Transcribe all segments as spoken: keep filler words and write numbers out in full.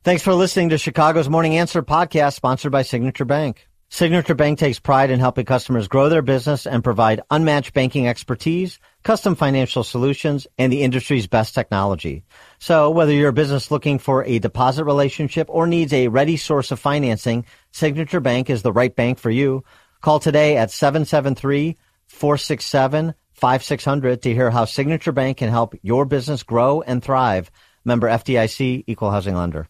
Thanks for listening to Chicago's Morning Answer podcast, sponsored by Signature Bank. Signature Bank takes pride in helping customers grow their business and provide unmatched banking expertise, custom financial solutions, and the industry's best technology. So whether you're a business looking for a deposit relationship or needs a ready source of financing, Signature Bank is the right bank for you. Call today at seven seven three, four six seven, five six zero zero to hear how Signature Bank can help your business grow and thrive. Member F D I C, Equal Housing Lender.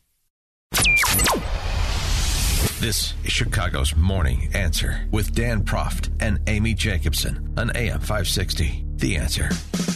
This is Chicago's Morning Answer with Dan Proft and Amy Jacobson on A M five sixty. The Answer.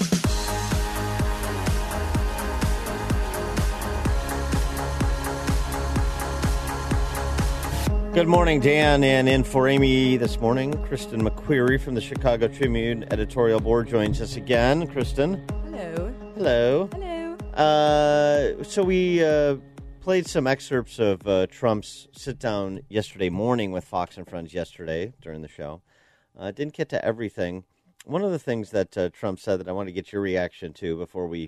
Good morning, Dan, and in for Amy this morning, Kristen McQuarrie from the Chicago Tribune editorial board joins us again. Kristen. Hello. Hello. Hello. Uh, so we uh, played some excerpts of uh, Trump's sit-down yesterday morning with Fox and Friends yesterday during the show. Uh, didn't get to everything. One of the things that uh, Trump said that I want to get your reaction to before we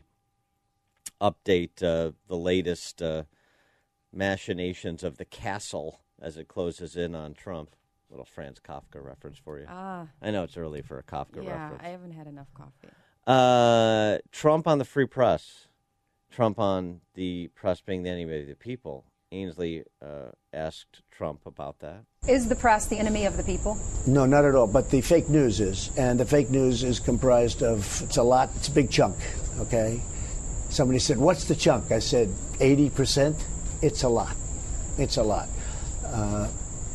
update uh, the latest uh, machinations of the castle as it closes in on Trump. Little Franz Kafka reference for you. Ah. I know it's early for a Kafka yeah, reference. I haven't had enough coffee. Uh, Trump on the free press. Trump on the press being the enemy of the people. Ainsley uh, asked Trump about that. Is the press the enemy of the people? No, not at all. But the fake news is. And the fake news is comprised of, it's a lot, it's a big chunk, okay? Somebody said, what's the chunk? I said, eighty percent. It's a lot. It's a lot. Uh,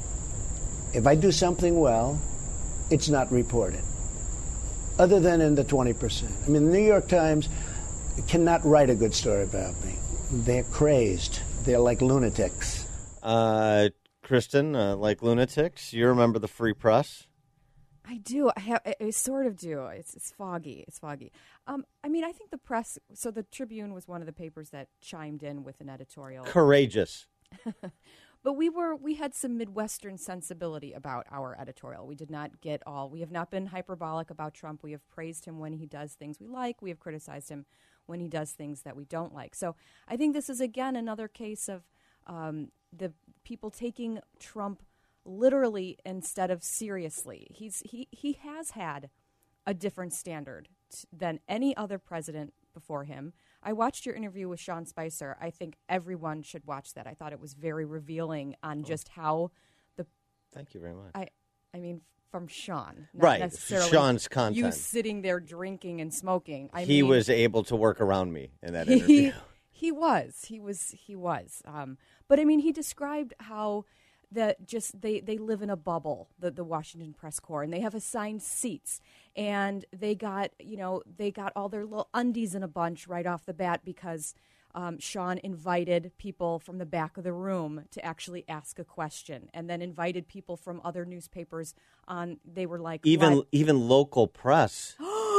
if I do something well, it's not reported, other than in the twenty percent. I mean, the New York Times cannot write a good story about me. They're crazed. They're like lunatics. Uh, Kristen, uh, like lunatics, you remember the free press? I do. I, have, I, I sort of do. It's, it's foggy. It's foggy. Um, I mean, I think the press, so the Tribune was one of the papers that chimed in with an editorial. Courageous. But we were we had some Midwestern sensibility about our editorial. We did not get all. We have not been hyperbolic about Trump. We have praised him when he does things we like. We have criticized him when he does things that we don't like. So I think this is, again, another case of um, the people taking Trump literally instead of seriously. He's he, he has had a different standard t- than any other president before him. I watched your interview with Sean Spicer. I think everyone should watch that. I thought it was very revealing on just how the. Thank you very much. I, I mean, from Sean, not right? necessarily Sean's content. You sitting there drinking and smoking. I he mean, was able to work around me in that he, interview. He was. He was. He was. Um, but I mean, he described how that just they, they live in a bubble, the, the Washington Press Corps, and they have assigned seats, and they got you know they got all their little undies in a bunch right off the bat because um, Sean invited people from the back of the room to actually ask a question, and then invited people from other newspapers on. They were like even what? even local press.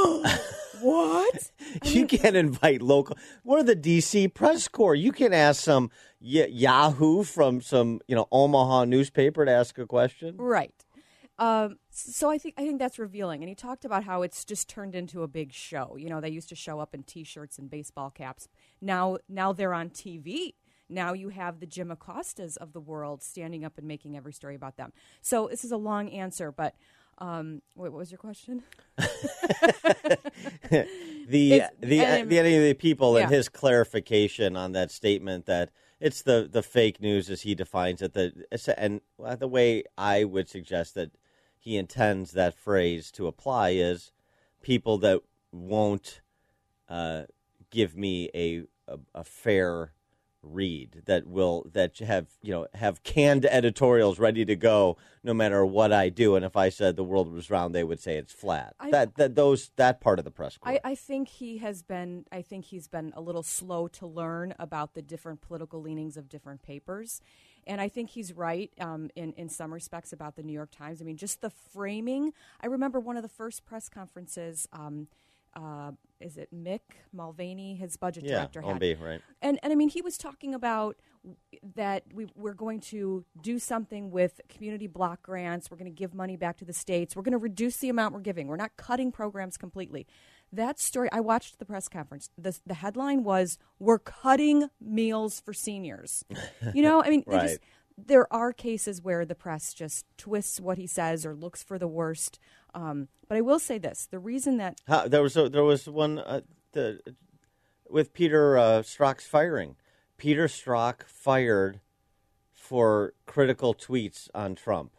What? You can't invite local. We're the D C Press Corps. You can ask some y- Yahoo from some, you know, Omaha newspaper to ask a question. Right. Um, so I think I think that's revealing. And he talked about how it's just turned into a big show. You know, they used to show up in T-shirts and baseball caps. Now, now they're on T V. Now you have the Jim Acostas of the world standing up and making every story about them. So this is a long answer, but. Um, wait, what was your question? the It's, the and, the enemy of the people yeah. and his clarification on that statement that it's the, the fake news as he defines it. The and the way I would suggest that he intends that phrase to apply is people that won't uh, give me a, a a fair read, that will that have you know have canned editorials ready to go no matter what I do. And if I said the world was round, they would say it's flat. I, that that those that part of the press corps. I, I think he has been. I think he's been a little slow to learn about the different political leanings of different papers, and I think he's right um, in in some respects about the New York Times. I mean, just the framing. I remember one of the first press conferences. Um, Uh, is it Mick Mulvaney, his budget yeah, director? Yeah, had. right. And and I mean, he was talking about that we, we're going to do something with community block grants. We're going to give money back to the states. We're going to reduce the amount we're giving. We're not cutting programs completely. That story, I watched the press conference. The, the headline was, "We're cutting meals for seniors." You know, I mean, right. just, there are cases where the press just twists what he says or looks for the worst. Um, but I will say this: the reason that How, there was a, there was one uh, the, with Peter uh, Strzok's firing. Peter Strzok fired for critical tweets on Trump.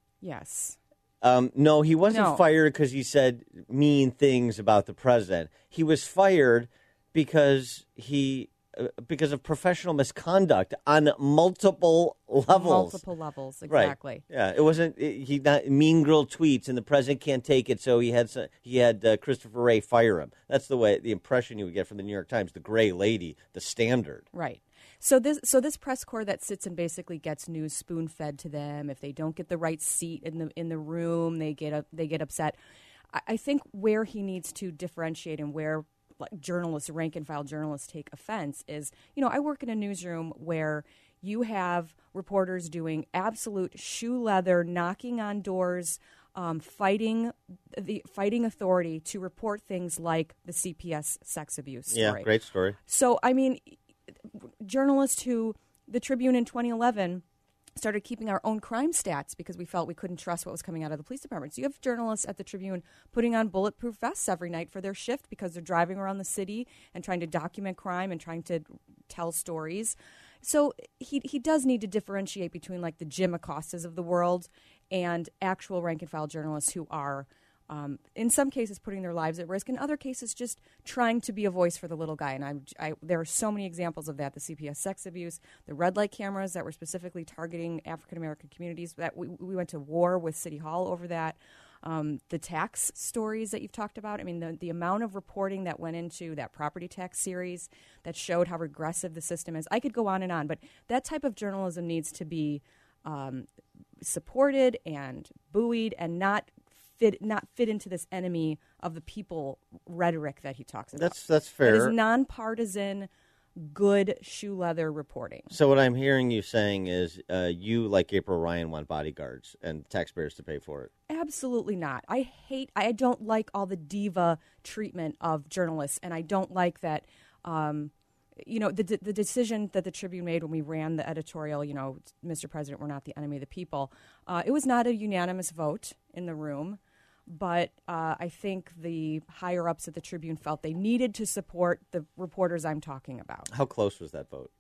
yes. Um, no, he wasn't No. fired because he said mean things about the president. He was fired because he uh, because of professional misconduct on multiple levels. Multiple levels, Right. exactly. Yeah, it wasn't it, he not mean girl tweets, and the president can't take it, so he had some, he had uh, Christopher Wray fire him. That's the way the impression you would get from the New York Times, the gray lady, the Standard. Right. So this so this press corps that sits and basically gets news spoon fed to them. If they don't get the right seat in the in the room, they get up, they get upset. I, I think where he needs to differentiate and where like, journalists, rank and file journalists, take offense is, you know, I work in a newsroom where you have reporters doing absolute shoe leather, knocking on doors, um, fighting the fighting authority to report things like the C P S sex abuse story. Yeah, great story. So, I mean, journalists who, the Tribune in twenty eleven started keeping our own crime stats because we felt we couldn't trust what was coming out of the police departments. You have journalists at the Tribune putting on bulletproof vests every night for their shift because they're driving around the city and trying to document crime and trying to tell stories. So he he does need to differentiate between like the Jim Acostas of the world and actual rank and file journalists who are Um, in some cases putting their lives at risk, in other cases just trying to be a voice for the little guy. And I, I, there are so many examples of that, the C P S sex abuse, the red light cameras that were specifically targeting African-American communities. That we, we went to war with City Hall over that. Um, the tax stories that you've talked about. I mean, the, the amount of reporting that went into that property tax series that showed how regressive the system is. I could go on and on, but that type of journalism needs to be um, supported and buoyed and not Fit, not fit into this enemy of the people rhetoric that he talks about. That's that's fair. It is nonpartisan, good shoe leather reporting. So what I'm hearing you saying is uh, you, like April Ryan, want bodyguards and taxpayers to pay for it. Absolutely not. I hate, I don't like all the diva treatment of journalists, and I don't like that, um, you know, the the decision that the Tribune made when we ran the editorial, you know, Mister President, we're not the enemy of the people. Uh, it was not a unanimous vote in the room. But uh, I think the higher-ups at the Tribune felt they needed to support the reporters I'm talking about. How close was that vote?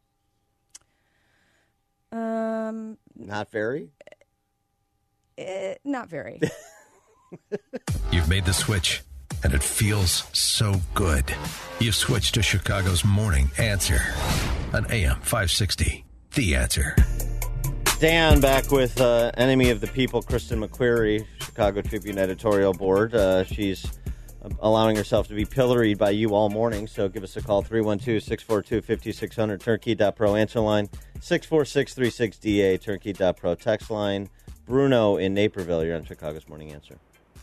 Um, Not very? eh, not very. You've made the switch, and it feels so good. You've switched to Chicago's Morning Answer on A M five sixty. The Answer. Dan back with uh, Enemy of the People, Kristen McQuarrie, Chicago Tribune editorial board. Uh, she's allowing herself to be pilloried by you all morning, so give us a call, three one two, six four two, five six zero zero, turnkey dot pro, answer line, six four six three six D A, turnkey dot pro, text line. Bruno in Naperville, you're on Chicago's Morning Answer.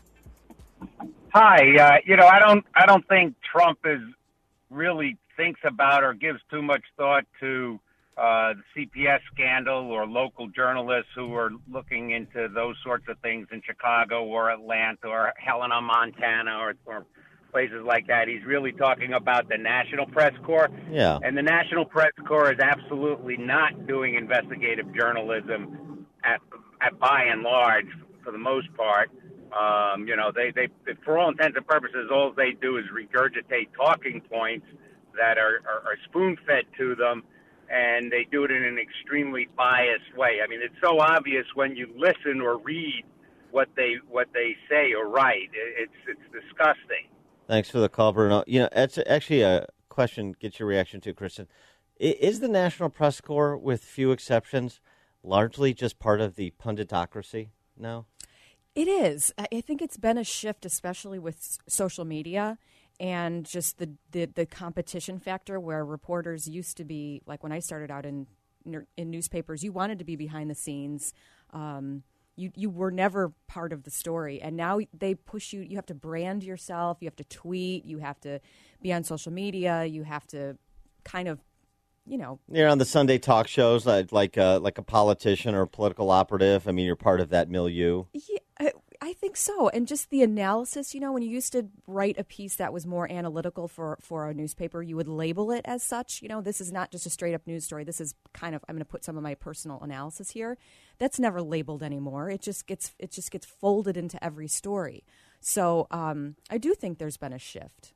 Hi, uh, you know, I don't, I don't think Trump is really thinks about or gives too much thought to uh, the C P S scandal or local journalists who are looking into those sorts of things in Chicago or Atlanta or Helena, Montana, or, or places like that. He's really talking about the National Press Corps. Yeah. And the National Press Corps is absolutely not doing investigative journalism at, at by and large, for the most part. Um, you know, they, they, for all intents and purposes, all they do is regurgitate talking points that are, are, are spoon-fed to them, and they do it in an extremely biased way. I mean, it's so obvious when you listen or read what they what they say or write. It's it's disgusting. Thanks for the call, Bruno. You know, it's actually a question, get your reaction to, Kristen. Is the National Press Corps, with few exceptions, largely just part of the punditocracy now? It is. I think it's been a shift, especially with social media and just the, the, the competition factor, where reporters used to be, like when I started out in in newspapers, you wanted to be behind the scenes. Um, you you were never part of the story. And now they push you. You have to brand yourself. You have to tweet. You have to be on social media. You have to kind of, you know. You're on the Sunday talk shows like like, uh, like a politician or a political operative. I mean, you're part of that milieu. Yeah, I think so. And just the analysis, you know, when you used to write a piece that was more analytical for, for a newspaper, you would label it as such. You know, this is not just a straight up news story. This is kind of, I'm going to put some of my personal analysis here. That's never labeled anymore. It just gets, it just gets folded into every story. So um, I do think there's been a shift.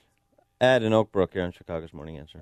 Ed in Oak Brook here on Chicago's Morning Answer.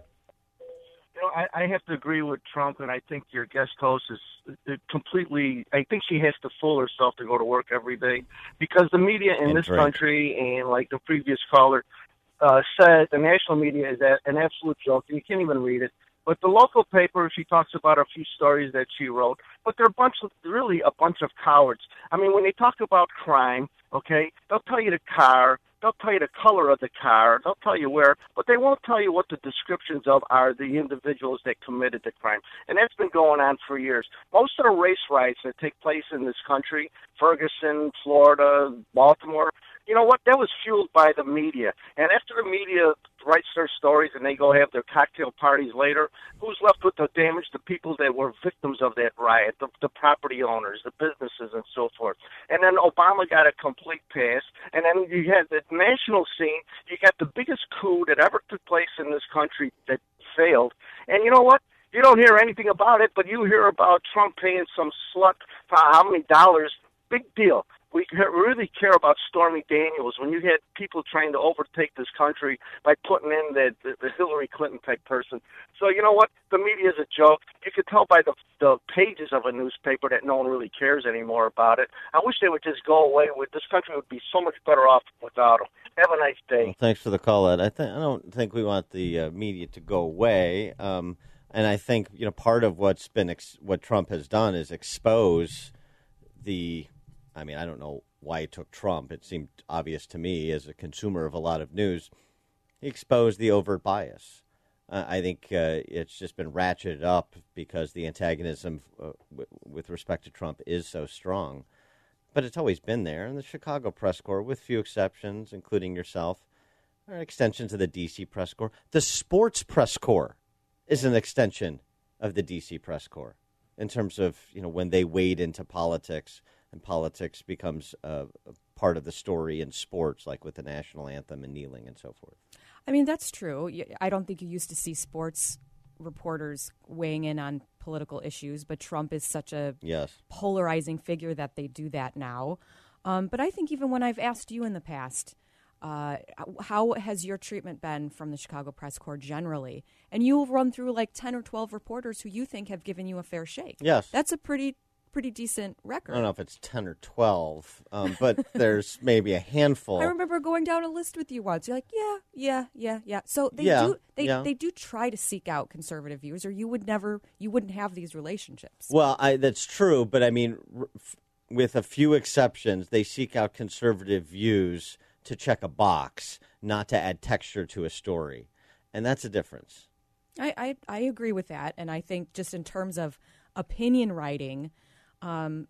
You know, I, I have to agree with Trump, and I think your guest host is uh, completely, I think she has to fool herself to go to work every day, because the media in and this drink. country, and like the previous caller uh, said, the national media is an absolute joke, and you can't even read it. But the local paper, she talks about a few stories that she wrote, but they're a bunch of, really a bunch of cowards. I mean, when they talk about crime, okay, they'll tell you the car, they'll tell you the color of the car, they'll tell you where, but they won't tell you what the descriptions of are the individuals that committed the crime. And that's been going on for years. Most of the race riots that take place in this country, Ferguson, Florida, Baltimore, you know what? That was fueled by the media. And after the media writes their stories and they go have their cocktail parties later, who's left with the damage? The people that were victims of that riot, the, the property owners, the businesses, and so forth. And then Obama got a complete pass. And then you had the national scene. You got the biggest coup that ever took place in this country that failed. And you know what? You don't hear anything about it, but you hear about Trump paying some slut for how many dollars. Big deal. We really care about Stormy Daniels when you had people trying to overtake this country by putting in the, the, the Hillary Clinton type person. So you know what? The media is a joke. You could tell by the, the pages of a newspaper that no one really cares anymore about it. I wish they would just go away. With this country would be so much better off without them. Have a nice day. Well, thanks for the call, Ed. I, th- I don't think we want the uh, media to go away. Um, and I think you know part of what's been ex- what Trump has done is expose the. I mean, I don't know why he took Trump. It seemed obvious to me as a consumer of a lot of news. He exposed the overt bias. Uh, I think uh, it's just been ratcheted up because the antagonism uh, w- with respect to Trump is so strong. But it's always been there. And the Chicago Press Corps, with few exceptions, including yourself, are an extension to the D C Press Corps. The Sports Press Corps is an extension of the D C Press Corps in terms of, you know, when they wade into politics. And politics becomes uh, a part of the story in sports, like with the national anthem and kneeling and so forth. I mean, that's true. I don't think you used to see sports reporters weighing in on political issues, but Trump is such a yes. polarizing figure that they do that now. Um, but I think even when I've asked you in the past, uh, how has your treatment been from the Chicago Press Corps generally? And you'll run through like ten or twelve reporters who you think have given you a fair shake. Yes. That's a pretty... pretty decent record. I don't know if it's ten or twelve, um, but there's maybe a handful. I remember going down a list with you once. You're like, yeah, yeah, yeah, yeah. So they yeah, do they, yeah. they do try to seek out conservative views, or you would never, you wouldn't have these relationships. Well, I, that's true, but I mean, r- f- with a few exceptions, they seek out conservative views to check a box, not to add texture to a story, and that's a difference. I, I, I agree with that, and I think just in terms of opinion writing, Um,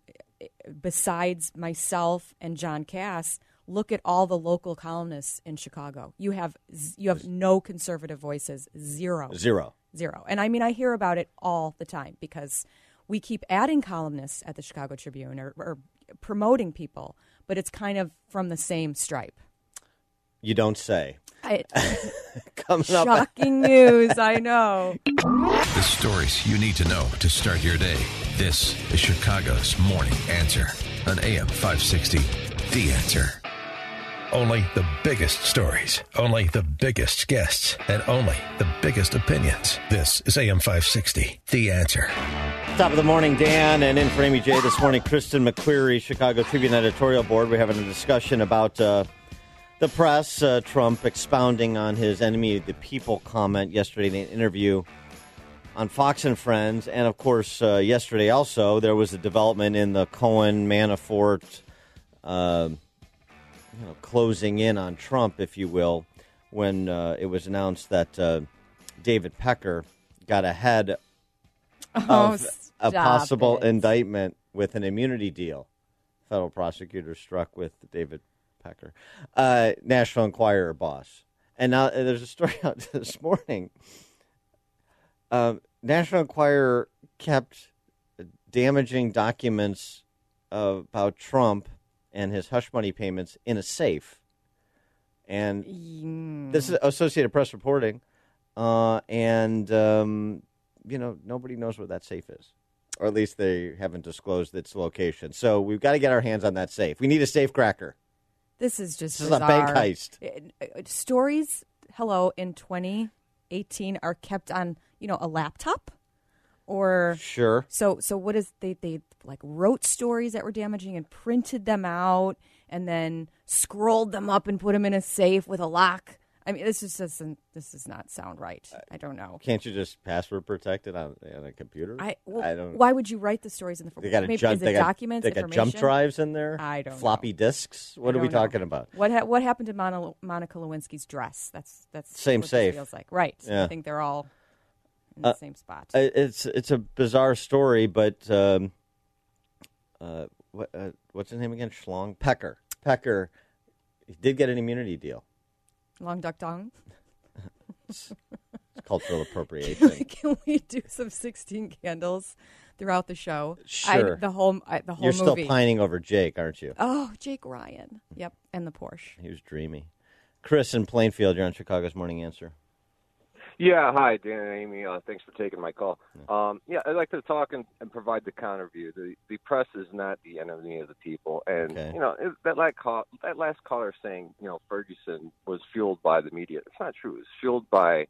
besides myself and John Cass, look at all the local columnists in Chicago. You have you have no conservative voices, zero. Zero. Zero. And I mean, I hear about it all the time because we keep adding columnists at the Chicago Tribune or, or promoting people, but it's kind of from the same stripe. You don't say. I, Coming up. shocking news, I know. The stories you need to know to start your day. This is Chicago's Morning Answer on A M five sixty, The Answer. Only the biggest stories, only the biggest guests, and only the biggest opinions. This is A M five sixty, The Answer. Top of the morning, Dan, and in for Amy J. this morning, Kristen McQuarrie, Chicago Tribune editorial board. We're having a discussion about uh, the press, uh, Trump expounding on his enemy of the people comment yesterday in an interview on Fox and Friends. And, of course, uh, yesterday also there was a development in the Cohen-Manafort uh, you know, closing in on Trump, if you will, when uh, it was announced that uh, David Pecker got ahead Oh, of a possible it. indictment with an immunity deal. Federal prosecutor struck with David Pecker, uh, National Enquirer boss. And now uh, there's a story out this morning. Um, National Enquirer kept damaging documents uh, about Trump and his hush money payments in a safe. And Mm. this is Associated Press reporting, uh, and, um, you know, nobody knows where that safe is. Or at least they haven't disclosed its location. So we've got to get our hands on that safe. We need a safe cracker. This is just This is a bizarre. bank heist. It- it- stories, hello, in twenty eighteen are kept on, you know, a laptop? Or Sure. so so what is they they like wrote stories that were damaging and printed them out and then scrolled them up and put them in a safe with a lock. I mean, this just doesn't this does not sound right. I don't know. Can't you just password protect it on, on a computer? I, well, I don't. Why would you write the stories in the They got a maybe jump. is it They got, documents, they got information? jump drives in there. I don't know. Floppy disks. What I are we don't know. talking about? What ha- what happened to Mona- Monica Lewinsky's dress? That's that's Same what this safe. feels like. Right. Yeah. I think they're all in the Uh, same spot. I- It's it's a bizarre story, but um, uh, what uh, what's his name again? Schlong Pecker. Pecker he did get an immunity deal. Long duck dong. It's cultural appropriation. Can we do some sixteen candles throughout the show? Sure. I, the whole I, the whole You're still movie. pining over Jake, aren't you? Oh, Jake Ryan. Yep, and the Porsche. He was dreamy. Chris in Plainfield, you're on Chicago's Morning Answer. Yeah, hi, Dan and Amy. Uh, thanks for taking my call. Um, yeah, I'd like to talk and, and provide the counter view. The, the press is not the enemy of the people. And, Okay. you know, it, that, last call, that last caller saying, you know, Ferguson was fueled by the media. It's not true. It was fueled by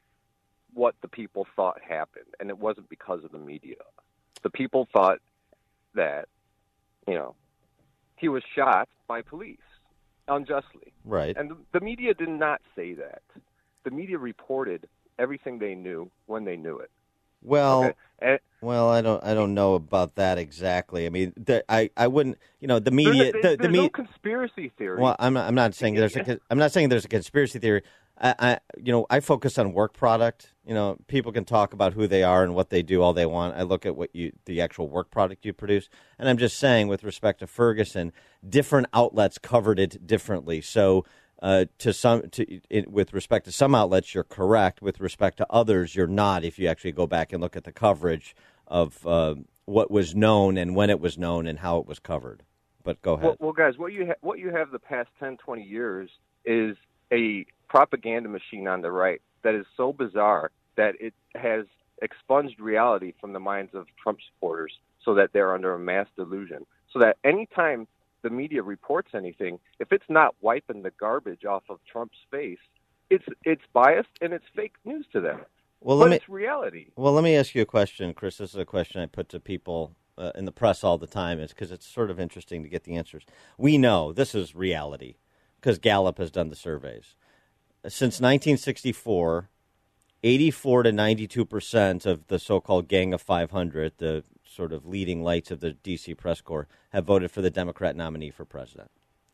what the people thought happened, and it wasn't because of the media. The people thought that, you know, he was shot by police unjustly. Right. And the, the media did not say that. The media reported everything they knew when they knew it. Well, Okay? And well, I don't, I don't know about that exactly. I mean, the, I, I wouldn't, you know, the there's, media, a, the, there's the no media. conspiracy theory. Well, I'm not, I'm not saying there's a, I'm not saying there's a conspiracy theory. I, I, you know, I focus on work product. You know, people can talk about who they are and what they do all they want. I look at what you, the actual work product you produce, and I'm just saying, with respect to Ferguson, different outlets covered it differently. So, uh, to some, to it, with respect to some outlets, you're correct. With respect to others, you're not. If you actually go back and look at the coverage of uh, what was known and when it was known and how it was covered. But go ahead. Well, well guys, what you ha- what you have the past ten, twenty years is a propaganda machine on the right that is so bizarre that it has expunged reality from the minds of Trump supporters so that they're under a mass delusion. So that anytime the media reports anything, if it's not wiping the garbage off of Trump's face, it's it's biased and it's fake news to them. Well, but let me, it's reality. Well, let me ask you a question, Chris. This is a question I put to people uh, in the press all the time. It's because it's sort of interesting to get the answers. We know this is reality because Gallup has done the surveys. Since nineteen sixty-four, eighty-four to ninety-two percent of the so-called Gang of five hundred, the sort of leading lights of the D C press corps, have voted for the Democrat nominee for president.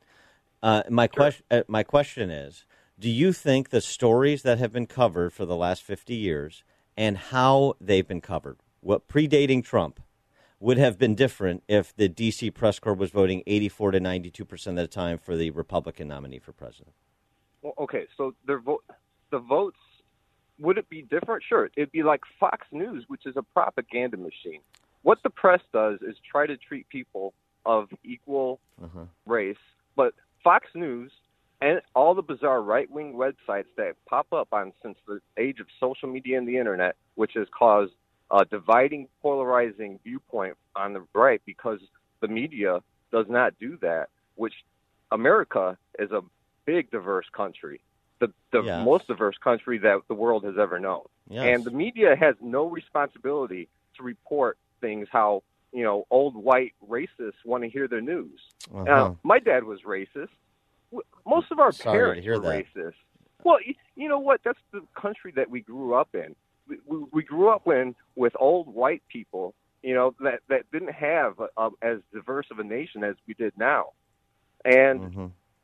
Uh, my, sure. question, uh, my question is, do you think the stories that have been covered for the last fifty years and how they've been covered, what predating Trump, would have been different if the D C press corps was voting eighty-four to ninety-two percent of the time for the Republican nominee for president? Well, okay, so their vote, the votes, would it be different? Sure. It'd be like Fox News, which is a propaganda machine. What the press does is try to treat people of equal uh-huh. race, but Fox News and all the bizarre right-wing websites that pop up on since the age of social media and the internet, which has caused a dividing, polarizing viewpoint on the right because the media does not do that, which America is a big, diverse country, the, the yes. most diverse country that the world has ever known. Yes. And the media has no responsibility to report things how, you know, old white racists want to hear their news. Uh-huh. Now, my dad was racist. Most of our Sorry parents to hear were that. racist. Well, you know what? That's the country that we grew up in. We, we, we grew up in with old white people, you know, that, that didn't have a, as diverse of a nation as we did now. And mm-hmm.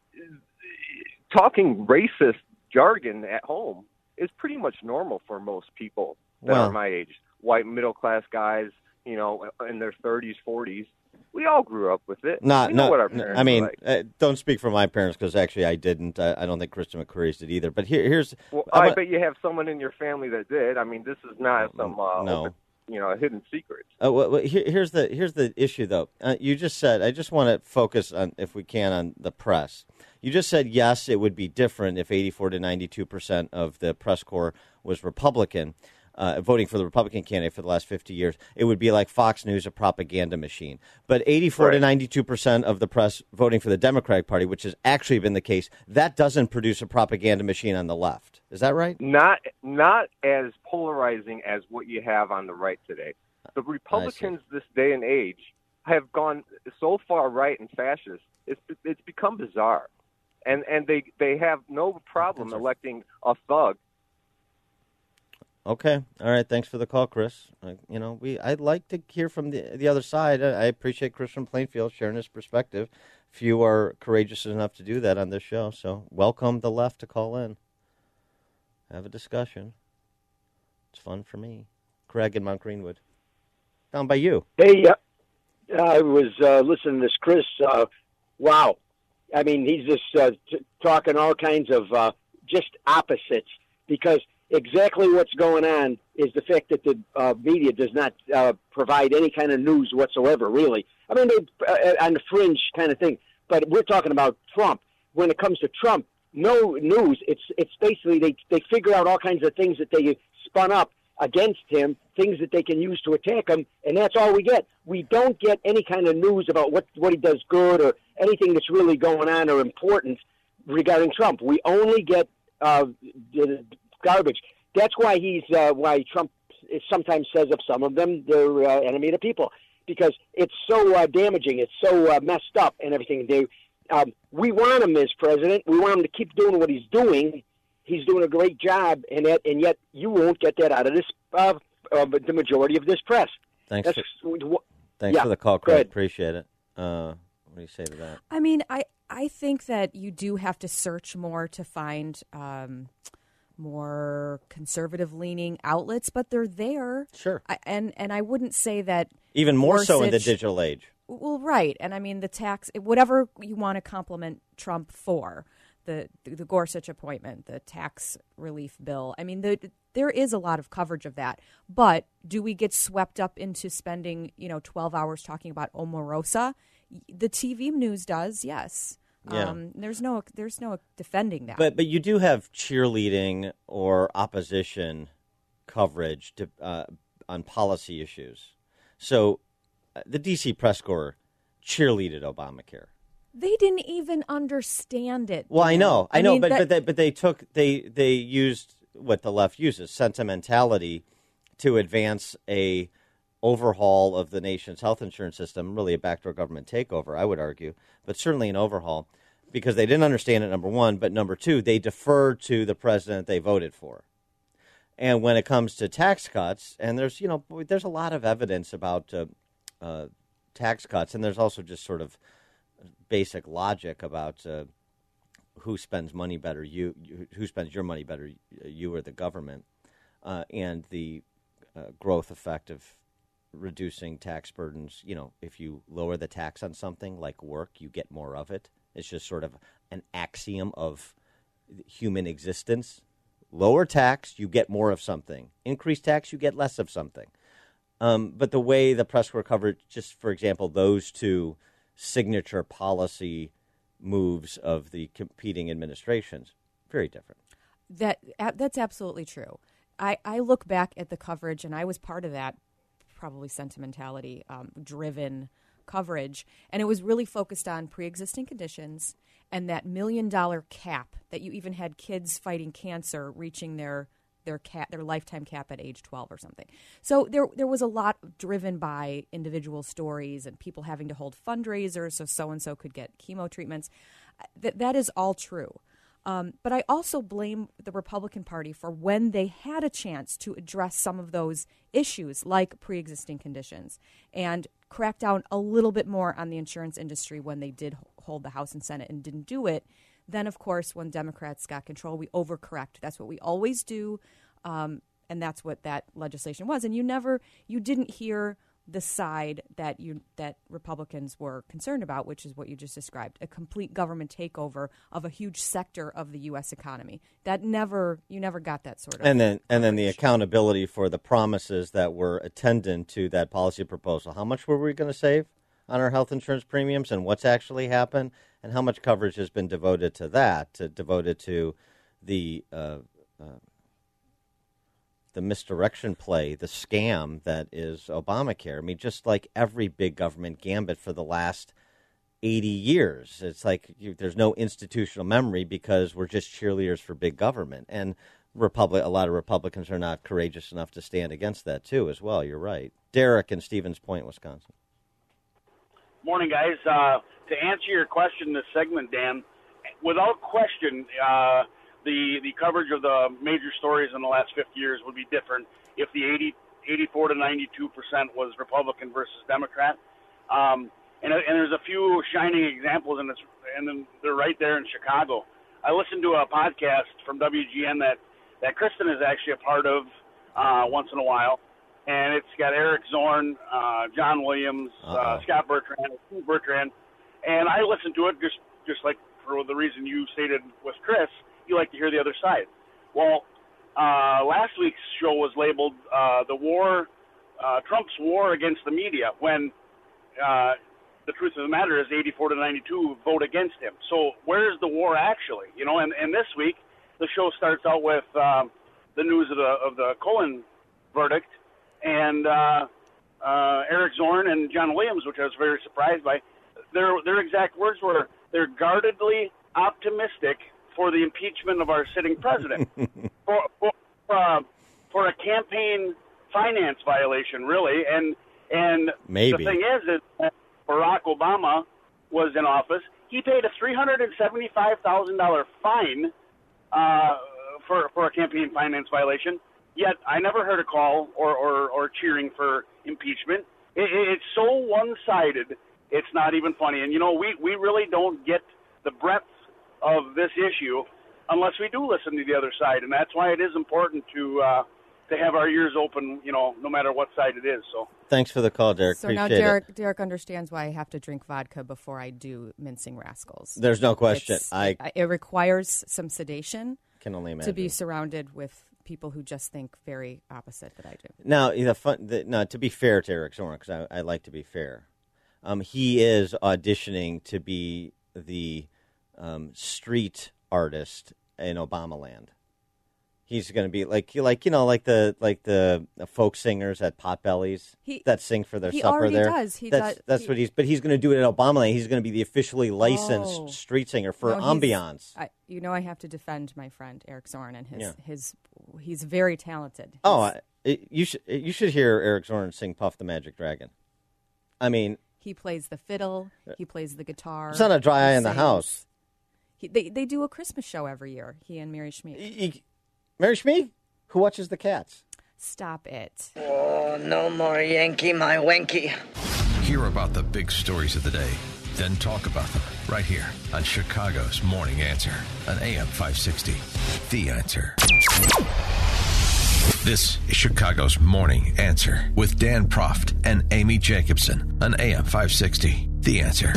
talking racist jargon at home is pretty much normal for most people that well, are my age. White middle-class guys, you know, in their thirties, forties. We all grew up with it. Not, we know not, what our parents I mean, were like. uh, don't speak for my parents because actually I didn't. I, I don't think Kristen McCurry's did either. But here, here's. Well, I, I bet you have someone in your family that did. I mean, this is not some uh, no. open, you know, a hidden secret. Uh, well, well, here, here's the here's the issue, though. Uh, you just said, I just want to focus on, if we can, on the press. You just said, yes, it would be different if eighty-four to ninety-two percent of the press corps was Republican, uh, voting for the Republican candidate for the last fifty years. It would be like Fox News, a propaganda machine. But eighty-four Right. to ninety-two percent of the press voting for the Democratic Party, which has actually been the case, that doesn't produce a propaganda machine on the left. Is that right? Not not as polarizing as what you have on the right today. The Republicans this day and age have gone so far right and fascist. It's it's become bizarre, and and they they have no problem electing a thug. Okay. All right. Thanks for the call, Chris. Uh, you know, we I'd like to hear from the the other side. I, I appreciate Chris from Plainfield sharing his perspective. Few are courageous enough to do that on this show, so welcome the left to call in. Have a discussion. It's fun for me. Craig in Mount Greenwood. Down by you. Hey, uh, I was uh, listening to this Chris. Uh, wow. I mean, he's just uh, t- talking all kinds of uh, just opposites, because exactly what's going on is the fact that the uh, media does not uh, provide any kind of news whatsoever, really. I mean, they, uh, on the fringe kind of thing. But we're talking about Trump. When it comes to Trump, no news. It's it's basically they, they figure out all kinds of things that they spun up against him, things that they can use to attack him, and that's all we get. We don't get any kind of news about what, what he does good or anything that's really going on or important regarding Trump. We only get uh, garbage. That's why he's uh, why Trump sometimes says of some of them they're uh, enemy of the people, because it's so uh, damaging, it's so uh, messed up and everything. They, um, we want him as president. We want him to keep doing what he's doing. He's doing a great job, and that, and yet you won't get that out of this uh, uh, the majority of this press. Thanks. That's, For, wh- thanks yeah, for the call, go Craig. ahead. Appreciate it. Uh, what do you say to that? I mean, I, I think that you do have to search more to find um, more conservative-leaning outlets, but they're there. Sure. I, and, and I wouldn't say that... Even more so in the Gorsuch- digital age. Well, right. And I mean, the tax, whatever you want to compliment Trump for, the the Gorsuch appointment, the tax relief bill. I mean, the, there is a lot of coverage of that. But do we get swept up into spending, you know, twelve hours talking about Omarosa? The T V news does, yes. Yeah. Um, there's no there's no defending that. But but you do have cheerleading or opposition coverage to, uh, on policy issues. So uh, the D C press corps cheerleaded Obamacare. They didn't even understand it. Well, I know, I know, mean, but that- but they, but they took they they used what the left uses, sentimentality, to advance a overhaul of the nation's health insurance system, really a backdoor government takeover, I would argue, but certainly an overhaul, because they didn't understand it, number one, but number two, they deferred to the president they voted for. And when it comes to tax cuts, and there's you know there's a lot of evidence about uh, uh, tax cuts, and there's also just sort of basic logic about uh, who spends money better, you, you who spends your money better, you or the government, uh, and the uh, growth effect of reducing tax burdens. You know, if you lower the tax on something like work, you get more of it. It's just sort of an axiom of human existence. Lower tax, you get more of something. Increase tax, you get less of something. Um, but the way the press corps covered, just for example, those two signature policy moves of the competing administrations, very different. That that's absolutely true. I, I look back at the coverage, and I was part of that, probably sentimentality um, driven coverage, and it was really focused on pre-existing conditions and that million dollar cap that you even had kids fighting cancer reaching their their cap, their lifetime cap at age twelve or something. So there there was a lot driven by individual stories and people having to hold fundraisers so so-and-so could get chemo treatments. That that is all true. Um, but I also blame the Republican Party for when they had a chance to address some of those issues like pre-existing conditions and crack down a little bit more on the insurance industry when they did hold the House and Senate and didn't do it. Then, of course, when Democrats got control, we overcorrect. That's what we always do, um, and that's what that legislation was. And you never, you didn't hear the side that you that Republicans were concerned about, which is what you just described, a complete government takeover of a huge sector of the U S economy. That never you never got that sort of and then coverage. and then the accountability for the promises that were attendant to that policy proposal. How much were we going to save on our health insurance premiums, and what's actually happened, and how much coverage has been devoted to that, to, devoted to the uh, uh, the misdirection play, the scam that is Obamacare. I mean, just like every big government gambit for the last eighty years, it's like you, there's no institutional memory because we're just cheerleaders for big government. And Republic, a lot of Republicans are not courageous enough to stand against that, too, as well. You're right. Derek in Stevens Point, Wisconsin. Morning, guys. Uh, to answer your question this segment, Dan, without question, uh, The, the coverage of the major stories in the last fifty years would be different if the eighty, eighty-four to ninety-two percent was Republican versus Democrat. Um, and, and there's a few shining examples, and, it's, and they're right there in Chicago. I listened to a podcast from W G N that, that Kristen is actually a part of uh, once in a while. And it's got Eric Zorn, uh, John Williams, uh, Scott Bertrand, Steve Bertrand. And I listened to it just, just like for the reason you stated with Chris. You like to hear the other side. Well, uh, last week's show was labeled uh, the war, uh, Trump's war against the media, when uh, the truth of the matter is eighty-four to ninety-two vote against him. So where's the war actually? You know, and, and this week the show starts out with uh, the news of the of the Cohen verdict, and uh, uh, Eric Zorn and John Williams, which I was very surprised by. Their their exact words were, they're guardedly optimistic for the impeachment of our sitting president, for for, uh, for a campaign finance violation, really. And and Maybe. the thing is, is that Barack Obama was in office. He paid a three hundred seventy-five thousand dollars fine uh, for for a campaign finance violation. Yet I never heard a call or or, or cheering for impeachment. It, it's so one-sided. It's not even funny. And you know, we we really don't get the breadth of this issue unless we do listen to the other side, and that's why it is important to uh, to have our ears open, you know, no matter what side it is. So thanks for the call, Derek. So Appreciate now Derek, it. Derek understands why I have to drink vodka before I do Mincing Rascals. There's no question. It's, I it, it requires some sedation can only imagine to be surrounded with people who just think very opposite that I do. Now, the fun, the, no, to be fair to Eric Zorn, because I, I like to be fair, um, he is auditioning to be the um, street artist in Obamaland. He's going to be like, like you know, like the like the folk singers at Potbellies He- that sing for their he supper already there. does. He that's does- that's he- what he's. But he's going to do it at Obamaland. He's going to be the officially licensed Oh. street singer for No, he's- ambiance. I, you know, I have to defend my friend Eric Zorn and his Yeah. his. He's very talented. Oh, He's- I, you should you should hear Eric Zorn sing "Puff the Magic Dragon." I mean, he plays the fiddle. He plays the guitar. it's not a dry he eye in the sings. house. He, they they do a Christmas show every year. He and Mary Schmeek. He- Mary Schmeek, who watches the cats? Stop it. Oh, no more Yankee, my wanky. Hear about the big stories of the day, then talk about them right here on Chicago's Morning Answer on A M five sixty. The Answer. This is Chicago's Morning Answer with Dan Proft and Amy Jacobson on A M five sixty. The Answer.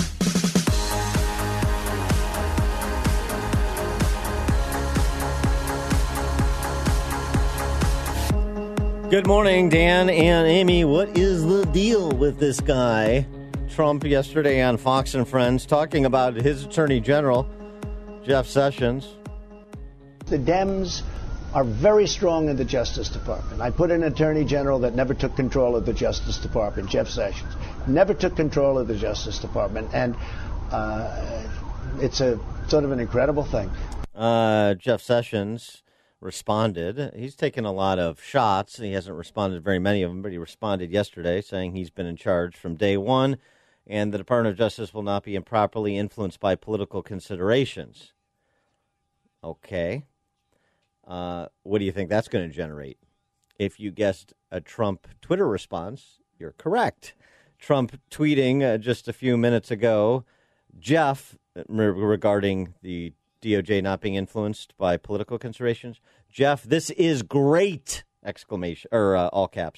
Good morning, Dan and Amy. What is the deal with this guy? Trump yesterday on Fox and Friends talking about his attorney general, Jeff Sessions. The Dems are very strong in the Justice Department. I put an attorney general that never took control of the Justice Department, Jeff Sessions, never took control of the Justice Department, and uh, it's a sort of an incredible thing. Uh, Jeff Sessions responded. He's taken a lot of shots. He hasn't responded to very many of them, but he responded yesterday saying he's been in charge from day one and the Department of Justice will not be improperly influenced by political considerations. Okay. Uh, what do you think that's going to generate? If you guessed a Trump Twitter response, you're correct. Trump tweeting uh, just a few minutes ago, Jeff, re- regarding the D O J not being influenced by political considerations. Jeff, this is great! Exclamation or uh, all caps.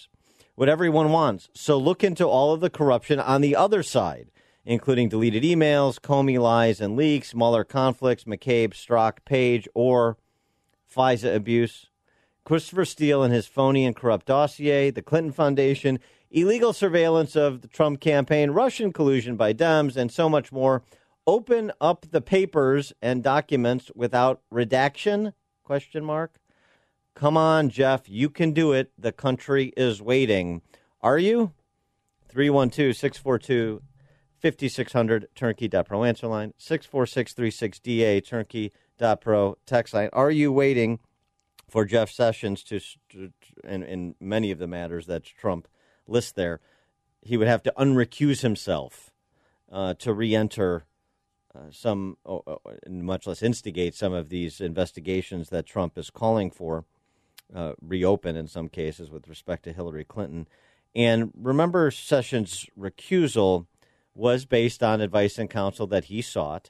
what everyone wants. So look into all of the corruption on the other side, including deleted emails, Comey lies and leaks, Mueller conflicts, McCabe, Strzok, Page, or FISA abuse, Christopher Steele and his phony and corrupt dossier, the Clinton Foundation, illegal surveillance of the Trump campaign, Russian collusion by Dems, and so much more. Open up the papers and documents without redaction? Question mark. Come on, Jeff. You can do it. The country is waiting. Are you? three one two, six four two, five six zero zero, turnkey dot pro answer line, six four six three six D A, turnkey dot pro text line. Are you waiting for Jeff Sessions to, to in, in many of the matters that Trump lists there, he would have to unrecuse himself uh, to re-enter uh, some, uh, much less instigate some of these investigations that Trump is calling for, uh, reopen in some cases with respect to Hillary Clinton. And remember, Sessions' recusal was based on advice and counsel that he sought.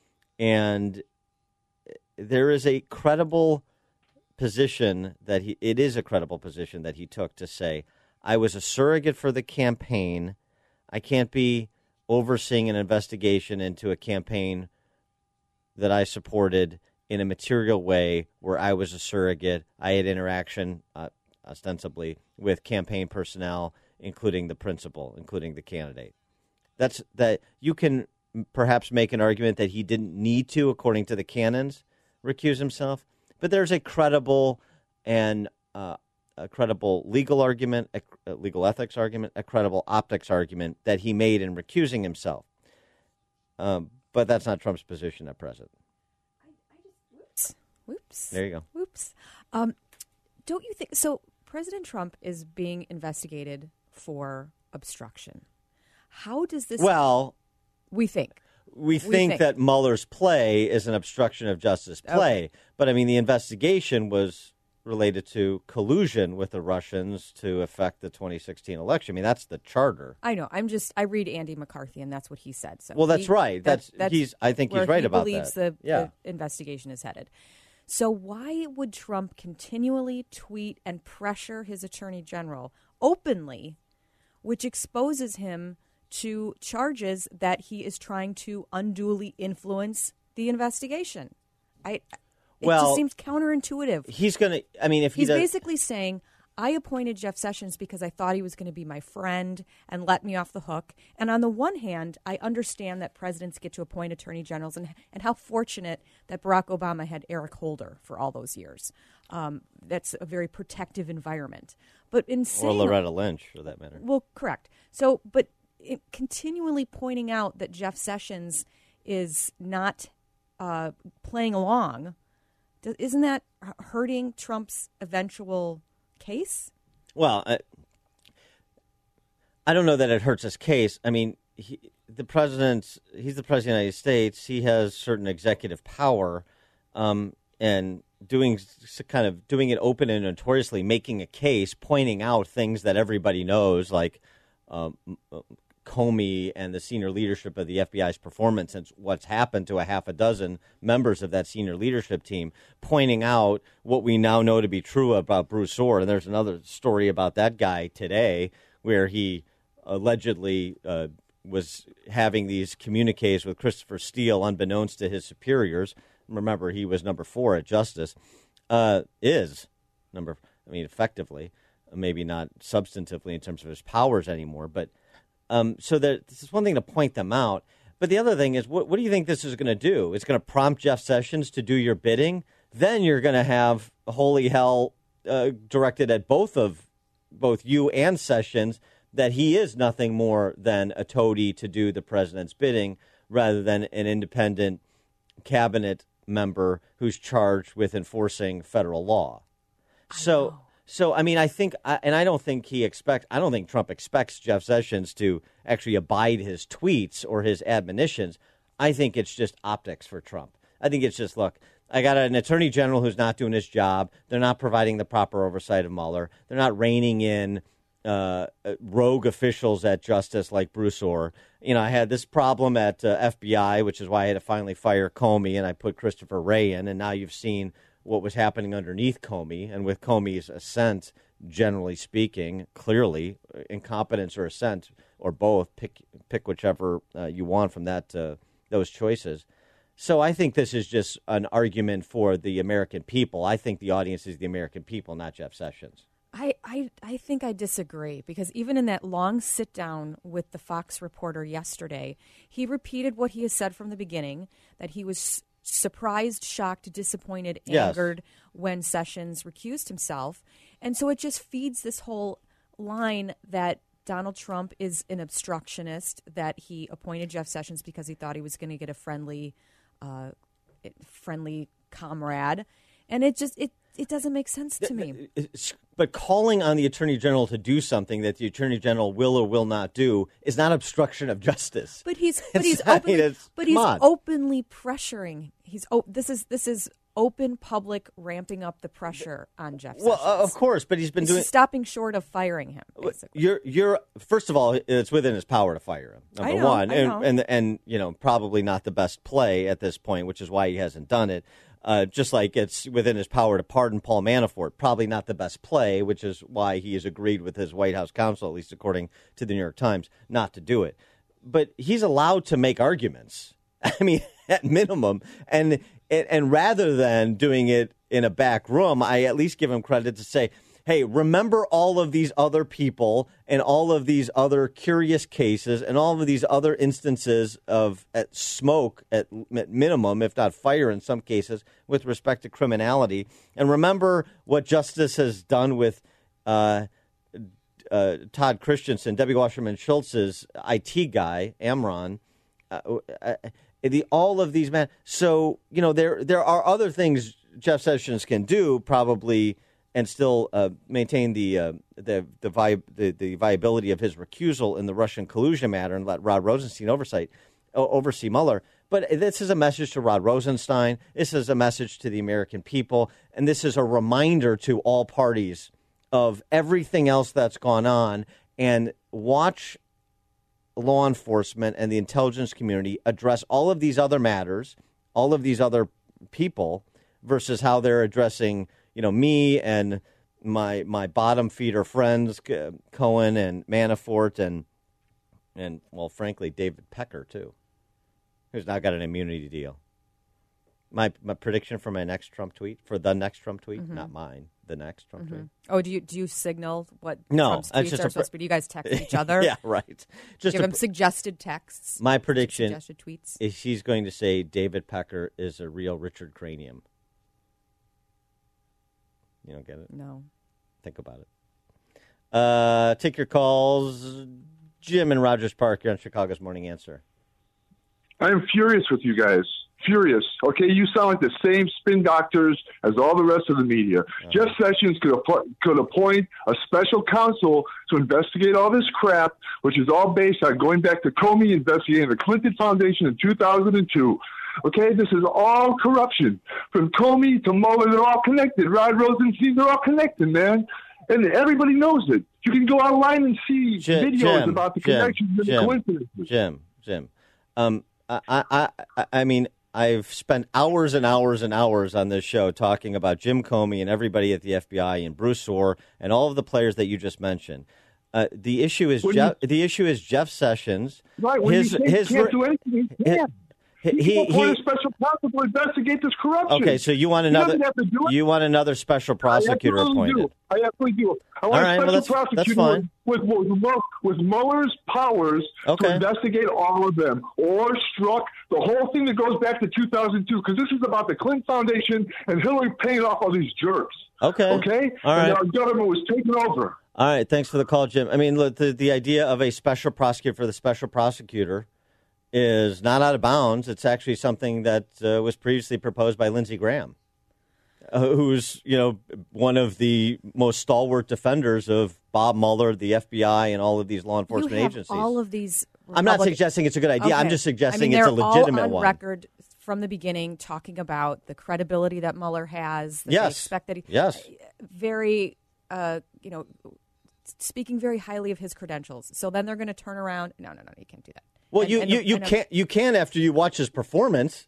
And there is a credible position that he, it is a credible position that he took to say, I was a surrogate for the campaign. I can't be overseeing an investigation into a campaign that I supported in a material way where I was a surrogate. I had interaction, uh, ostensibly, with campaign personnel, including the principal, including the candidate. That's that you can perhaps make an argument that he didn't need to, according to the canons, recuse himself. But there's a credible and uh, a credible legal argument, a, a legal ethics argument, a credible optics argument that he made in recusing himself. Um, but that's not Trump's position at present. I, I just, whoops, whoops. There you go. Whoops. Um, don't you think so? President Trump is being investigated for obstruction. How does this? Well, we think. We think, we think that Mueller's play is an obstruction of justice play. Okay. But, I mean, the investigation was related to collusion with the Russians to affect the twenty sixteen election. I mean, that's the charter. I know. I'm just, I read Andy McCarthy, and that's what he said. So well, that's he, right. That's, that's he's. I think he's right he about believes that. The, yeah. the investigation is headed. So why would Trump continually tweet and pressure his attorney general openly, which exposes him to charges that he is trying to unduly influence the investigation? I it well, just seems counterintuitive. He's going to, I mean, if he he's does, basically saying, I appointed Jeff Sessions because I thought he was going to be my friend and let me off the hook. And on the one hand, I understand that presidents get to appoint attorney generals, and and how fortunate that Barack Obama had Eric Holder for all those years. Um, that's a very protective environment. But in saying, or Loretta Lynch, for that matter. Well, correct. So, but it, continually pointing out that Jeff Sessions is not uh, playing along, does, isn't that hurting Trump's eventual case? Well, I, I don't know that it hurts his case. I mean, he, the president, he's the president of the United States. He has certain executive power, um, and doing kind of doing it open and notoriously, making a case, pointing out things that everybody knows, like um, Comey and the senior leadership of the F B I's performance and what's happened to a half a dozen members of that senior leadership team, pointing out what we now know to be true about Bruce Orr. And there's another story about that guy today where he allegedly uh, was having these communiques with Christopher Steele unbeknownst to his superiors. Remember, he was number four at Justice, uh, is number, I mean, effectively, maybe not substantively in terms of his powers anymore, but Um, so that this is one thing to point them out. But the other thing is, what, what do you think this is going to do? It's going to prompt Jeff Sessions to do your bidding. Then you're going to have holy hell uh, directed at both of both you and Sessions that he is nothing more than a toady to do the president's bidding rather than an independent cabinet member who's charged with enforcing federal law. I so. Know. So, I mean, I think, and I don't think he expects, I don't think Trump expects Jeff Sessions to actually abide his tweets or his admonitions. I think it's just optics for Trump. I think it's just, look, I got an attorney general who's not doing his job. They're not providing the proper oversight of Mueller. They're not reining in uh, rogue officials at Justice like Bruce Orr. You know, I had this problem at uh, F B I, which is why I had to finally fire Comey, and I put Christopher Wray in, and now you've seen what was happening underneath Comey, and with Comey's ascent generally speaking, clearly, incompetence or assent, or both. Pick pick whichever uh, you want from that uh, those choices. So I think this is just an argument for the American people. I think the audience is the American people, not Jeff Sessions. I, I, I think I disagree, because even in that long sit down with the Fox reporter yesterday, he repeated what he has said from the beginning, that he was surprised, shocked, disappointed, Yes. angered when Sessions recused himself. And so it just feeds this whole line that Donald Trump is an obstructionist, that he appointed Jeff Sessions because he thought he was going to get a friendly uh, friendly comrade. And it just, it, it doesn't make sense to me. But calling on the Attorney General to do something that the Attorney General will or will not do is not obstruction of justice. But he's but he's It's- I openly, mean, it's- but he's come on. openly pressuring. He's oh, this is this is open public ramping up the pressure on Jeff Sessions. Well, uh, of course, but he's been He's doing. stopping short of firing him. Basically. You're you're first of all, it's within his power to fire him. Number I know, one, I and, know. and and you know probably not the best play at this point, which is why he hasn't done it. Uh, just like it's within his power to pardon Paul Manafort, probably not the best play, which is why he has agreed with his White House counsel, at least according to the New York Times, not to do it. But he's allowed to make arguments. I mean, at minimum, and and rather than doing it in a back room, I at least give him credit to say, hey, remember all of these other people and all of these other curious cases and all of these other instances of at smoke at minimum, if not fire in some cases, with respect to criminality. And remember what justice has done with uh, uh, Todd Christensen, Debbie Wasserman Schultz's I T guy, Amron. Uh, uh, the all of these men. So, you know, there there are other things Jeff Sessions can do probably and still uh, maintain the uh, the the, vi- the the viability of his recusal in the Russian collusion matter and let Rod Rosenstein oversight o- oversee Mueller. But this is a message to Rod Rosenstein. This is a message to the American people, and this is a reminder to all parties of everything else that's gone on. And watch law enforcement and the intelligence community address all of these other matters, all of these other people, versus how they're addressing, you know, me and my my bottom feeder friends, uh, Cohen and Manafort, and and well, frankly, David Pecker too, who's now got an immunity deal. My my prediction for my next Trump tweet, for the next Trump tweet, Mhm. not mine, the next Trump Mm-hmm. tweet. Oh, do you do you signal what No, Trump's it's tweets just are a supposed pr- to be? Do you guys text each other? Yeah, right. Just give a him pr- suggested texts. My prediction suggested tweets. is she's going to say David Pecker is a real Richard Cranium. You don't get it? No. Think about it. Uh, take your calls. Jim in Rogers Park, you're on Chicago's Morning Answer. I'm furious with you guys. Furious. Okay, you sound like the same spin doctors as all the rest of the media. Uh-huh. Jeff Sessions could, appo- could appoint a special counsel to investigate all this crap, which is all based on going back to Comey investigating the Clinton Foundation in two thousand two. Okay, this is all corruption. From Comey to Mueller, they're all connected. Rod Rosenstein, they're all connected, man. And everybody knows it. You can go online and see Jim, videos Jim, about the Jim, connections and Jim, the coincidences. Jim, Jim. Um, I, I, I, I mean, I've spent hours and hours and hours on this show talking about Jim Comey and everybody at the F B I and Bruce Orr and all of the players that you just mentioned. Uh, the issue is When Jeff. you- The issue is Jeff Sessions. Right, when his you say his he can't re- do anything, he his- can. He, He, he, can appoint he- a special counsel to investigate this corruption. okay, so you want He another doesn't have to do it. you want another special prosecutor I absolutely appointed. do. I absolutely do. I want All right, a well, special that's- that's prosecutor fine. with, with, with, with Mueller's powers Okay. to investigate all of them, or struck the whole thing that goes back to two thousand two, because this is about the Clinton Foundation and Hillary paying off all these jerks. Okay. Okay? All and right. our government was taken over. All right, thanks for the call, Jim. I mean, look, the, the idea of a special prosecutor for the special prosecutor is not out of bounds. It's actually something that uh, was previously proposed by Lindsey Graham, uh, who's, you know, one of the most stalwart defenders of Bob Mueller, the F B I, and all of these law enforcement you have agencies. all of these. I'm not Republic- suggesting it's a good idea. I'm Okay. just suggesting I mean, it's a they're legitimate all on one. record from the beginning talking about the credibility that Mueller has. That they Yes. expect that he, Yes. very, uh, you know, speaking very highly of his credentials. So then they're going to turn around. No, no, no, you can't do that. Well, And- you, and- you, you and- can't you can after you watch his performance.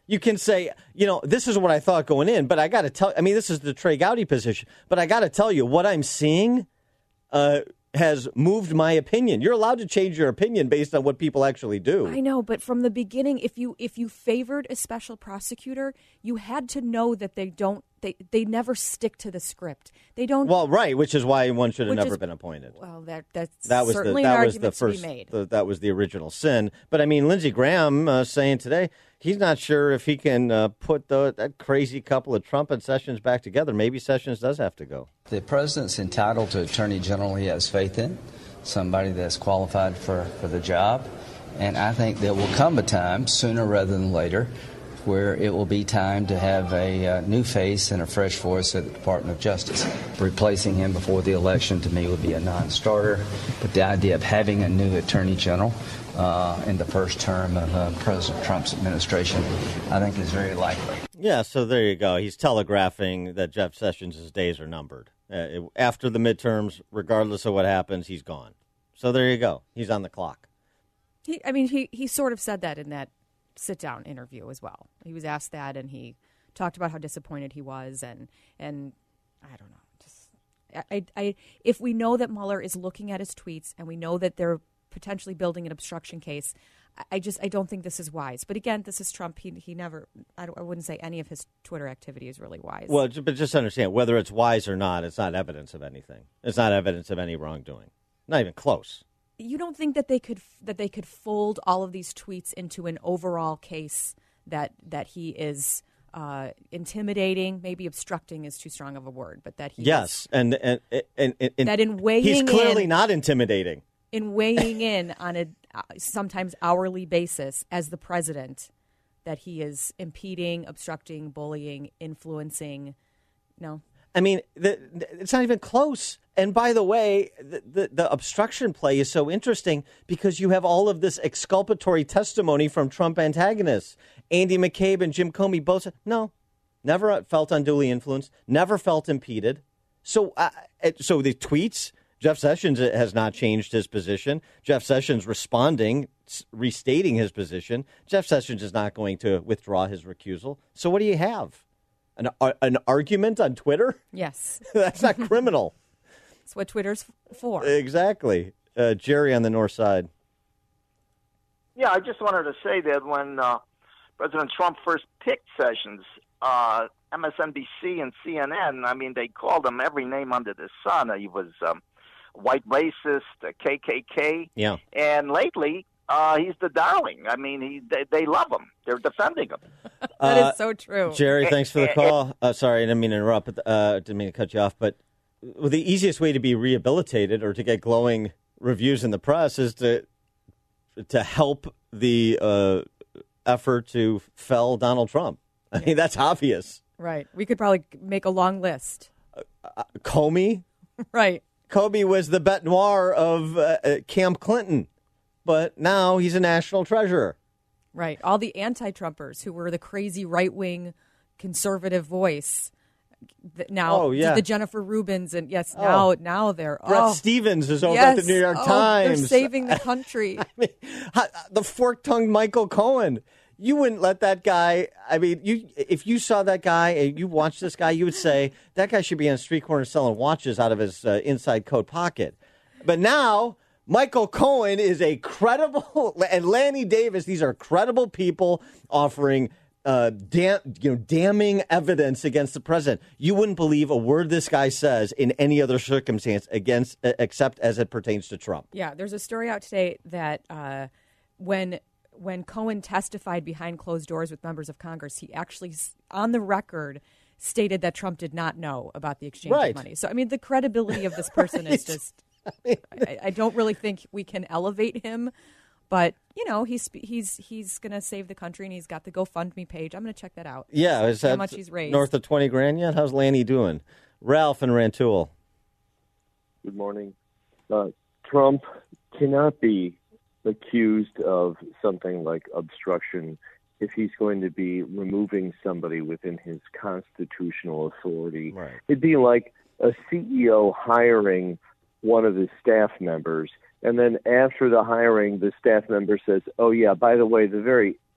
You can say, you know, this is what I thought going in, but I got to tell, I mean, this is the Trey Gowdy position, but I got to tell you, what I'm seeing uh, has moved my opinion. You're allowed to change your opinion based on what people actually do. I know, but from the beginning, if you if you favored a special prosecutor, you had to know that they don't, they, they never stick to the script. They don't. Well, right, which is why one should have Which never is- been appointed. Well, that that's That was certainly the, that an was the argument first, to be made. the- that was the original sin. But I mean, Lindsey Graham uh, saying today he's not sure if he can uh, put the, that crazy couple of Trump and Sessions back together. Maybe Sessions does have to go. The president's entitled to attorney general he has faith in, somebody that's qualified for, for the job. And I think there will come a time, sooner rather than later, where it will be time to have a uh, new face and a fresh voice at the Department of Justice. Replacing him before the election, to me, would be a non-starter. But the idea of having a new attorney general uh, in the first term of uh, President Trump's administration, I think is very likely. Yeah, so there you go. He's telegraphing that Jeff Sessions' days are numbered. Uh, after the midterms, regardless of what happens, he's gone. So there you go. He's on the clock. He, I mean, he, he sort of said that in that sit-down interview as well. He was asked that, and he talked about how disappointed he was, and and I don't know. Just I, I if we know that Mueller is looking at his tweets, and we know that they're potentially building an obstruction case, I, I just I don't think this is wise. But again, this is Trump. He he never. I, don't, I wouldn't say any of his Twitter activity is really wise. Well, j- but just understand, whether it's wise or not, it's not evidence of anything. It's not evidence of any wrongdoing. Not even close. You don't think that they could that they could fold all of these tweets into an overall case that that he is uh, intimidating, maybe obstructing is too strong of a word, but that he yes, is, and, and, and, and, and that in weighing he's clearly in, not intimidating. in weighing in on a uh, sometimes hourly basis as the president, that he is impeding, obstructing, bullying, influencing. No. I mean, the, the, it's not even close. And by the way, the, the, the obstruction play is so interesting because you have all of this exculpatory testimony from Trump antagonists. Andy McCabe and Jim Comey both said, no, never felt unduly influenced, never felt impeded. So, uh, so the tweets, Jeff Sessions has not changed his position. Jeff Sessions responding, restating his position. Jeff Sessions is not going to withdraw his recusal. So what do you have? An, an argument on Twitter? Yes. That's not criminal. That's what Twitter's for. Exactly. Uh, Jerry on the north side. Yeah, I just wanted to say that when uh, President Trump first picked Sessions, uh, M S N B C and C N N, I mean, they called him every name under the sun. He was um, white racist, a K K K. Yeah. And lately, uh, he's the darling. I mean, he they, they love him. They're defending him. That Uh, is so true. Jerry, thanks for the call. Uh, sorry, I didn't mean to interrupt, but uh, didn't mean to cut you off. But well, the easiest way to be rehabilitated or to get glowing reviews in the press is to to help the uh, effort to fell Donald Trump. I mean, that's obvious. Right. We could probably make a long list. Uh, Comey? Right. Comey was the bête noire of uh, uh, Camp Clinton, but now he's a national treasure. Right. All the anti-Trumpers who were the crazy right-wing conservative voice. th- Now, Oh, yeah. the Jennifer Rubins, and yes, Oh. now now they're Brett oh, Stevens is over yes. at the New York Oh, Times. They're saving the country. I mean, how- the fork-tongued Michael Cohen. You wouldn't let that guy. I mean, you if you saw that guy and you watched this guy, you would say that guy should be on a street corner selling watches out of his uh, inside coat pocket. But now Michael Cohen is a credible, and Lanny Davis. These are credible people offering uh, dam, you know, damning evidence against the president. You wouldn't believe a word this guy says in any other circumstance against, except as it pertains to Trump. Yeah, there's a story out today that uh, when when Cohen testified behind closed doors with members of Congress, he actually, s- on the record, stated that Trump did not know about the exchange Right. of money. So, I mean, the credibility of this person is just, I, I don't really think we can elevate him. But, you know, he's he's he's going to save the country, and he's got the GoFundMe page. I'm going to check that out. Yeah, is See how that much he's raised. north of twenty grand yet? How's Lanny doing? Ralph and Rantoul. Good morning. Uh, Trump cannot be accused of something like obstruction if he's going to be removing somebody within his constitutional authority. Right. It'd be like a C E O hiring one of his staff members, and then after the hiring, the staff member says, oh, yeah, by the way, the very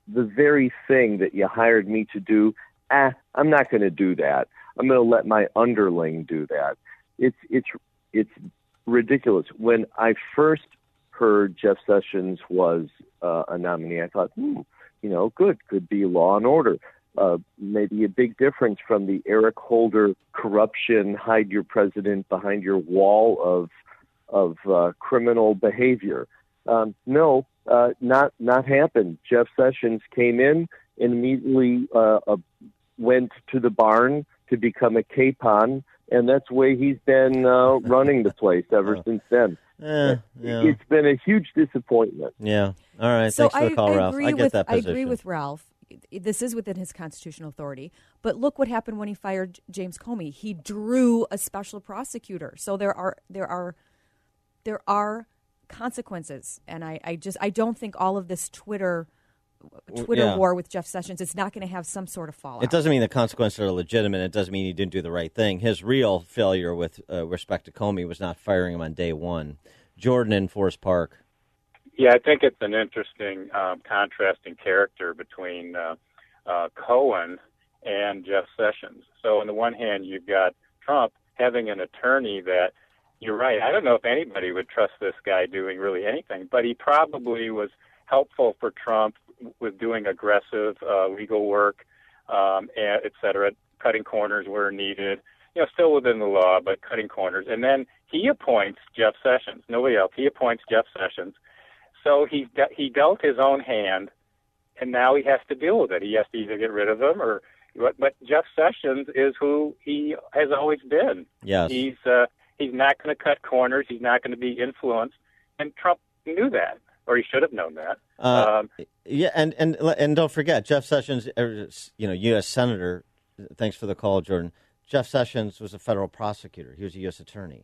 the very thing that you hired me to do, ah, I'm not going to do that. I'm going to let my underling do that. It's it's it's ridiculous. When I first heard Jeff Sessions was uh, a nominee, I thought, hmm, you know, good, could be law and order. Uh, maybe a big difference from the Eric Holder corruption, hide your president behind your wall of of uh, criminal behavior. Um, no, uh, not not happened. Jeff Sessions came in and immediately uh, uh, went to the barn to become a capon, and that's the way he's been uh, running the place ever oh. since then. Eh, yeah. It's been a huge disappointment. Yeah. All right. So Thanks for the call, I, I Ralph. agree I get with, that position. I agree with Ralph. This is within his constitutional authority. But look what happened when he fired James Comey. He drew a special prosecutor. So there are there are there are consequences. And I, I just I don't think all of this Twitter Twitter yeah. war with Jeff Sessions is not going to have some sort of fallout. It doesn't mean the consequences are legitimate. It doesn't mean he didn't do the right thing. His real failure with uh, respect to Comey was not firing him on day one. Jordan in Forest Park. Yeah, I think it's an interesting um, contrasting character between uh, uh, Cohen and Jeff Sessions. So on the one hand, you've got Trump having an attorney that, you're right, I don't know if anybody would trust this guy doing really anything, but he probably was helpful for Trump with doing aggressive uh, legal work, um, and et cetera, cutting corners where needed, you know, still within the law, but cutting corners. And then he appoints Jeff Sessions, nobody else. He appoints Jeff Sessions. So he de- he dealt his own hand, and now he has to deal with it. He has to either get rid of him or. But Jeff Sessions is who he has always been. Yes. He's uh, he's not going to cut corners. He's not going to be influenced, and Trump knew that, or he should have known that. Uh, um, yeah, and, and and don't forget, Jeff Sessions, you know, U S Senator. Thanks for the call, Jordan. Jeff Sessions was a federal prosecutor. He was a U S attorney.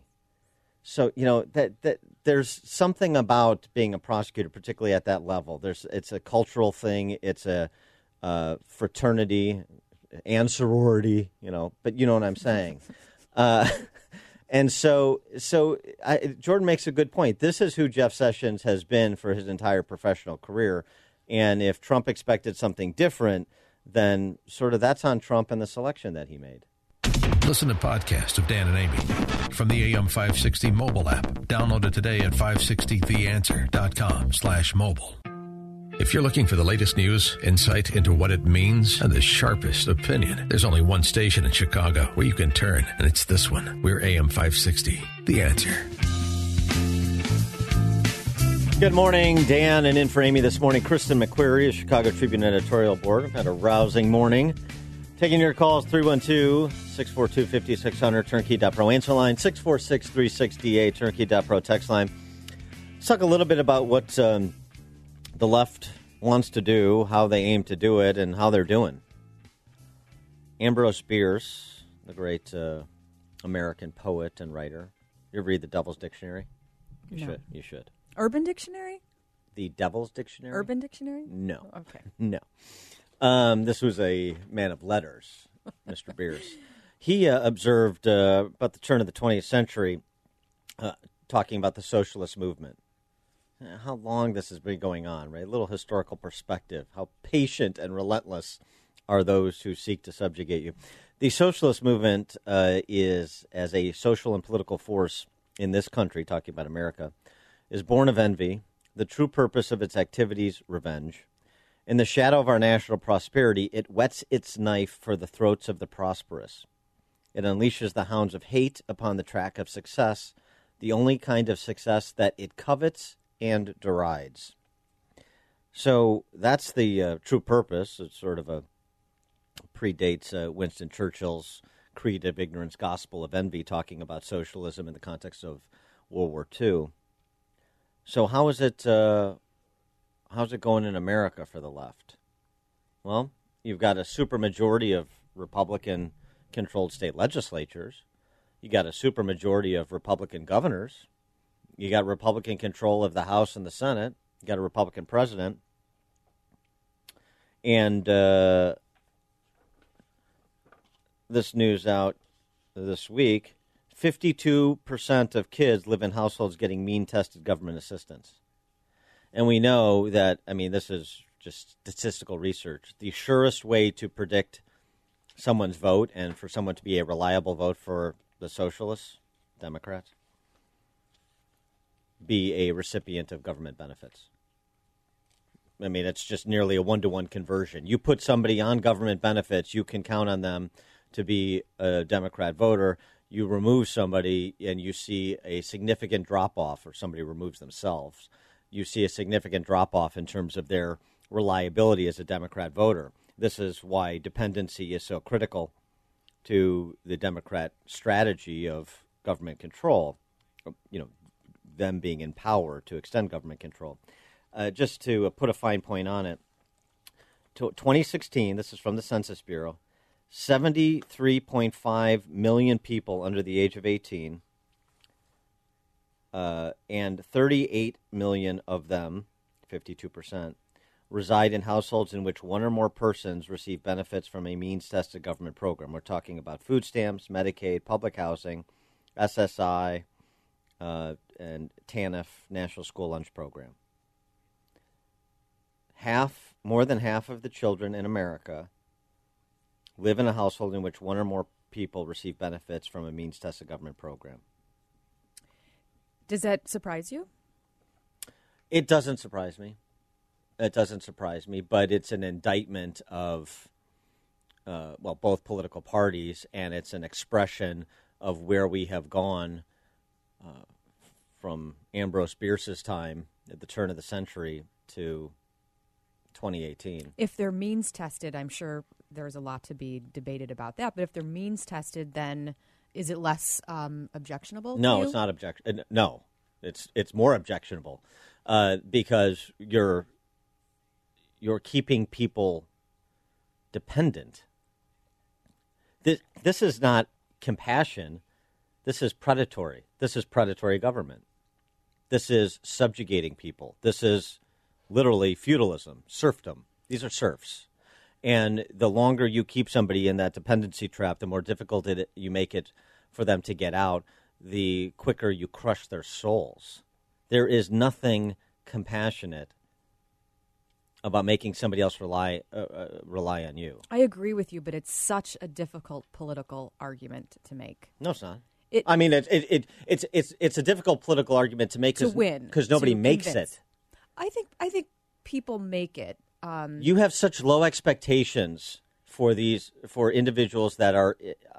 So, you know, that, that there's something about being a prosecutor, particularly at that level. There's it's a cultural thing. It's a uh, fraternity and sorority, you know, but you know what I'm saying. Uh, and so so I, Jordan makes a good point. This is who Jeff Sessions has been for his entire professional career. And if Trump expected something different, then sort of that's on Trump and the selection that he made. Listen to podcasts of Dan and Amy from the A M five sixty mobile app. Download it today at five sixty the answer dot com slash mobile. If you're looking for the latest news, insight into what it means, and the sharpest opinion, there's only one station in Chicago where you can turn, and it's this one. We're A M five sixty, The Answer. Good morning, Dan, and in for Amy this morning, Kristen McQuarrie of Chicago Tribune editorial board. We've had a rousing morning. Taking your calls, three one two, six four two, five six zero zero, turnkey dot pro. Answer line, six four six, three six D A, turnkey dot pro text line. Let's talk a little bit about what um, the left wants to do, how they aim to do it, and how they're doing. Ambrose Bierce, the great uh, American poet and writer. You ever read The Devil's Dictionary? You No. should. You should. Urban Dictionary? The Devil's Dictionary? Urban Dictionary? No. Okay. No. Um, this was a man of letters, Mister Bierce. He uh, observed uh, about the turn of the twentieth century, uh, talking about the socialist movement. Uh, how long this has been going on, right? A little historical perspective. How patient and relentless are those who seek to subjugate you. The socialist movement uh, is, as a social and political force in this country, talking about America, is born of envy, the true purpose of its activities, revenge. In the shadow of our national prosperity, it whets its knife for the throats of the prosperous. It unleashes the hounds of hate upon the track of success, the only kind of success that it covets and derides. So that's the uh, true purpose. It's sort of a predates uh, Winston Churchill's creed of ignorance, gospel of envy, talking about socialism in the context of World War Two. So how is it... Uh, How's it going in America for the left? Well, you've got a supermajority of Republican-controlled state legislatures. You got a supermajority of Republican governors. You got Republican control of the House and the Senate. You got a Republican president. And uh, this news out this week, fifty-two percent of kids live in households getting mean-tested government assistance. And we know that, I mean, this is just statistical research. The surest way to predict someone's vote and for someone to be a reliable vote for the socialists, Democrats, be a recipient of government benefits. I mean, it's just nearly a one-to-one conversion. You put somebody on government benefits, you can count on them to be a Democrat voter. You remove somebody and you see a significant drop-off, or somebody removes themselves, you see a significant drop-off in terms of their reliability as a Democrat voter. This is why dependency is so critical to the Democrat strategy of government control, you know, them being in power to extend government control. Uh, just to uh, put a fine point on it, to twenty sixteen, this is from the Census Bureau, seventy-three point five million people under the age of eighteen, uh, and thirty-eight million of them, fifty-two percent, reside in households in which one or more persons receive benefits from a means-tested government program. We're talking about food stamps, Medicaid, public housing, S S I, uh, and TANF, National School Lunch Program. Half, more than half of the children in America live in a household in which one or more people receive benefits from a means-tested government program. Does that surprise you? It doesn't surprise me. It doesn't surprise me, but it's an indictment of, uh, well, both political parties, and it's an expression of where we have gone uh, from Ambrose Bierce's time at the turn of the century to twenty eighteen. If they're means tested, I'm sure there's a lot to be debated about that. But if they're means tested, then is it less um, objectionable? No, to you? it's not object. No, it's it's more objectionable uh, because you're you're keeping people dependent. This this is not compassion. This is predatory. This is predatory government. This is subjugating people. This is literally feudalism, serfdom. These are serfs. And the longer you keep somebody in that dependency trap, the more difficult it, you make it for them to get out, the quicker you crush their souls. There is nothing compassionate about making somebody else rely uh, uh, rely on you. I agree with you, but it's such a difficult political argument to make. No, it's not. It, I mean, it, it, it, it's it's it's a difficult political argument to make to win because nobody to makes convince. it. I think I think people make it. Um, You have such low expectations for these for individuals that are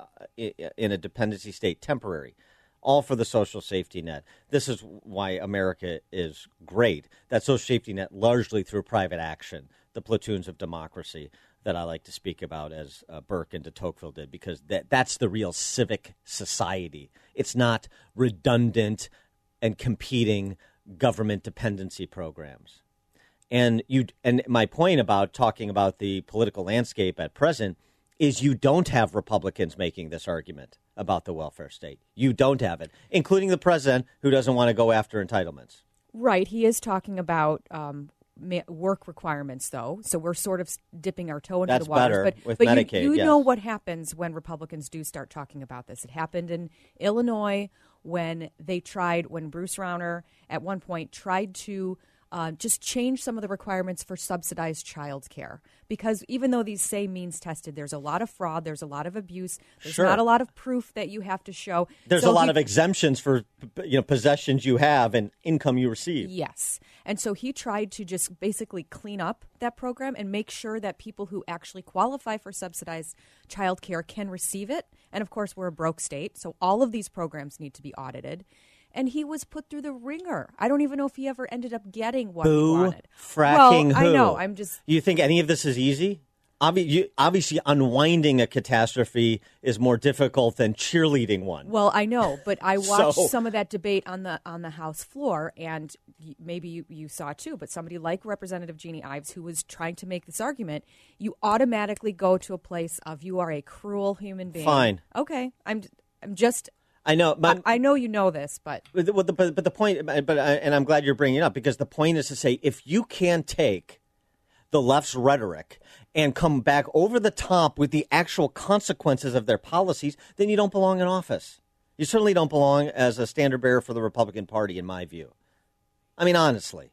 in a dependency state, temporary, all for the social safety net. This is why America is great. That social safety net, largely through private action, the platoons of democracy that I like to speak about, as uh, Burke and de Tocqueville did, because that that's the real civic society. It's not redundant and competing government dependency programs. And you and my point about talking about the political landscape at present is you don't have Republicans making this argument about the welfare state. You don't have it, including the president, who doesn't want to go after entitlements. Right. He is talking about um, ma- work requirements, though. So we're sort of dipping our toe into That's the waters. better but with but Medicaid, you, you yes. know what happens when Republicans do start talking about this. It happened in Illinois when they tried, when Bruce Rauner at one point tried to Uh, just change some of the requirements for subsidized child care. Because even though these say means tested, there's a lot of fraud, there's a lot of abuse, there's Sure. not a lot of proof that you have to show. There's So a lot he- of exemptions for you know possessions you have and income you receive. Yes. And so he tried to just basically clean up that program and make sure that people who actually qualify for subsidized child care can receive it. And of course, we're a broke state, so all of these programs need to be audited. And he was put through the ringer. I don't even know if he ever ended up getting what Boo, he wanted. fracking well, who? I know. I'm just. You think any of this is easy? Obvi- you, obviously, unwinding a catastrophe is more difficult than cheerleading one. Well, I know, but I watched So- some of that debate on the on the House floor, and y- maybe you, you saw it too. But somebody like Representative Jeannie Ives, who was trying to make this argument, you automatically go to a place of you are a cruel human being. Fine. Okay, I'm I'm just. I know. My, I, I know you know this, but But the, but the, but the point, but I, and I'm glad you're bringing it up, because the point is to say, if you can take the left's rhetoric and come back over the top with the actual consequences of their policies, then you don't belong in office. You certainly don't belong as a standard bearer for the Republican Party, in my view. I mean, honestly,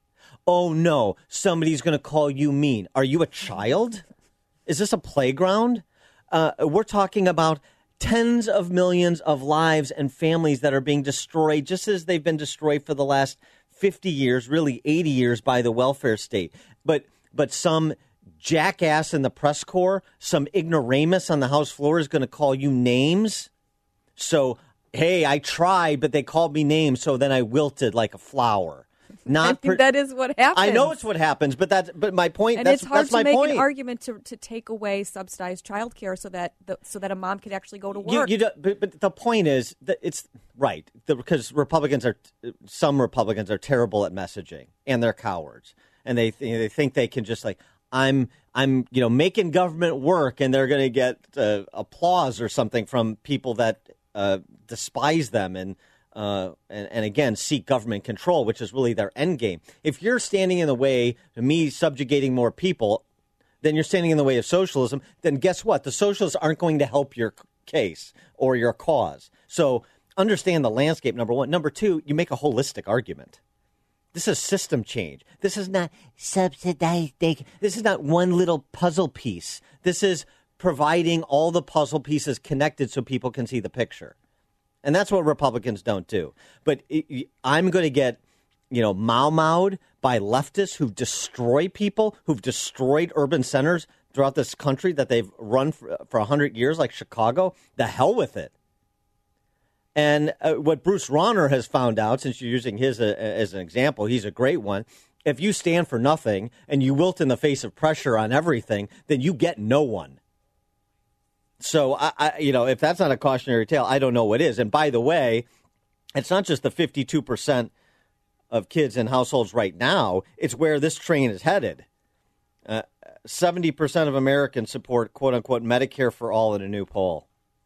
oh, no, somebody's going to call you mean. Are you a child? Is this a playground? Uh, we're talking about tens of millions of lives and families that are being destroyed just as they've been destroyed for the last fifty years, really eighty years by the welfare state. But but some jackass in the press corps, some ignoramus on the House floor is going to call you names. So, hey, I tried, but they called me names, so then I wilted like a flower. Not per- that is what happens. I know it's what happens, but that's but my point. And that's, it's hard that's to my make point. an argument to, to take away subsidized childcare so that the, so that a mom can actually go to You, work. you don't, but, but the point is that it's right the, because Republicans are some Republicans are terrible at messaging and they're cowards and they th- they think they can just like I'm I'm you know making government work and they're going to get uh, applause or something from people that uh, despise them and. Uh, and, and again, seek government control, which is really their end game. If you're standing in the way of me subjugating more people, then you're standing in the way of socialism. Then guess what? The socialists aren't going to help your case or your cause. So understand the landscape, number one. Number two, you make a holistic argument. This is system change. This is not subsidized. This is not one little puzzle piece. This is providing all the puzzle pieces connected so people can see the picture. And that's what Republicans don't do. But it, I'm going to get, you know, mau-maued by leftists who destroy people, who've destroyed urban centers throughout this country that they've run for, for one hundred years, like Chicago. The hell with it. And uh, what Bruce Rauner has found out, since you're using his uh, as an example, he's a great one. If you stand for nothing and you wilt in the face of pressure on everything, then you get no one. So, I, I, you know, if that's not a cautionary tale, I don't know what is. And by the way, it's not just the fifty-two percent of kids in households right now. It's where this train is headed. Uh, seventy percent of Americans support, quote unquote, Medicare for all in a new poll.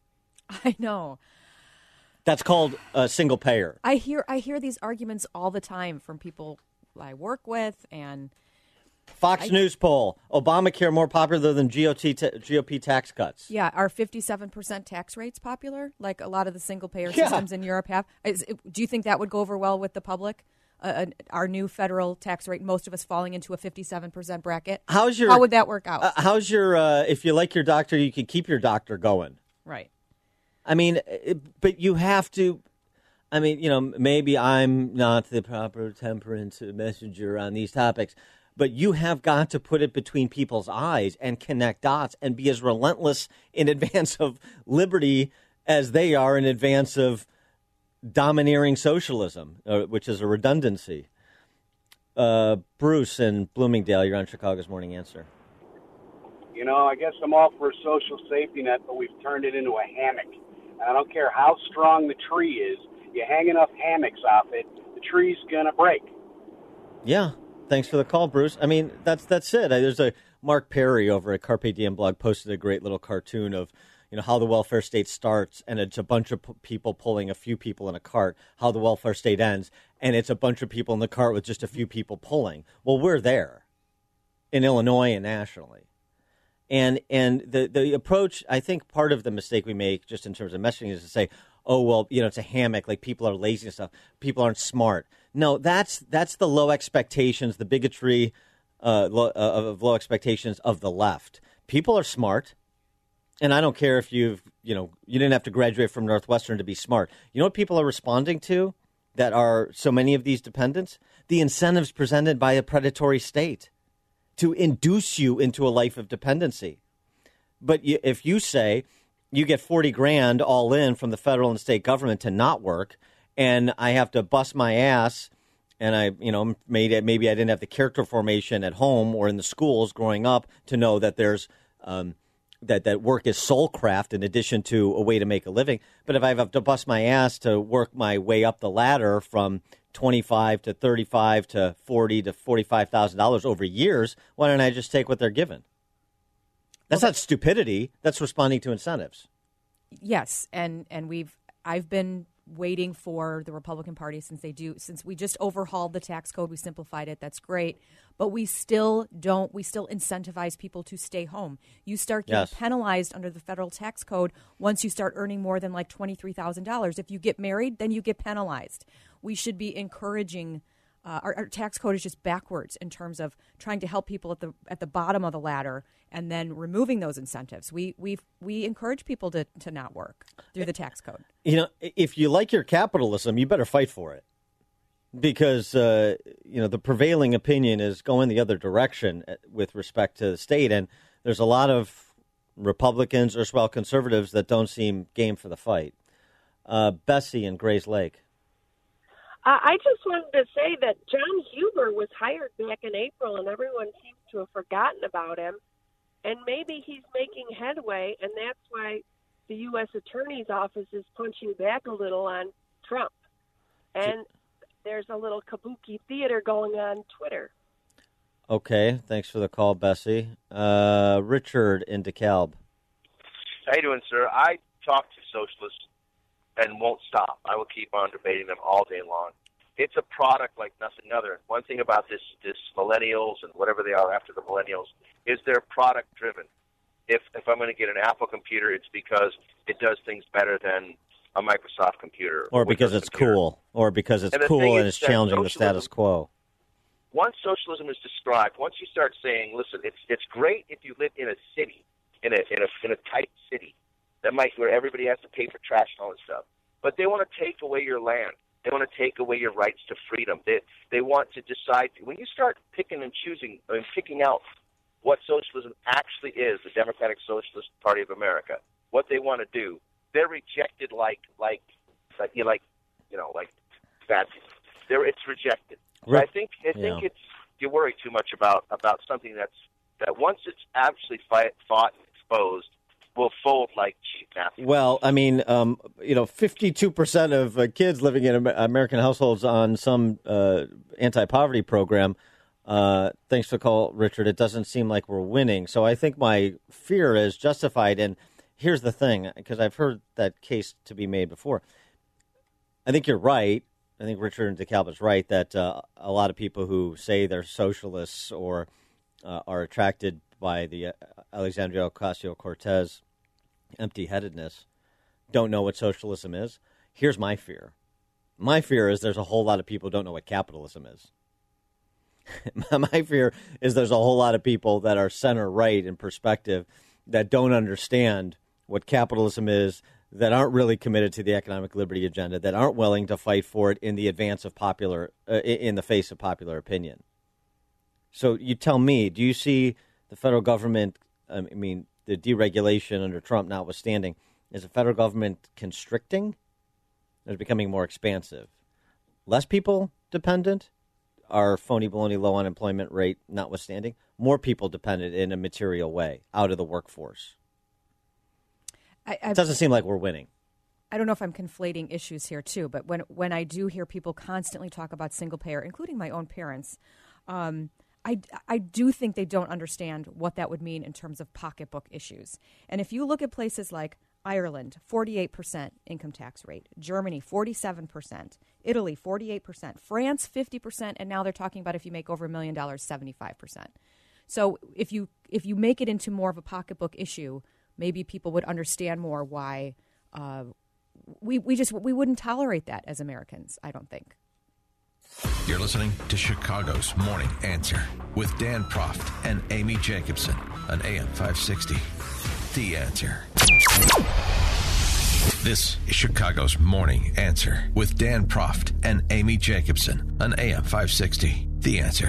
I know. That's called a single payer. I hear I hear these arguments all the time from people I work with and Fox I, News poll, Obamacare more popular than G O P, t- G O P tax cuts. Yeah, are fifty-seven percent tax rates popular, like a lot of the single-payer yeah. systems in Europe have? Is, do you think that would go over well with the public? Uh, our new federal tax rate, most of us falling into a fifty-seven percent bracket? How's your, How would that work out? Uh, how's your, uh, if you like your doctor, you can keep your doctor going. Right. I mean, it, but you have to, I mean, you know, maybe I'm not the proper temperance messenger on these topics, but you have got to put it between people's eyes and connect dots and be as relentless in advance of liberty as they are in advance of domineering socialism, uh, which is a redundancy. Uh, Bruce in Bloomingdale, you're on Chicago's Morning Answer. You know, I guess I'm all for a social safety net, but we've turned it into a hammock. And I don't care how strong the tree is, you hang enough hammocks off it, the tree's going to break. Yeah. Thanks for the call, Bruce. I mean, that's that's it. There's a Mark Perry over at Carpe Diem blog posted a great little cartoon of, you know, how the welfare state starts, and it's a bunch of p- people pulling a few people in a cart, how the welfare state ends, and it's a bunch of people in the cart with just a few people pulling. Well, we're there in Illinois and nationally. And and the, the approach, I think part of the mistake we make just in terms of messaging is to say, oh, well, you know, it's a hammock, like people are lazy and stuff. People aren't smart. No, that's that's the low expectations, the bigotry uh, lo- uh, of low expectations of the left. People are smart. And I don't care if you've, you know, you didn't have to graduate from Northwestern to be smart. You know what people are responding to that are so many of these dependents? The incentives presented by a predatory state to induce you into a life of dependency. But you, if you say you get forty grand all in from the federal and state government to not work, and I have to bust my ass, and I, you know, maybe, maybe I didn't have the character formation at home or in the schools growing up to know that there's um, that, that work is soul craft in addition to a way to make a living. But if I have to bust my ass to work my way up the ladder from twenty-five to thirty-five to forty to forty-five thousand dollars over years, why don't I just take what they're given? That's well, not stupidity. That's responding to incentives. Yes, and and we've I've been waiting for the Republican Party since they do since we just overhauled the tax code, we simplified it. That's great, but we still don't. We still incentivize people to stay home. You start getting yes. penalized under the federal tax code once you start earning more than like twenty-three thousand dollars. If you get married, then you get penalized. We should be encouraging Uh, our, our tax code is just backwards in terms of trying to help people at the at the bottom of the ladder and then removing those incentives. We we we encourage people to, to not work through the tax code. You know, if you like your capitalism, you better fight for it, because uh, you know the prevailing opinion is going the other direction with respect to the state, and there's a lot of Republicans or as well conservatives that don't seem game for the fight. Uh, Bessie in Grays Lake. I just wanted to say that John Huber was hired back in April, and everyone seems to have forgotten about him. And maybe he's making headway, and that's why the U S Attorney's Office is punching back a little on Trump. And there's a little kabuki theater going on Twitter. Okay, thanks for the call, Bessie. Uh, Richard in DeKalb. How you doing, sir? I talk to socialists and won't stop. I will keep on debating them all day long. It's a product like nothing other. One thing about this, this millennials and whatever they are after the millennials is they're product driven. If if I'm going to get an Apple computer, it's because it does things better than a Microsoft computer. Or because it's computer. cool. Or because it's And the cool thing and is it's that challenging the socialism- status quo. Once socialism is described, once you start saying, listen, it's it's great if you live in a city, in a in a in a tight city, that might where everybody has to pay for trash and all this stuff. But they want to take away your land. They want to take away your rights to freedom. They they want to decide. When you start picking and choosing and picking out what socialism actually is, the Democratic Socialist Party of America, what they want to do, they're rejected like like like you like you know like that. They're it's rejected. So I think I think Yeah. it's you worry too much about about something that's that once it's actually fight, fought and exposed will fold like cheap napkins. Well, I mean, um, you know, fifty-two percent of uh, kids living in Amer- American households on some uh, anti-poverty program. Uh, thanks for the call, Richard. It doesn't seem like we're winning. So I think my fear is justified. And here's the thing, because I've heard that case to be made before. I think you're right. I think Richard and DeKalb is right that uh, a lot of people who say they're socialists or uh, are attracted by the uh, Alexandria Ocasio-Cortez empty-headedness don't know what socialism is. Here's my fear. My fear is there's a whole lot of people who don't know what capitalism is. My fear is there's a whole lot of people that are center-right in perspective that don't understand what capitalism is, that aren't really committed to the economic liberty agenda, that aren't willing to fight for it in the advance of popular, uh, in the face of popular opinion. So you tell me, do you see the federal government, I mean, the deregulation under Trump notwithstanding, is the federal government constricting? Or is it becoming more expansive? Less people dependent? Our phony baloney low unemployment rate notwithstanding? More people dependent in a material way out of the workforce? I, I, It doesn't seem like we're winning. I don't know if I'm conflating issues here, too, but when when I do hear people constantly talk about single payer, including my own parents, um, I, I do think they don't understand what that would mean in terms of pocketbook issues. And if you look at places like Ireland, forty-eight percent income tax rate, Germany, forty-seven percent, Italy, forty-eight percent, France, fifty percent, and now they're talking about if you make over a million dollars, seventy-five percent. So if you if you make it into more of a pocketbook issue, maybe people would understand more why uh, we we just we wouldn't tolerate that as Americans, I don't think. You're listening to Chicago's Morning Answer with Dan Proft and Amy Jacobson on A M five sixty. The Answer. This is Chicago's Morning Answer with Dan Proft and Amy Jacobson on A M five sixty. The Answer.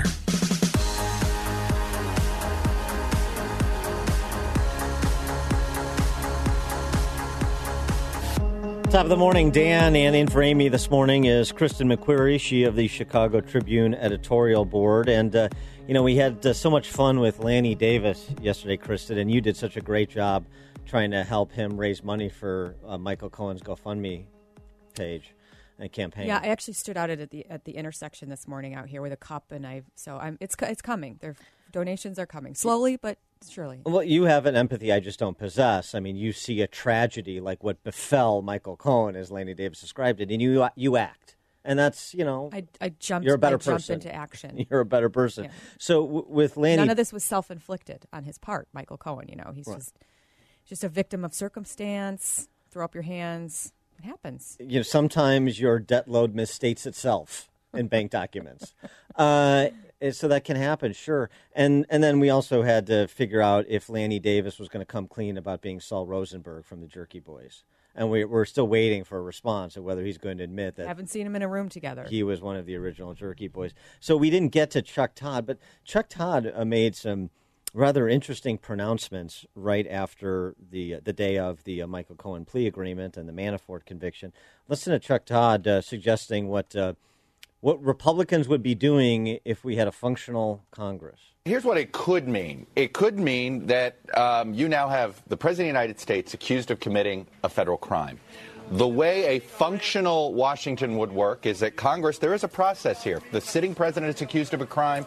Top of the morning, Dan, and in for Amy this morning is Kristen McQuarrie, she of the Chicago Tribune editorial board. And, uh, you know, we had uh, so much fun with Lanny Davis yesterday, Kristen, and you did such a great job trying to help him raise money for uh, Michael Cohen's GoFundMe page and campaign. Yeah, I actually stood out at the at the intersection this morning out here with a cup, and I so I'm it's it's coming. Their donations are coming slowly, but surely. Well, you have an empathy I just don't possess. I mean, you see a tragedy like what befell Michael Cohen, as Lanny Davis described it, and you you act. And that's, you know, I, I jumped. You're a better I jumped person. into action. You're a better person. Yeah. So w- with Lanny, none of this was self-inflicted on his part. Michael Cohen, you know, he's Right. just just a victim of circumstance. Throw up your hands. It happens. you know, sometimes your debt load misstates itself. in bank documents. Uh, so that can happen, sure. And and then we also had to figure out if Lanny Davis was going to come clean about being Saul Rosenberg from the Jerky Boys. And we, we're still waiting for a response of whether he's going to admit that. Haven't seen him in a room together. He was one of the original Jerky Boys. So we didn't get to Chuck Todd, but Chuck Todd uh, made some rather interesting pronouncements right after the uh, the day of the uh, Michael Cohen plea agreement and the Manafort conviction. Listen to Chuck Todd uh, suggesting what uh, what Republicans would be doing if we had a functional Congress. Here's what it could mean. It could mean that um, you now have the President of the United States accused of committing a federal crime. The way a functional Washington would work is that Congress, there is a process here. The sitting president is accused of a crime.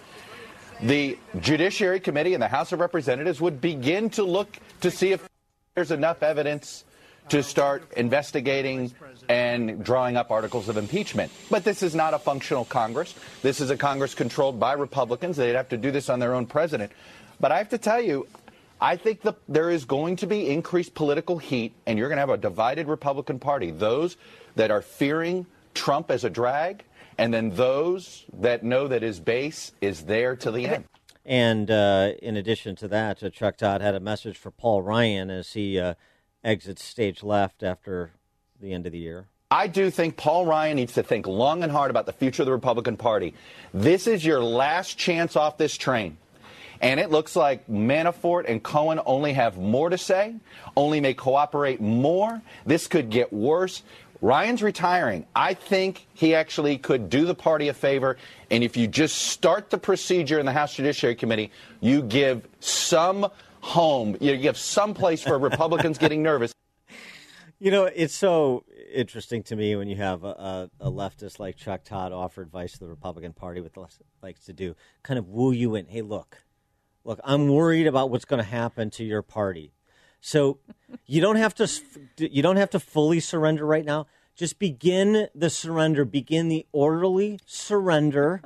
The Judiciary Committee and the House of Representatives would begin to look to see if there's enough evidence to start investigating and drawing up articles of impeachment. But this is not a functional Congress. This is a Congress controlled by Republicans. They'd have to do this on their own president. But I have to tell you, I think the, there is going to be increased political heat, and you're going to have a divided Republican Party. Those that are fearing Trump as a drag, and then those that know that his base is there to the end. And uh, in addition to that, uh, Chuck Todd had a message for Paul Ryan as he uh, exits stage left after the end of the year. I do think Paul Ryan needs to think long and hard about the future of the Republican Party. This is your last chance off this train. And it looks like Manafort and Cohen only have more to say, only may cooperate more. This could get worse. Ryan's retiring. I think he actually could do the party a favor. And if you just start the procedure in the House Judiciary Committee, you give some home, you give some place for Republicans getting nervous. You know, it's so interesting to me when you have a, a, a leftist like Chuck Todd offer advice to the Republican Party, what the left likes to do, kind of woo you in. Hey, look, look, I'm worried about what's going to happen to your party. So you don't have to you don't have to fully surrender right now. Just begin the surrender. Begin the orderly surrender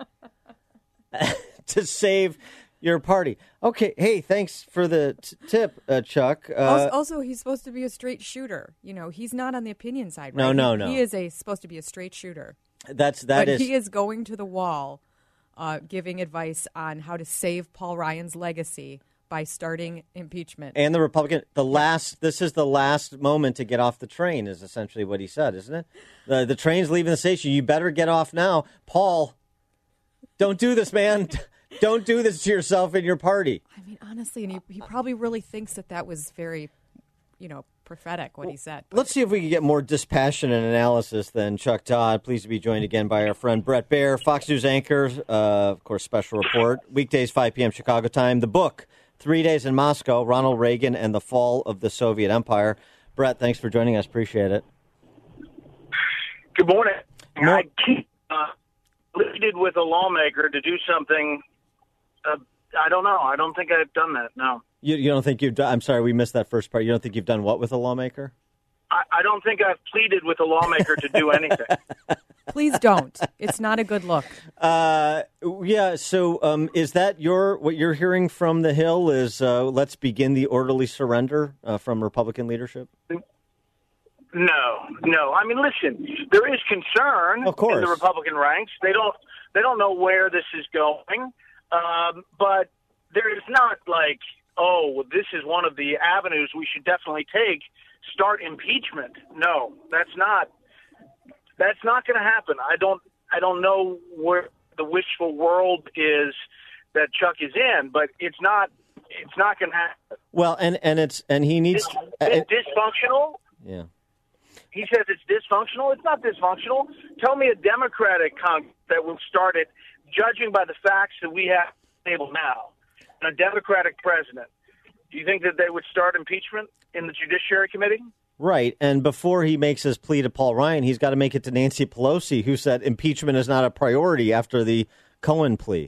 to save your party. Okay. Hey, thanks for the t- tip, uh, Chuck. Uh, also, also, he's supposed to be a straight shooter. You know, he's not on the opinion side. Right? No, no, he, no. He is a supposed to be a straight shooter. That's that but is. He is going to the wall, uh, giving advice on how to save Paul Ryan's legacy by starting impeachment. And the Republican, the last, this is the last moment to get off the train is essentially what he said, isn't it? The the train's leaving the station. You better get off now. Paul, don't do this, man. Don't do this to yourself and your party. I mean, honestly, and he, he probably really thinks that that was very, you know, prophetic what well, he said. But. Let's see if we can get more dispassionate analysis than Chuck Todd. Pleased to be joined again by our friend Bret Baier, Fox News anchor, uh, of course, special report, weekdays, five p.m. Chicago time. The book, Three Days in Moscow, Ronald Reagan and the Fall of the Soviet Empire. Bret, thanks for joining us. Appreciate it. Good morning. No. I keep uh, pleaded with a lawmaker to do something. Uh, I don't know. I don't think I've done that, no. You, you don't think you've done, I'm sorry, we missed that first part. You don't think you've done what with a lawmaker? I, I don't think I've pleaded with a lawmaker to do anything. Please don't. It's not a good look. Uh, yeah, so um, is that your what you're hearing from the Hill is uh, let's begin the orderly surrender uh, from Republican leadership? No, no. I mean, listen, there is concern of course. in the Republican ranks. They don't they don't know where this is going. Um, but there is not like, oh, this is one of the avenues we should definitely take. Start impeachment. No, that's not. That's not going to happen. I don't. I don't know where the wishful world is that Chuck is in, but it's not. It's not going to happen. Well, and, and it's and he needs. It's, it's dysfunctional. Yeah. He says it's dysfunctional. It's not dysfunctional. Tell me a Democratic Congress that will start it, judging by the facts that we have on the table now, and a Democratic president. Do you think that they would start impeachment in the Judiciary Committee? Right, and before he makes his plea to Paul Ryan, he's got to make it to Nancy Pelosi, who said impeachment is not a priority after the Cohen plea.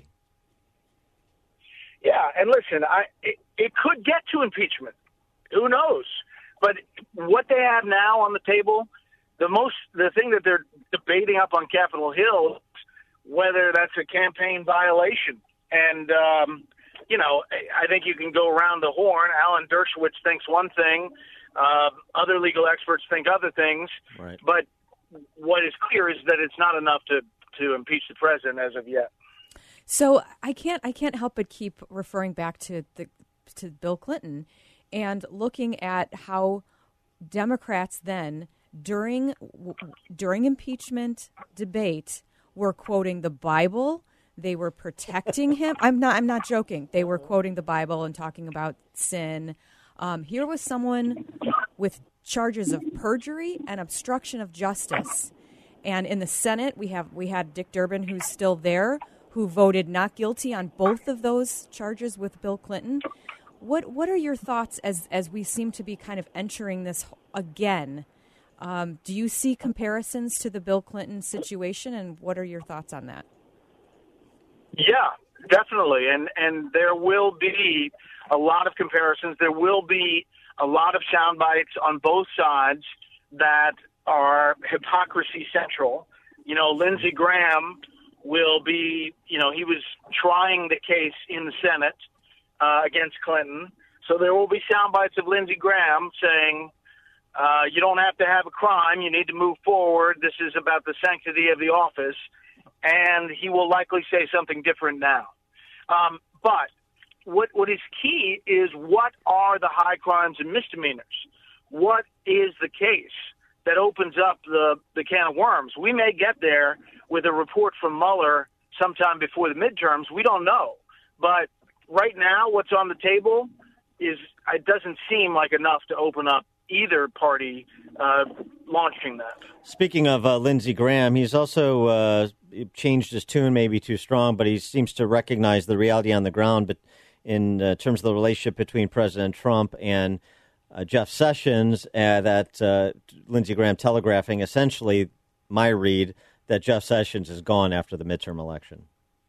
Yeah, and listen, I it, it could get to impeachment. Who knows? But what they have now on the table, the most the thing that they're debating up on Capitol Hill, whether that's a campaign violation. And, um, you know, I think you can go around the horn. Alan Dershowitz thinks one thing. Uh, other legal experts think other things. Right. But what is clear is that it's not enough to, to impeach the president as of yet. So I can't I can't help but keep referring back to the to Bill Clinton and looking at how Democrats then during during impeachment debate were quoting the Bible. They were protecting him. I'm not I'm not joking. They were quoting the Bible and talking about sin. Um, here was someone with charges of perjury and obstruction of justice. And in the Senate, we have we had Dick Durbin, who's still there, who voted not guilty on both of those charges with Bill Clinton. What what are your thoughts as as we seem to be kind of entering this again? Um, do you see comparisons to the Bill Clinton situation, and what are your thoughts on that? Yeah, definitely. And and there will be a lot of comparisons. There will be a lot of sound bites on both sides that are hypocrisy central. You know, Lindsey Graham will be, you know, he was trying the case in the Senate uh, against Clinton. So there will be sound bites of Lindsey Graham saying, uh, you don't have to have a crime. You need to move forward. This is about the sanctity of the office. And he will likely say something different now. Um, but what what is key is, what are the high crimes and misdemeanors? What is the case that opens up the, the can of worms? We may get there with a report from Mueller sometime before the midterms. We don't know. But right now, what's on the table is, it doesn't seem like enough to open up either party uh, launching that. Speaking of uh, Lindsey Graham, he's also uh, changed his tune, maybe too strong, but he seems to recognize the reality on the ground. But in uh, terms of the relationship between President Trump and uh, Jeff Sessions, uh, that uh, Lindsey Graham telegraphing essentially my read that Jeff Sessions is gone after the midterm election.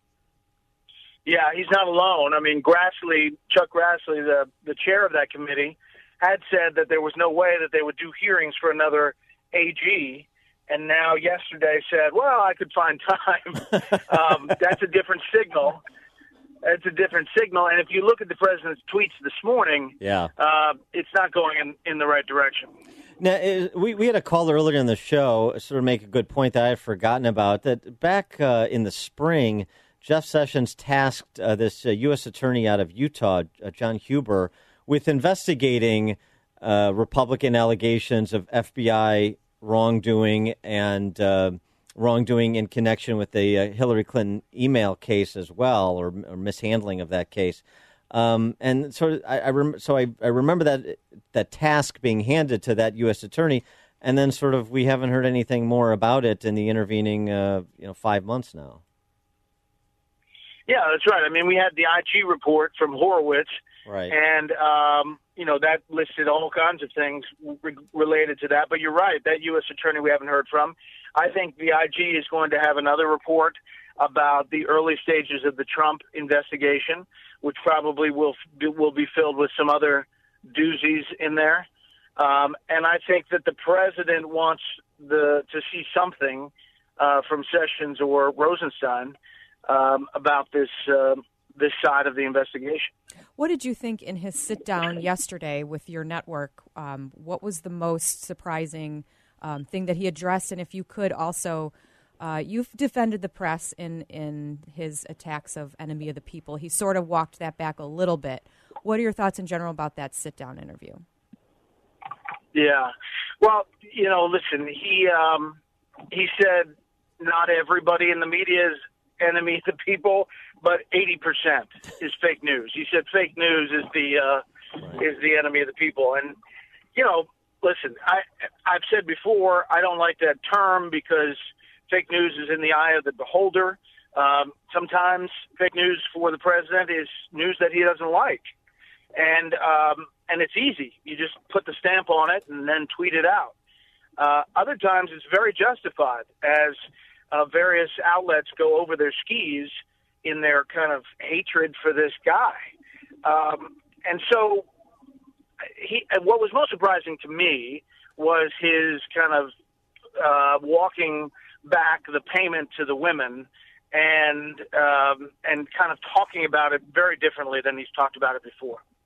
Yeah, he's not alone. I mean, Grassley, Chuck Grassley, the, the chair of that committee, had said that there was no way that they would do hearings for another A G, and now yesterday said, well, I could find time. um, that's a different signal. It's a different signal. And if you look at the president's tweets this morning, yeah, uh, it's not going in, in the right direction. Now, is, we, we had a call earlier in the show sort of make a good point that I had forgotten about, that back uh, in the spring, Jeff Sessions tasked uh, this uh, U S attorney out of Utah, uh, John Huber, with investigating uh, Republican allegations of F B I wrongdoing and uh, wrongdoing in connection with the uh, Hillary Clinton email case as well, or, or mishandling of that case. Um, and so I, I rem- so I, I remember that that task being handed to that U S attorney, and then sort of we haven't heard anything more about it in the intervening uh, you know five months now. Yeah, that's right. I mean, we had the I G report from Horowitz, right, and um, you know that listed all kinds of things re- related to that. But you're right, that U S attorney we haven't heard from. I think the I G is going to have another report about the early stages of the Trump investigation, which probably will will be filled with some other doozies in there. Um, and I think that the president wants the to see something uh, from Sessions or Rosenstein um, about this uh, this side of the investigation. What did you think in his sit down yesterday with your network? Um, what was the most surprising um, thing that he addressed? And if you could also, uh, you've defended the press in, in his attacks of enemy of the people. He sort of walked that back a little bit. What are your thoughts in general about that sit down interview? Yeah. Well, you know, listen, he um, he said not everybody in the media is enemy of the people, but eighty percent is fake news. He said fake news is the uh, is the enemy of the people. And, you know, listen, I, I've said before, I don't like that term because fake news is in the eye of the beholder. Um, sometimes fake news for the president is news that he doesn't like. And um, and it's easy. You just put the stamp on it and then tweet it out. Uh, other times it's very justified as uh, various outlets go over their skis in their kind of hatred for this guy. Um, and so he, and what was most surprising to me was his kind of uh, walking back the payment to the women and um, and kind of talking about it very differently than he's talked about it before.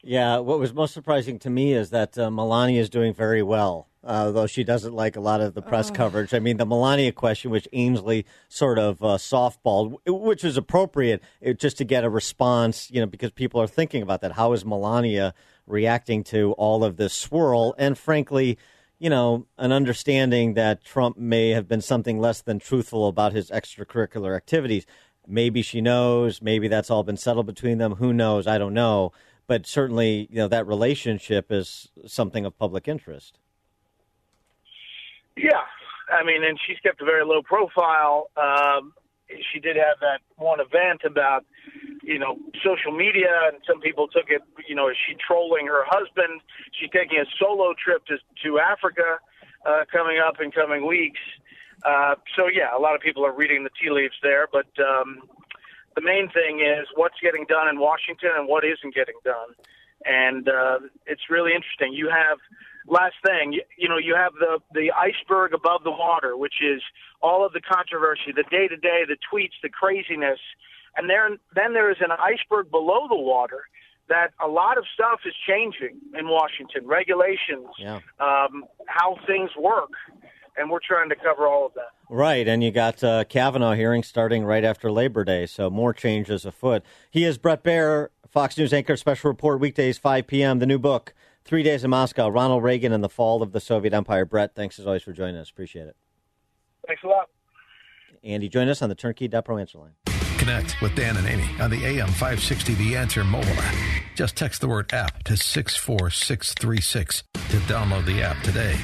Yeah, what was most surprising to me is that uh, Melania is doing very well, uh, though she doesn't like a lot of the press Oh. coverage. I mean, the Melania question, which Ainsley sort of uh, softballed, which is appropriate, it, just to get a response, you know, because people are thinking about that. How is Melania reacting to all of this swirl? And frankly, you know, an understanding that Trump may have been something less than truthful about his extracurricular activities. Maybe she knows. Maybe that's all been settled between them. Who knows? I don't know. But certainly, you know, that relationship is something of public interest. Yeah, I mean, and she's kept a very low profile. Um, she did have that one event about, you know, social media, and some people took it, you know, is she trolling her husband? She's taking a solo trip to to Africa uh, coming up in coming weeks. Uh, so, yeah, a lot of people are reading the tea leaves there, but um, the main thing is what's getting done in Washington and what isn't getting done. And uh, it's really interesting. You have, last thing, you, you know, you have the, the iceberg above the water, which is all of the controversy, the day-to-day, the tweets, the craziness. And there, then there is an iceberg below the water that a lot of stuff is changing in Washington, regulations, Yeah. um, how things work. And we're trying to cover all of that. Right, and you got uh, Kavanaugh hearing starting right after Labor Day, so more changes afoot. He is Bret Baier, Fox News anchor, special report, weekdays, five p.m., the new book, Three Days in Moscow, Ronald Reagan and the Fall of the Soviet Empire. Bret, thanks as always for joining us. Appreciate it. Thanks a lot. Andy, join us on the Turnkey dot pro answer line. Connect with Dan and Amy on the A M five sixty The Answer mobile app. Just text the word app to six four six three six to download the app today.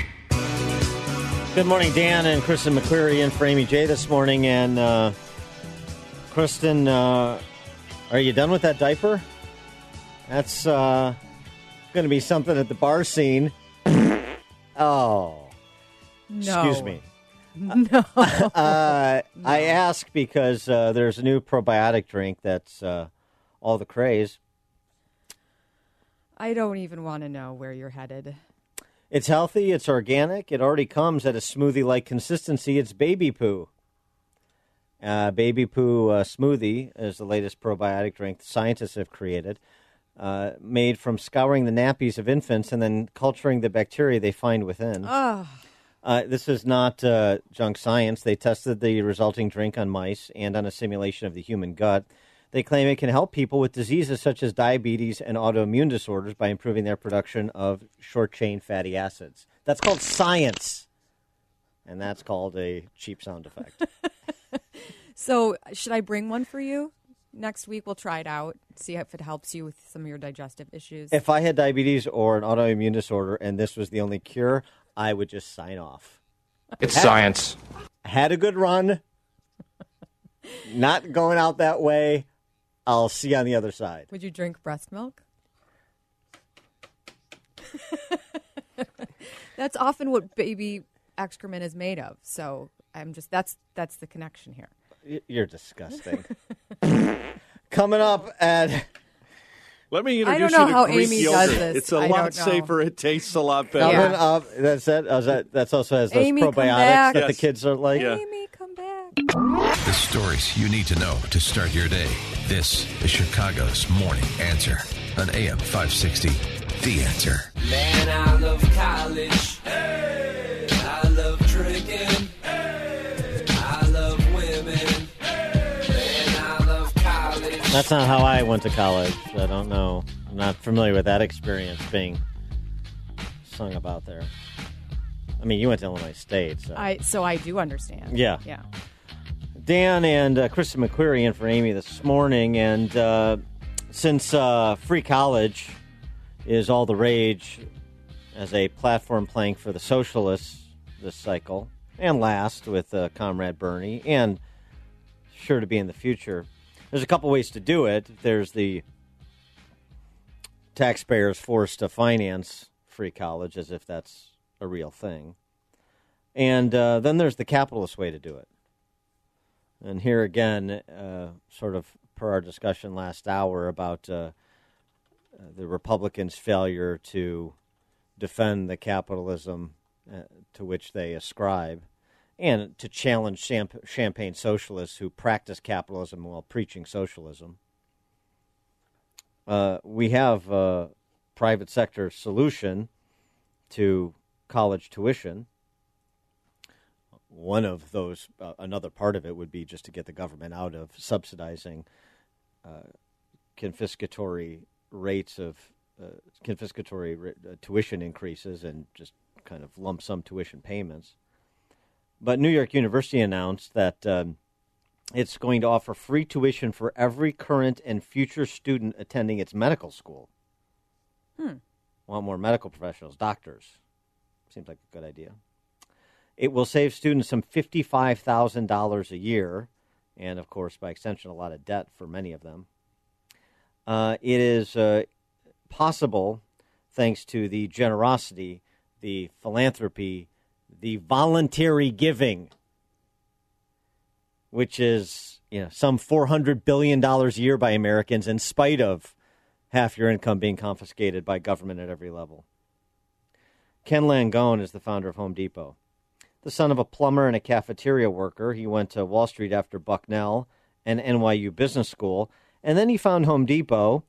Good morning, Dan and Kristen McCleary in for Amy J this morning. And uh, Kristen, uh, are you done with that diaper? That's uh, going to be something at the bar scene. Oh. No. Excuse me. No. uh, I ask because uh, there's a new probiotic drink that's uh, all the craze. I don't even want to know where you're headed. It's healthy. It's organic. It already comes at a smoothie-like consistency. It's baby poo. Uh, baby poo uh, smoothie is the latest probiotic drink scientists have created, uh, made from scouring the nappies of infants and then culturing the bacteria they find within. Ugh. Uh, this is not uh, junk science. They tested the resulting drink on mice and on a simulation of the human gut. They claim it can help people with diseases such as diabetes and autoimmune disorders by improving their production of short-chain fatty acids. That's called science, and that's called a cheap sound effect. So should I bring one for you? Next week we'll try it out, see if it helps you with some of your digestive issues. If I had diabetes or an autoimmune disorder and this was the only cure, I would just sign off. It's had, science. Had a good run. Not going out that way. I'll see you on the other side. Would you drink breast milk? That's often what baby excrement is made of. So I'm just that's that's the connection here. You're disgusting. Coming up at... Let me I introduce don't know you to how Greek Amy yogurt. does this. It's a I lot don't know. safer. It tastes a lot better. Coming up, that's it. Oh, that, that's also has those Amy, come probiotics back. that Yes. the kids are like. Yeah. Amy, come back. The stories you need to know to start your day. This is Chicago's Morning Answer on A M five sixty. The Answer. Man, I love college. Hey. I love drinking. Hey. I love women. Hey. Man, I love college. That's not how I went to college. I don't know. I'm not familiar with that experience being sung about there. I mean, you went to Illinois State, so. I so I do understand. Yeah. Yeah. Dan and uh, Kristen McCleary in for Amy this morning, and uh, since uh, free college is all the rage as a platform playing for the socialists this cycle, and last with uh, Comrade Bernie, and sure to be in the future, there's a couple ways to do it. There's the taxpayers forced to finance free college as if that's a real thing. And uh, then there's the capitalist way to do it. And here again, uh, sort of per our discussion last hour about uh, the Republicans' failure to defend the capitalism uh, to which they ascribe, and to challenge champ- champagne socialists who practice capitalism while preaching socialism. uh, we have a private sector solution to college tuition. One of those, uh, another part of it would be just to get the government out of subsidizing uh, confiscatory rates of uh, confiscatory uh, tuition increases and just kind of lump sum tuition payments. But New York University announced that um, it's going to offer free tuition for every current and future student attending its medical school. Hmm. Want more medical professionals, doctors. Seems like a good idea. It will save students some fifty-five thousand dollars a year, and, of course, by extension, a lot of debt for many of them. Uh, it is uh, possible, thanks to the generosity, the philanthropy, the voluntary giving, which is, you know, some four hundred billion dollars a year by Americans, in spite of half your income being confiscated by government at every level. Ken Langone is the founder of Home Depot. The son of a plumber and a cafeteria worker, he went to Wall Street after Bucknell and N Y U Business School, and then he found Home Depot,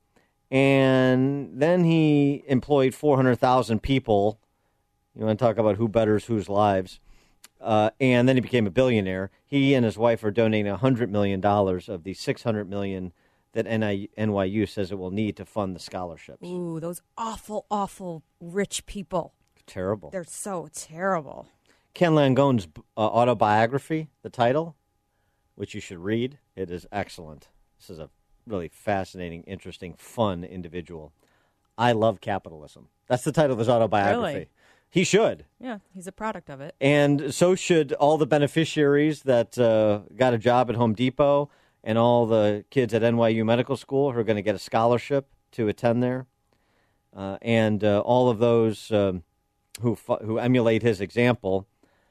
and then he employed four hundred thousand people. You want to talk about who betters whose lives. Uh, and then he became a billionaire. He and his wife are donating one hundred million dollars of the six hundred million dollars that N Y U says it will need to fund the scholarships. Ooh, those awful, awful rich people. Terrible. They're so terrible. Ken Langone's uh, autobiography, the title, which you should read. It is excellent. This is a really fascinating, interesting, fun individual. I Love Capitalism. That's the title of his autobiography. Really? He should. Yeah, he's a product of it. And so should all the beneficiaries that uh, got a job at Home Depot and all the kids at N Y U Medical School who are going to get a scholarship to attend there. Uh, and uh, all of those um, who who emulate his example.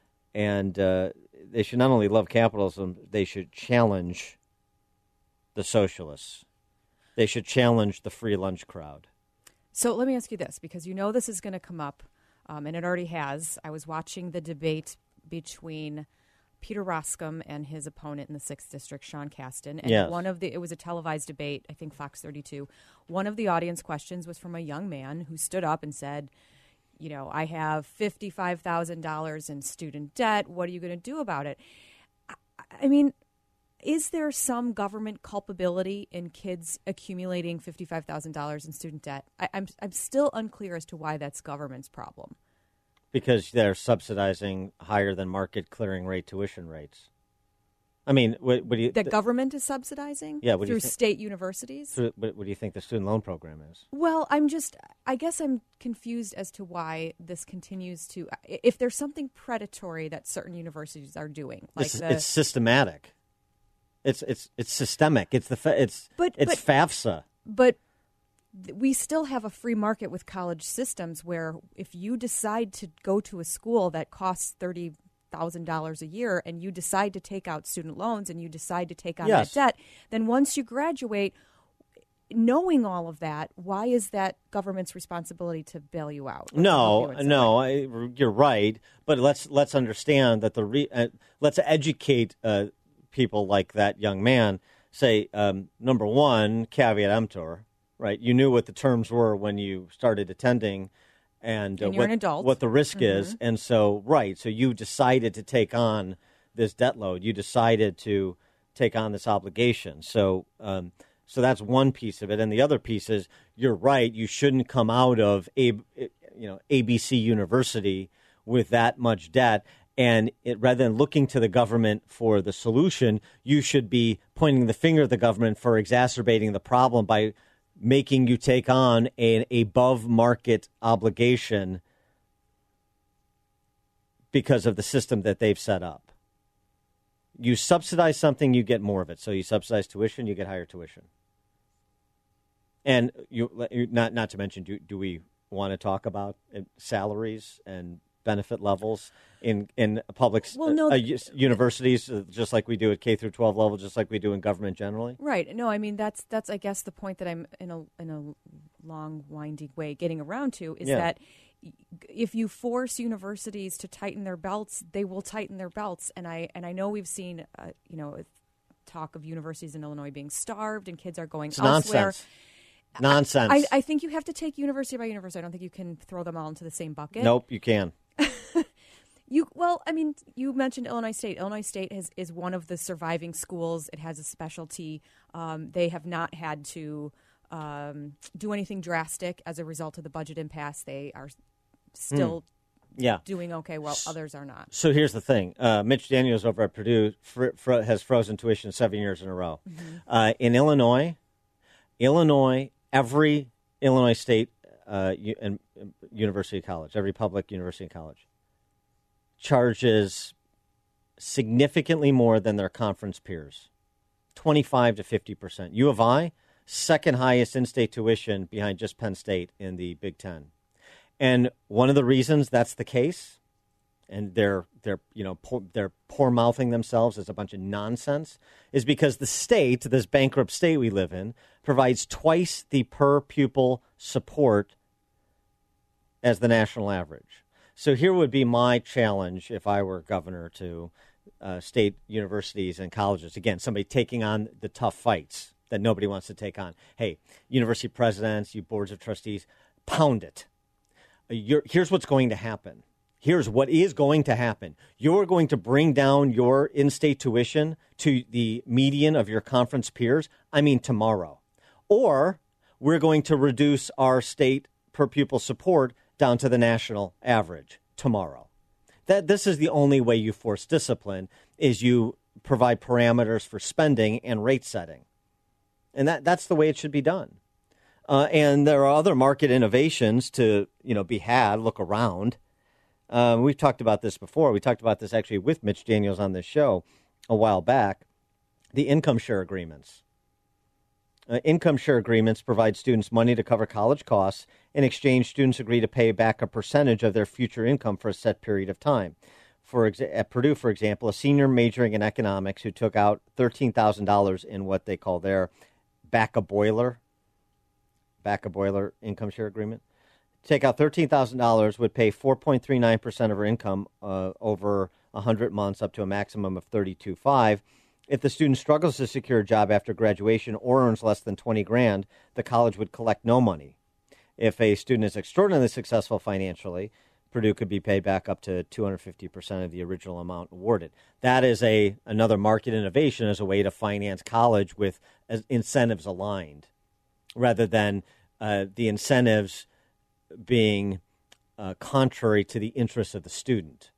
And uh, they should not only love capitalism, they should challenge the socialists. They should challenge the free lunch crowd. So let me ask you this, because you know this is going to come up, um, and it already has. I was watching the debate between Peter Roskam and his opponent in the sixth District, Sean Casten. And yes. one of the, it was a televised debate, I think Fox thirty-two. One of the audience questions was from a young man who stood up and said, you know, I have fifty-five thousand dollars in student debt. What are you going to do about it? I, I mean, is there some government culpability in kids accumulating fifty-five thousand dollars in student debt? I, I'm I'm still unclear as to why that's government's problem. Because they're subsidizing higher than market clearing rate tuition rates. I mean, what, what do you... The th- government is subsidizing yeah, what do through you thi- state universities? Through, what, what do you think the student loan program is? Well, I'm just, I guess I'm confused as to why this continues to, if there's something predatory that certain universities are doing. Like it's, the, it's systematic. It's it's it's systemic. It's the fa- it's But- it's but- FAFSA. But th- we still have a free market with college systems where if you decide to go to a school that costs thirty thousand dollars a year and you decide to take out student loans and you decide to take on Yes. that debt, then once you graduate, knowing all of that, why is that government's responsibility to bail you out? or to No, help you in some no, way? I, you're right. But let's let's understand that the re, uh, let's educate uh, people like that young man. Say um, number one, caveat emptor, right? You knew what the terms were when you started attending. And, uh, And you're what, an adult. what the risk Mhm. is. And so, right, so you decided to take on this debt load. You decided to take on this obligation. So um, so that's one piece of it. And the other piece is, you're right, you shouldn't come out of a, you know, A B C University with that much debt. And it, rather than looking to the government for the solution, you should be pointing the finger at the government for exacerbating the problem by making you take on an above market obligation because of the system that they've set up. You subsidize something, you get more of it. So you subsidize tuition, you get higher tuition. And you not not to mention, do do we want to talk about salaries and benefit levels in in public Well, no, uh, uh, universities, uh, just like we do at K through twelve level, just like we do in government generally? Right. No, I mean, that's, that's I guess, the point that I'm in a in a long, winding way getting around to is Yeah. that if you force universities to tighten their belts, they will tighten their belts. And I and I know we've seen, uh, you know, talk of universities in Illinois being starved and kids are going It's elsewhere. nonsense. Nonsense. I, I think you have to take university by university. I don't think you can throw them all into the same bucket. Nope, you can. You well, I mean, you mentioned Illinois State. Illinois State has, is one of the surviving schools. It has a specialty. Um, they have not had to um, do anything drastic as a result of the budget impasse. They are still mm. yeah. doing okay, while others are not. So here's the thing. Uh, Mitch Daniels over at Purdue fr- fr- has frozen tuition seven years in a row. Mm-hmm. Uh, in Illinois, Illinois, every Illinois State uh, u- and uh, university college, every public university and college, charges significantly more than their conference peers, twenty-five to fifty percent. U of I, second highest in-state tuition behind just Penn State in the Big Ten. And one of the reasons that's the case, and they're they're you know poor, they're poor mouthing themselves as a bunch of nonsense, is because the state, this bankrupt state we live in, provides twice the per pupil support as the national average. So here would be my challenge if I were governor to uh, state universities and colleges. Again, somebody taking on the tough fights that nobody wants to take on. Hey, university presidents, you boards of trustees, pound it. You're, here's what's going to happen. Here's what is going to happen. You're going to bring down your in-state tuition to the median of your conference peers, I mean tomorrow. Or we're going to reduce our state per pupil support down to the national average tomorrow. That this is the only way you force discipline, is you provide parameters for spending and rate setting. And that, that's the way it should be done. Uh, and there are other market innovations to, you know, be had. Look around. Uh, we've talked about this before. We talked about this actually with Mitch Daniels on this show a while back. The income share agreements. Uh, income share agreements provide students money to cover college costs. In exchange, students agree to pay back a percentage of their future income for a set period of time. For exa- at Purdue, for example, a senior majoring in economics who took out thirteen thousand dollars in what they call their back a boiler, back a boiler income share agreement, take out thirteen thousand dollars would pay four point three nine percent of her income uh, over one hundred months up to a maximum of thirty-two thousand five hundred dollars. If the student struggles to secure a job after graduation or earns less than twenty grand, the college would collect no money. If a student is extraordinarily successful financially, Purdue could be paid back up to two hundred fifty percent of the original amount awarded. That is a another market innovation as a way to finance college with uh, incentives aligned, rather than uh, the incentives being uh, contrary to the interests of the student.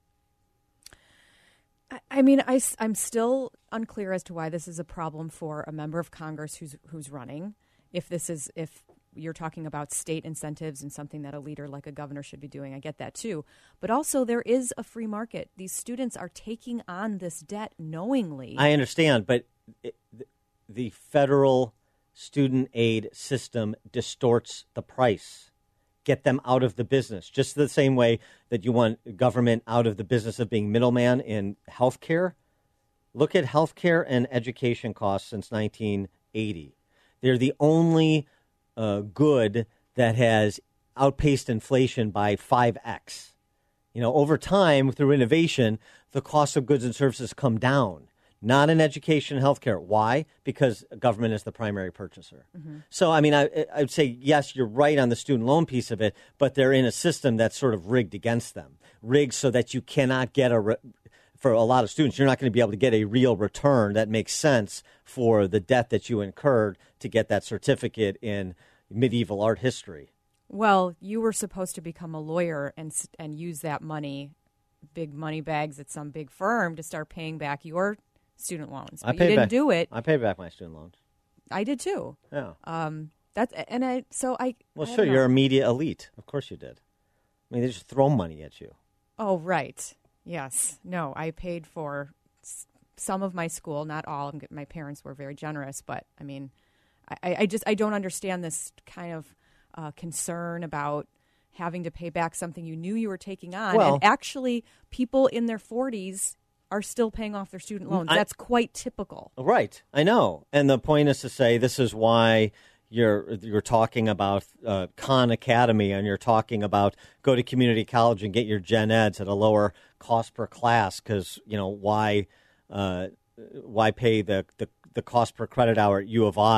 I mean, I, I'm still unclear as to why this is a problem for a member of Congress who's who's running. If this is, if you're talking about state incentives and something that a leader like a governor should be doing, I get that too. But also, there is a free market. These students are taking on this debt knowingly. I understand, but it, the federal student aid system distorts the price. Get them out of the business, just the same way that you want government out of the business of being middleman in healthcare. Look at healthcare and education costs since nineteen eighty. They're the only uh, good that has outpaced inflation by five x. You know, over time, through innovation, the cost of goods and services come down. Not in education and healthcare. Why? Because government is the primary purchaser. Mm-hmm. So, I mean, I, I'd say, yes, you're right on the student loan piece of it, but they're in a system that's sort of rigged against them. Rigged so that you cannot get a, re- for a lot of students, you're not going to be able to get a real return that makes sense for the debt that you incurred to get that certificate in medieval art history. Well, you were supposed to become a lawyer and and use that money, big money bags at some big firm, to start paying back your student loans. But I you didn't back, do it. I paid back my student loans. I did too. Yeah. Um. That's and I. So I. Well, I sure. know. You're a media elite. Of course you did. I mean, they just throw money at you. Oh, right. Yes. No, I paid for s- some of my school, not all. My parents were very generous, but I mean, I, I just I don't understand this kind of uh, concern about having to pay back something you knew you were taking on. Well, and actually, people in their forties are still paying off their student loans. I, That's quite typical. Right. I know. And the point is to say this is why you're you're talking about uh, Khan Academy, and you're talking about go to community college and get your gen eds at a lower cost per class, because, you know, why uh, why pay the, the, the cost per credit hour at U of I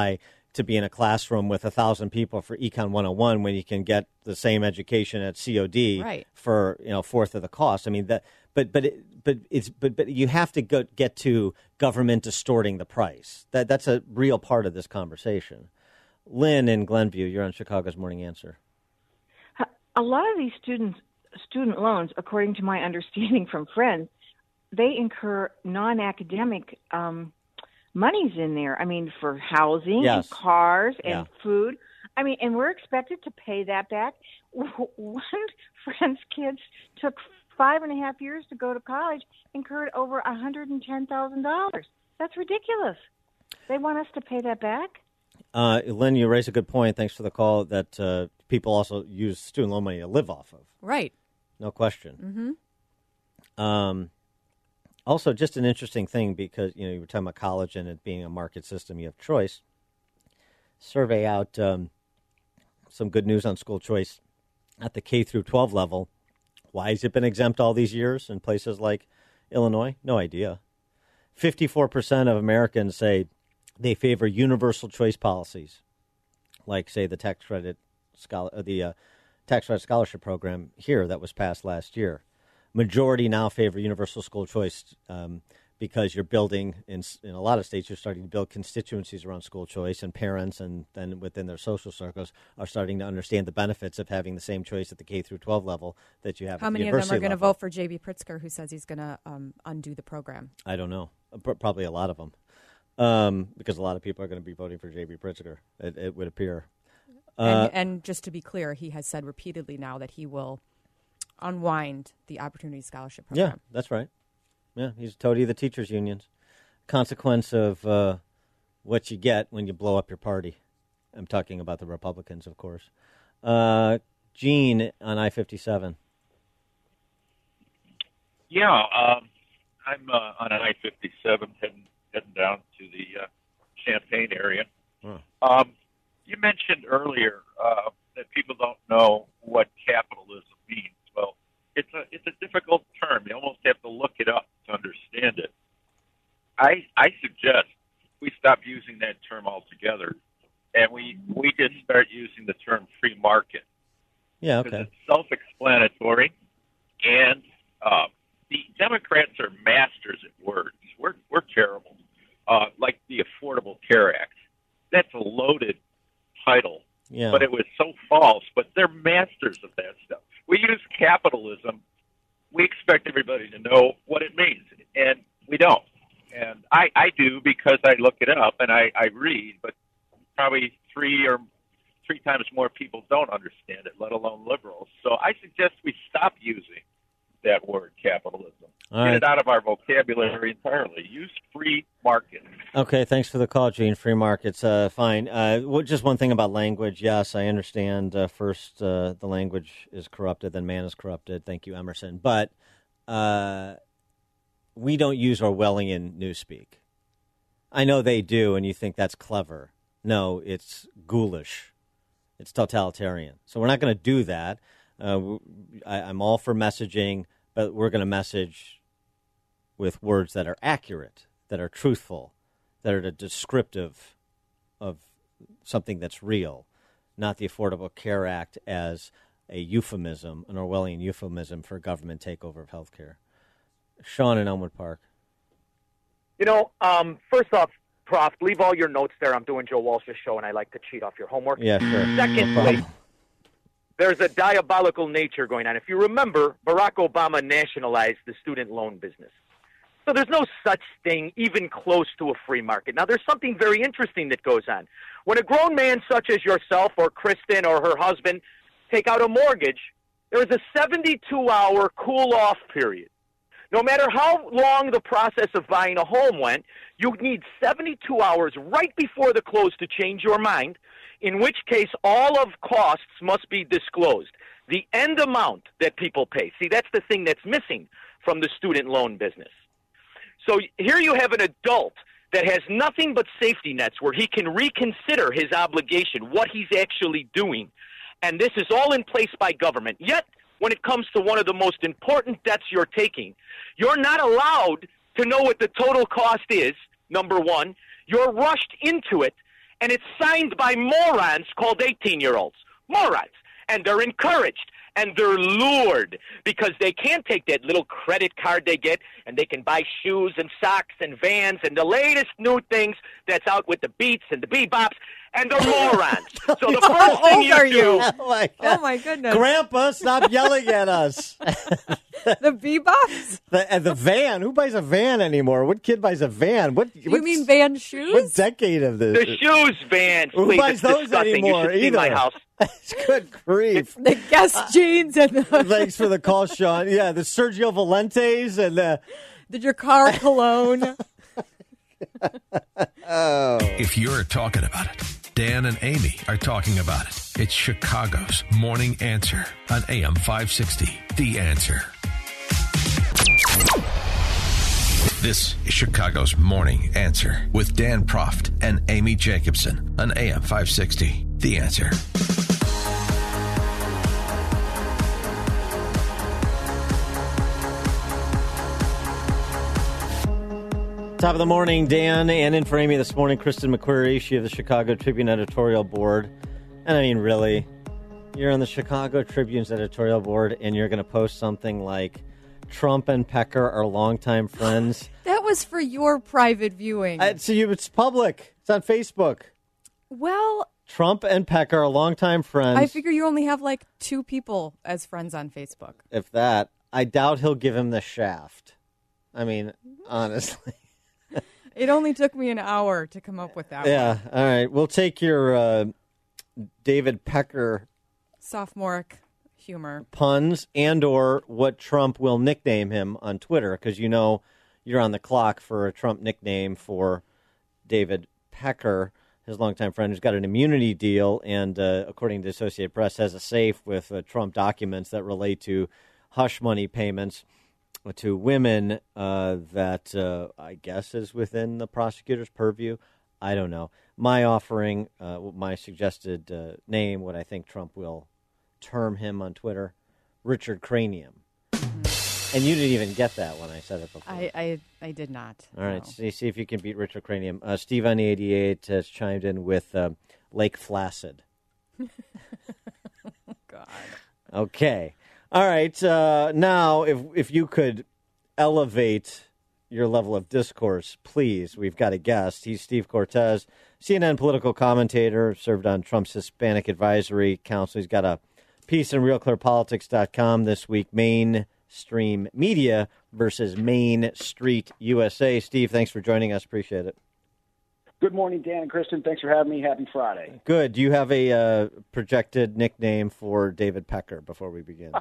to be in a classroom with a thousand people for Econ one oh one when you can get the same education at C O D Right. for you know a fourth of the cost. I mean that, but but it, but it's but but you have to go, get to government distorting the price. That that's a real part of this conversation. Lynn in Glenview, you're on Chicago's Morning Answer. A lot of these students student loans, according to my understanding from friends, they incur non-academic um, monies in there. I mean, for housing, Yes. and cars, and Yeah. food. I mean, and we're expected to pay that back. One friend's kids took five and a half years to go to college, incurred over one hundred ten thousand dollars. That's ridiculous. They want us to pay that back? Uh, Lynn, you raise a good point. Thanks for the call. That uh, people also use student loan money to live off of. Right. No question. Mm-hmm. Um, also, just an interesting thing because you know you were talking about college and it being a market system, you have choice. Survey out um, some good news on school choice at the K through twelve level. Why has it been exempt all these years in places like Illinois? No idea. Fifty-four percent of Americans say they favor universal choice policies, like say the tax credit scholar, uh, the uh, tax credit scholarship program here that was passed last year. Majority now favor universal school choice um, because you're building, in, in a lot of states, you're starting to build constituencies around school choice, and parents and then within their social circles are starting to understand the benefits of having the same choice at the K through twelve level that you have How at the many of them university are going to level. vote for J B. Pritzker, who says he's going to um, undo the program? I don't know. P- Probably a lot of them. Um, because a lot of people are going to be voting for J B. Pritzker, it, it would appear. Uh, and, and just to be clear, he has said repeatedly now that he will unwind the Opportunity Scholarship yeah, program. that's right. Yeah, he's a toady of the teachers' unions. Consequence of uh, what you get when you blow up your party. I'm talking about the Republicans, of course. Uh, Gene on I fifty-seven. Yeah, um, I'm uh, on an I fifty-seven heading heading down to the uh, Champaign area. Huh. Um, you mentioned earlier uh, that people don't know what capitalism means. Well, it's a it's a difficult term. You almost have to look it up to understand it. I I suggest we stop using that term altogether, and we we just start using the term free market. Yeah, Because okay. it's self-explanatory, and uh, the Democrats are masters at words. We're we're terrible. Uh, like the Affordable Care Act, that's a loaded title, Yeah. but it was so false. But they're masters of that stuff. We use capitalism. We expect everybody to know what it means, and we don't. And I, I do because I look it up and I, I read, but probably three or three times more people don't understand it, let alone liberals. So I suggest we stop using that word capitalism. All Get right. it out of our vocabulary entirely. Use free market. Okay, thanks for the call, Gene. Free markets, uh, fine. Uh, well, just one thing about language. Yes, I understand. Uh, first, uh, the language is corrupted, then man is corrupted. Thank you, Emerson. But uh, we don't use Orwellian newspeak. I know they do, and you think that's clever. No, it's ghoulish. It's totalitarian. So we're not going to do that. Uh, w- I, I'm all for messaging, but we're going to message with words that are accurate, that are truthful, that are descriptive of something that's real, not the Affordable Care Act as a euphemism, an Orwellian euphemism for government takeover of health care. Sean in Elmwood Park. You know, um, first off, Prof, leave all your notes there. I'm doing Joe Walsh's show, and I like to cheat off your homework. Yeah, sure. No Secondly, problem. there's a diabolical nature going on. If you remember, Barack Obama nationalized the student loan business. So there's no such thing even close to a free market. Now, there's something very interesting that goes on. When a grown man such as yourself or Kristen or her husband take out a mortgage, there is a seventy-two hour cool-off period. No matter how long the process of buying a home went, you need seventy-two hours right before the close to change your mind, in which case all of costs must be disclosed. The end amount that people pay. See, that's the thing that's missing from the student loan business. So here you have an adult that has nothing but safety nets where he can reconsider his obligation, what he's actually doing. And this is all in place by government. Yet, when it comes to one of the most important debts you're taking, you're not allowed to know what the total cost is, number one. You're rushed into it, and it's signed by morons called eighteen-year-olds. Morons. And they're encouraged, and they're lured because they can take that little credit card they get, and they can buy shoes and socks and Vans and the latest new things that's out with the Beats and the Bebops, and they're morons. So the How first thing old you are do... you? Oh, my Oh, my goodness. Grandpa, stop yelling at us. The Bebops? The, and the van. Who buys a van anymore? What kid buys a van? What You mean Van shoes? What decade of this? The shoes, Vans, Who please. buys It's those disgusting. anymore You should see either? my house. Good grief. The Guess jeans and the... Thanks for the call, Sean. Yeah, the Sergio Valentes and the... The Dracar cologne. Oh. If you're talking about it, Dan and Amy are talking about it. It's Chicago's Morning Answer on A M five sixty. The Answer. This is Chicago's Morning Answer with Dan Proft and Amy Jacobson on A M five sixty. The Answer. Top of the morning, Dan, and in for Amy this morning, Kristen McQuarrie, she of the Chicago Tribune editorial board. And I mean, really, you're on the Chicago Tribune's editorial board, and you're going to post something like, Trump and Pecker are longtime friends. That was for your private viewing. Uh, so you, it's public. It's on Facebook. Well, Trump and Pecker are longtime friends. I figure you only have like two people as friends on Facebook. If that, I doubt he'll give him the shaft. I mean, honestly. It only took me an hour to come up with that Yeah, one. all right. We'll take your uh, David Pecker Sophomoric humor. puns and or what Trump will nickname him on Twitter, because you know you're on the clock for a Trump nickname for David Pecker, his longtime friend who's got an immunity deal and, uh, according to Associated Press, has a safe with uh, Trump documents that relate to hush money payments to women uh, that uh, I guess is within the prosecutor's purview. I don't know. My offering, uh, my suggested uh, name, what I think Trump will term him on Twitter, Richard Cranium. Mm-hmm. And you didn't even get that when I said it before. I, I, I did not. All right, no. see, see if you can beat Richard Cranium. Uh, Steve on the eighty-eight has chimed in with uh, Lake Flaccid. God. Okay. All right. Uh, now, if if you could elevate your level of discourse, please. We've got a guest. He's Steve Cortez, C N N political commentator, served on Trump's Hispanic Advisory Council. He's got a piece in real clear politics dot com this week, Mainstream Media versus Main Street U S A. Steve, thanks for joining us. Appreciate it. Good morning, Dan and Kristen. Thanks for having me. Happy Friday. Good. Do you have a uh, projected nickname for David Pecker before we begin?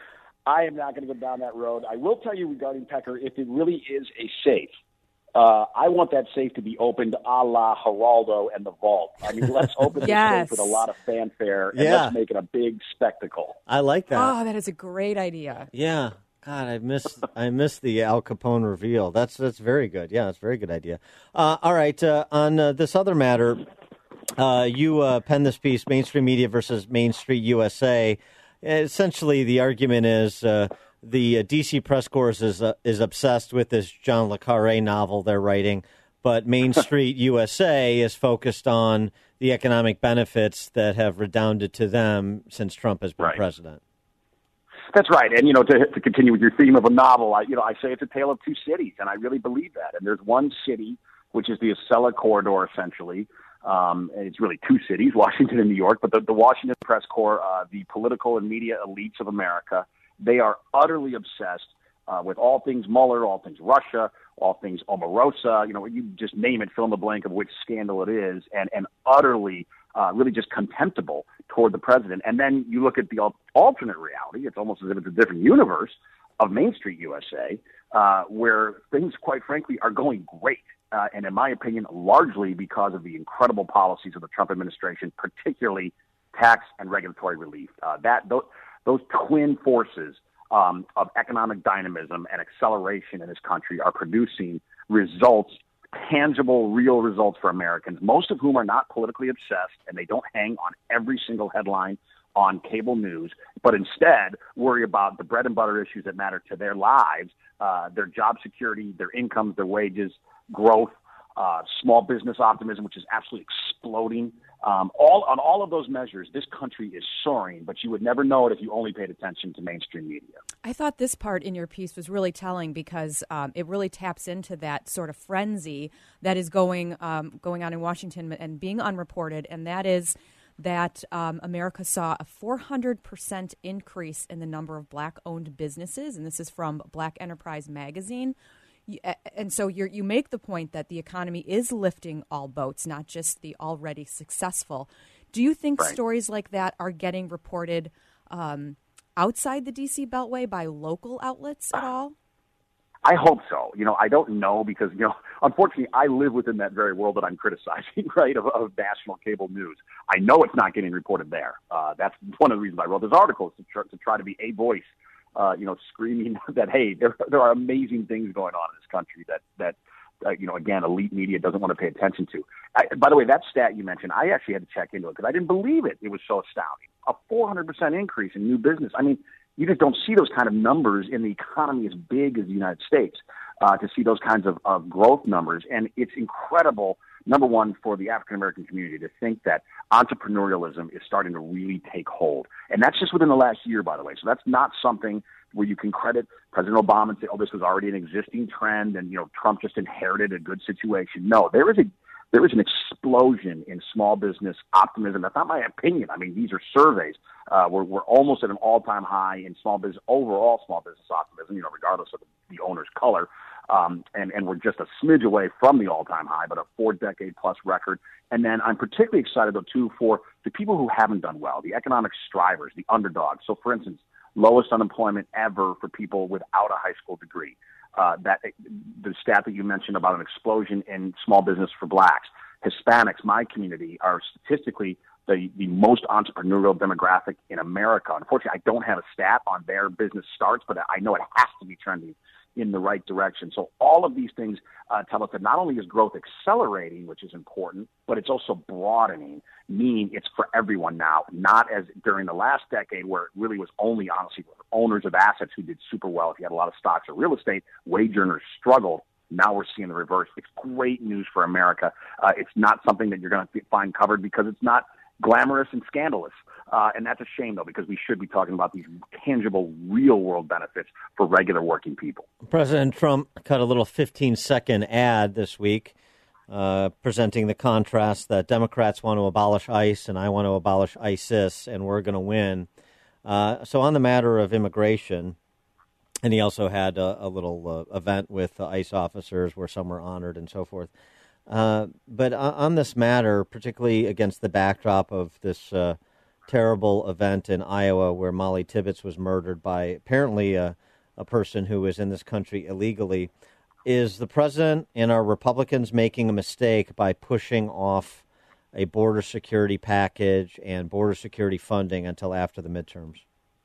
I am not going to go down that road. I will tell you regarding Pecker, if it really is a safe, uh, I want that safe to be opened a la Geraldo and the Vault. I mean, let's open the Yes. safe with a lot of fanfare, and Yeah. let's make it a big spectacle. I like that. Oh, that is a great idea. Yeah. God, I miss I miss the Al Capone reveal. That's that's very good. Yeah, that's a very good idea. Uh, all right, uh, on uh, this other matter, uh, you uh, penned this piece, Mainstream Media versus Main Street U S A. Essentially, the argument is uh, the uh, D C press corps is uh, is obsessed with this John le Carré novel they're writing, but Main Street U S A is focused on the economic benefits that have redounded to them since Trump has been Right. president. That's right. And, you know, to, to continue with your theme of a novel, I, you know, I say it's a tale of two cities, and I really believe that. And there's one city, which is the Acela Corridor, essentially. Um, and it's really two cities, Washington and New York. But the, the Washington press corps, uh, the political and media elites of America, they are utterly obsessed uh, with all things Mueller, all things Russia, all things Omarosa. You know, you just name it, fill in the blank of which scandal it is, and, and utterly Uh, really just contemptible toward the president. And then you look at the al- alternate reality, it's almost as if it's a different universe of Main Street U S A, uh, where things, quite frankly, are going great. Uh, and in my opinion, largely because of the incredible policies of the Trump administration, particularly tax and regulatory relief. Uh, that those, those twin forces um, of economic dynamism and acceleration in this country are producing results, tangible, real results for Americans, most of whom are not politically obsessed, and they don't hang on every single headline on cable news, but instead worry about the bread and butter issues that matter to their lives, uh, their job security, their incomes, their wages, growth, uh, small business optimism, which is absolutely exploding. Um, all on all of those measures, this country is soaring, but you would never know it if you only paid attention to mainstream media. I thought this part in your piece was really telling because um, it really taps into that sort of frenzy that is going um, going on in Washington and being unreported, and that is that um, America saw a four hundred percent increase in the number of black-owned businesses, and this is from Black Enterprise Magazine. And so you're, you make the point that the economy is lifting all boats, not just the already successful. Do you think right. stories like that are getting reported um, outside the D C Beltway by local outlets at all? I hope so. You know, I don't know because, you know, unfortunately, I live within that very world that I'm criticizing, right, of, of national cable news. I know it's not getting reported there. Uh, that's one of the reasons I wrote this article, is to, tr- to try to be a voice. Uh, you know, screaming that, hey, there there are amazing things going on in this country that, that uh, you know, again, elite media doesn't want to pay attention to. I, by the way, that stat you mentioned, I actually had to check into it because I didn't believe it. It was so astounding. A four hundred percent increase in new business. I mean, you just don't see those kind of numbers in the economy as big as the United States uh, to see those kinds of, of growth numbers. And it's incredible, number one, for the African-American community to think that entrepreneurialism is starting to really take hold. And that's just within the last year, by the way. So that's not something where you can credit President Obama and say, oh, this was already an existing trend and, you know, Trump just inherited a good situation. No, there is a there is an explosion in small business optimism. That's not my opinion. I mean, these are surveys. Uh, we're, we're almost at an all-time high in small business, overall small business optimism, you know, regardless of the, the owner's color. Um, and, and we're just a smidge away from the all-time high, but a four-decade-plus record. And then I'm particularly excited, though, too, for the people who haven't done well, the economic strivers, the underdogs. So, for instance, lowest unemployment ever for people without a high school degree. Uh, that the stat that you mentioned about an explosion in small business for blacks, Hispanics, my community, are statistically the, the most entrepreneurial demographic in America. Unfortunately, I don't have a stat on their business starts, but I know it has to be trending in the right direction. So all of these things uh, tell us that not only is growth accelerating, which is important, but it's also broadening, meaning it's for everyone now, not as during the last decade where it really was only, honestly, owners of assets who did super well. If you had a lot of stocks or real estate, wage earners struggled. Now we're seeing the reverse. It's great news for America. Uh, it's not something that you're going to find covered because it's not glamorous and scandalous. Uh, and that's a shame, though, because we should be talking about these tangible, real-world benefits for regular working people. President Trump cut a little fifteen-second ad this week uh, presenting the contrast that Democrats want to abolish ICE and I want to abolish ISIS, and we're going to win. Uh, so on the matter of immigration, and he also had a, a little uh, event with uh, ICE officers where some were honored and so forth. Uh, but on this matter, particularly against the backdrop of this uh, terrible event in Iowa where Molly Tibbetts was murdered by apparently a, a person who was in this country illegally, is the president and our Republicans making a mistake by pushing off a border security package and border security funding until after the midterms?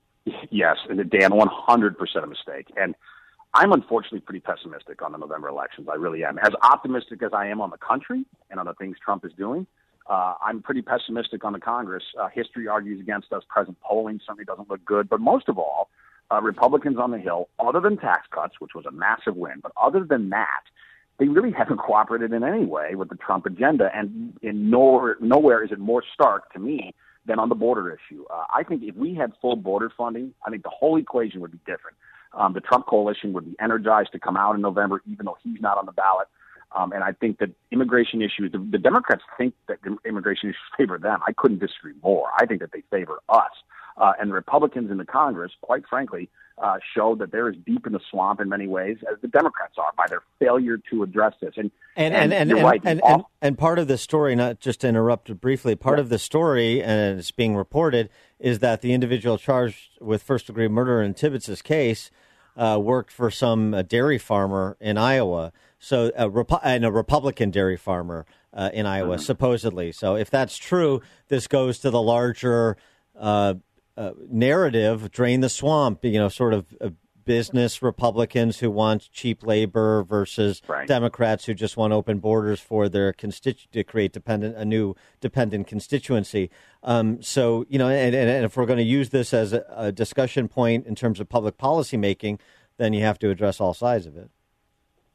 Yes, and Dan, one hundred percent a mistake. And I'm unfortunately pretty pessimistic on the November elections. I really am. As optimistic as I am on the country and on the things Trump is doing, uh, I'm pretty pessimistic on the Congress. Uh, history argues against us. Present polling certainly doesn't look good. But most of all, uh, Republicans on the Hill, other than tax cuts, which was a massive win, but other than that, they really haven't cooperated in any way with the Trump agenda. And in nowhere, nowhere is it more stark to me than on the border issue. Uh, I think if we had full border funding, I think the whole equation would be different. Um, the Trump coalition would be energized to come out in November, even though he's not on the ballot. Um, and I think that immigration issues, the, the Democrats think that immigration issues favor them. I couldn't disagree more. I think that they favor us. Uh, and the Republicans in the Congress, quite frankly, uh, show that they're as deep in the swamp in many ways as the Democrats are by their failure to address this. And and and and, and, right, and, and, and part of the story, not just to interrupt briefly, part yeah. of the story, and it's being reported, is that the individual charged with first-degree murder in Tibbetts' case uh, worked for some uh, dairy farmer in Iowa, so a Repu- and a Republican dairy farmer uh, in Iowa, mm-hmm. supposedly. So if that's true, this goes to the larger uh, uh, narrative, drain the swamp, you know, sort of uh, business Republicans who want cheap labor versus right. Democrats who just want open borders for their constitu- to create dependent a new dependent constituency. Um, so, you know, and, and if we're going to use this as a, a discussion point in terms of public policy making, then you have to address all sides of it.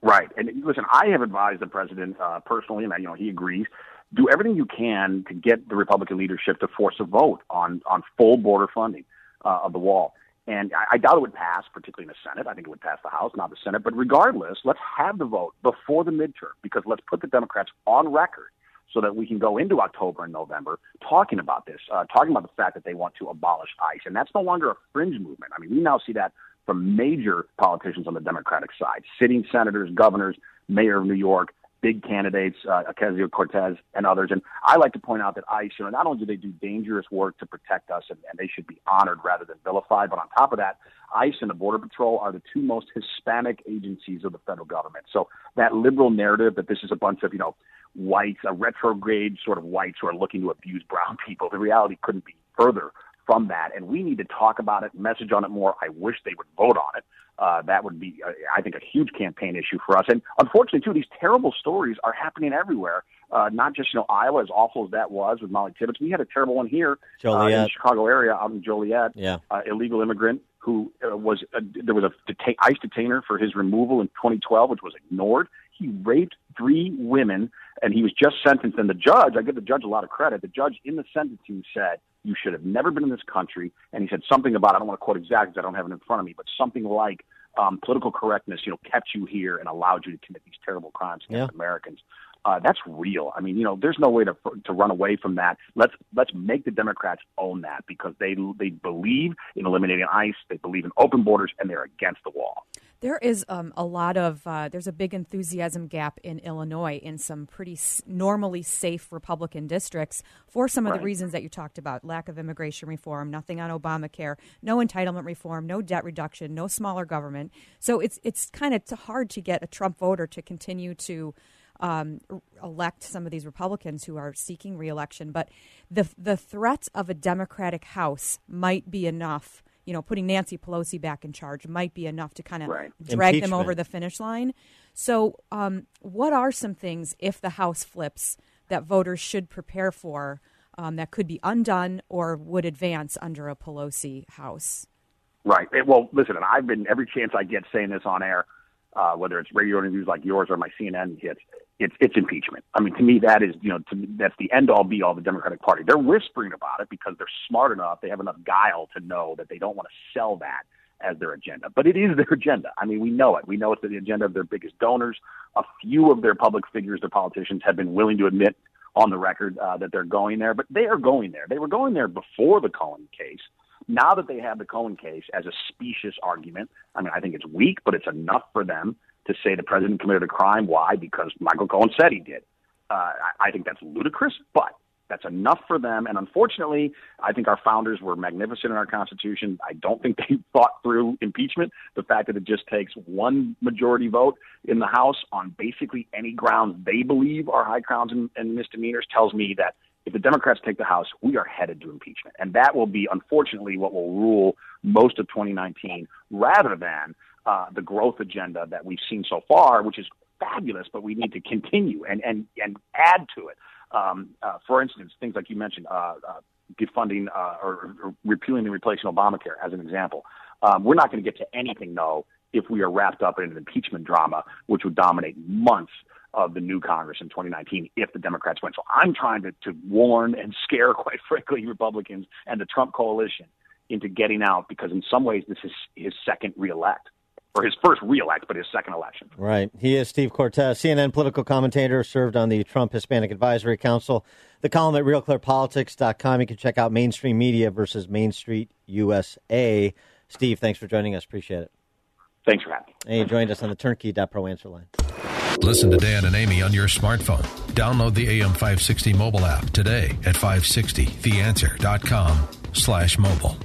Right. And listen, I have advised the president uh, personally, and you know he agrees. Do everything you can to get the Republican leadership to force a vote on on full border funding uh, of the wall. And I, I doubt it would pass, particularly in the Senate. I think it would pass the House, not the Senate. But regardless, let's have the vote before the midterm, because let's put the Democrats on record so that we can go into October and November talking about this, uh, talking about the fact that they want to abolish ICE. And that's no longer a fringe movement. I mean, we now see that from major politicians on the Democratic side, sitting senators, governors, mayor of New York, big candidates, uh, Ocasio-Cortez and others. And I like to point out that ICE, you know, not only do they do dangerous work to protect us, and, and they should be honored rather than vilified, but on top of that, ICE and the Border Patrol are the two most Hispanic agencies of the federal government. So that liberal narrative that this is a bunch of, you know, whites, a retrograde sort of whites who are looking to abuse brown people, the reality couldn't be further from that. And we need to talk about it, message on it more. I wish they would vote on it. Uh, that would be, uh, I think, a huge campaign issue for us. And unfortunately, too, these terrible stories are happening everywhere. Uh, not just, you know, Iowa, as awful as that was with Molly Tibbetts. We had a terrible one here uh, in the Chicago area, out in Joliet. Yeah. Uh, illegal immigrant who uh, was, uh, there was a deta- ICE detainer for his removal in twenty twelve, which was ignored. He raped three women, and he was just sentenced. And the judge, I give the judge a lot of credit, the judge in the sentencing said, you should have never been in this country. And he said something about, I don't want to quote exactly because I don't have it in front of me, but something like um, political correctness, you know, kept you here and allowed you to commit these terrible crimes against Yeah. Americans. Uh, that's real. I mean, you know, there's no way to to run away from that. Let's let's make the Democrats own that, because they they believe in eliminating ICE, they believe in open borders, and they're against the wall. There is um, a lot of, uh, there's a big enthusiasm gap in Illinois in some pretty s- normally safe Republican districts for some of Right. the reasons that you talked about. Lack of immigration reform, nothing on Obamacare, no entitlement reform, no debt reduction, no smaller government. So it's it's kind of t- hard to get a Trump voter to continue to um, r- elect some of these Republicans who are seeking reelection. But the the threat of a Democratic House might be enough. You know, putting Nancy Pelosi back in charge might be enough to kind of Right. drag them Impeachment. over the finish line. So um, what are some things, if the House flips, that voters should prepare for um, that could be undone or would advance under a Pelosi House? Right. Eh, Well, listen, and I've been, every chance I get saying this on air, uh, whether it's radio interviews like yours or my C N N hits, it's it's impeachment. I mean, to me, that is, you know, to me, that's the end all be all of the Democratic Party. They're whispering about it because they're smart enough, they have enough guile to know that they don't want to sell that as their agenda. But it is their agenda. I mean, we know it. We know it's the agenda of their biggest donors. A few of their public figures, their politicians, have been willing to admit on the record uh, that they're going there. But they are going there. They were going there before the Cohen case. Now that they have the Cohen case as a specious argument, I mean, I think it's weak, but it's enough for them to say the president committed a crime. Why? Because Michael Cohen said he did. Uh, I, I think that's ludicrous, but that's enough for them. And unfortunately, I think our founders were magnificent in our Constitution. I don't think they thought through impeachment. The fact that it just takes one majority vote in the House on basically any grounds they believe are high crimes and, and misdemeanors tells me that if the Democrats take the House, we are headed to impeachment. And that will be, unfortunately, what will rule most of twenty nineteen, rather than uh, the growth agenda that we've seen so far, which is fabulous, but we need to continue and, and, and add to it. Um, uh, for instance, things like you mentioned, uh, uh, defunding uh, or, or repealing and replacing Obamacare, as an example. Um, we're not going to get to anything, though, if we are wrapped up in an impeachment drama, which would dominate months of the new Congress in twenty nineteen if the Democrats win. So I'm trying to, to warn and scare, quite frankly, Republicans and the Trump coalition into getting out, because in some ways this is his second reelect, or his first reelect, but his second election. Right. He is Steve Cortez, C N N political commentator, served on the Trump Hispanic Advisory Council. The column at real clear politics dot com. You can check out Mainstream Media versus Main Street U S A. Steve, thanks for joining us. Appreciate it. Thanks for having me. And you joined us on the turnkey dot pro answer line. Listen to Dan and Amy on your smartphone. Download the A M five sixty mobile app today at five sixty the answer dot com slash mobile.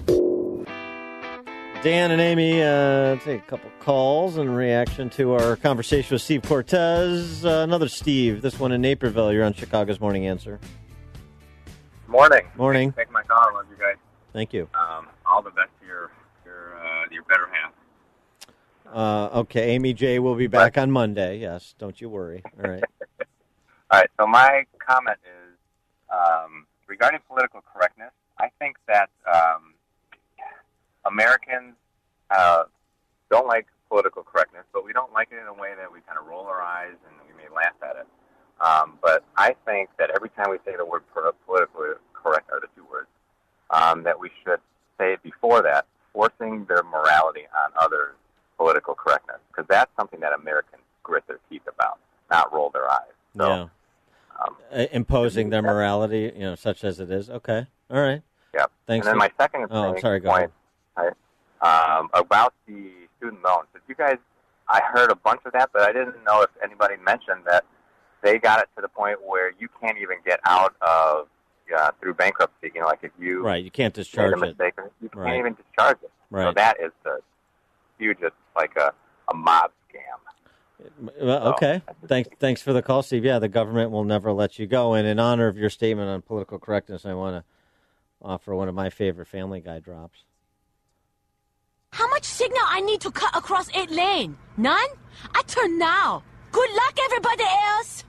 Dan and Amy, uh, take a couple calls in reaction to our conversation with Steve Cortez. Uh, another Steve, this one in Naperville. You're on Chicago's Morning Answer. Morning. Morning. Take my call. I love you guys. Thank you. Um, all the best to your your uh, your better half. Uh, okay, Amy J will be back on Monday. Yes, don't you worry. All right. All right. So my comment is um, regarding political correctness. I think that um, Americans uh, don't like political correctness, but we we don't like it in a way that we kind of roll our eyes and we may laugh at it. Um, but I think that every time we say the word politically correct, are the two words, um, that we should say before that, forcing their morality on others, political correctness, because that's something that Americans grit their teeth about, not roll their eyes. So, yeah. Um, uh, imposing their morality, you know, such as it is. Okay. All right. Yeah. Thanks. And then for... my second oh, thing, sorry, go point I, um, about the student loans. Did you guys, I heard a bunch of that, but I didn't know if anybody mentioned that they got it to the point where you can't even get out of uh, through bankruptcy. You know, like if you right, you can't discharge made a mistake, it. You can't right. even discharge it. Right. So that is the hugest, like a, a mob scam. Well, okay. So, thanks. Thanks for the call, Steve. Yeah, the government will never let you go. And in honor of your statement on political correctness, I want to offer one of my favorite Family Guy drops. How much signal I need to cut across eight lane? None? I turn now. Good luck, everybody else.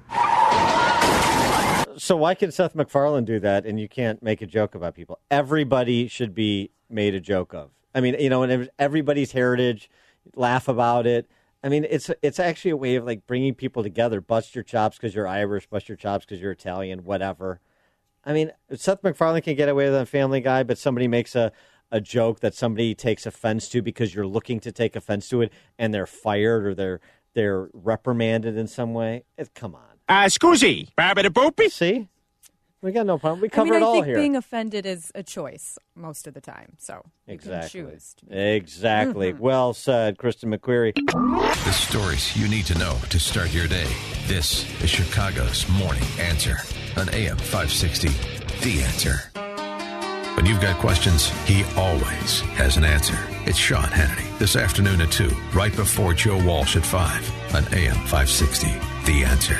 So why can Seth MacFarlane do that and you can't make a joke about people? Everybody should be made a joke of. I mean, you know, and everybody's heritage, laugh about it. I mean, it's it's actually a way of like bringing people together. Bust your chops because you're Irish. Bust your chops because you're Italian. Whatever. I mean, Seth MacFarlane can get away with it on Family Guy, but somebody makes a, a joke that somebody takes offense to because you're looking to take offense to it, and they're fired or they're they're reprimanded in some way. It, come on. Uh, scusi, Barbara Boopy. See, we got no problem. We cover I mean, it all I think here. being offended is a choice most of the time. So you exactly. can choose. To be exactly. Mm-hmm. Well said, Kristen McQuarrie. The stories you need to know to start your day. This is Chicago's Morning Answer on A M five sixty. The Answer. When you've got questions, he always has an answer. It's Sean Hannity this afternoon at two, right before Joe Walsh at five on A M five sixty. The Answer.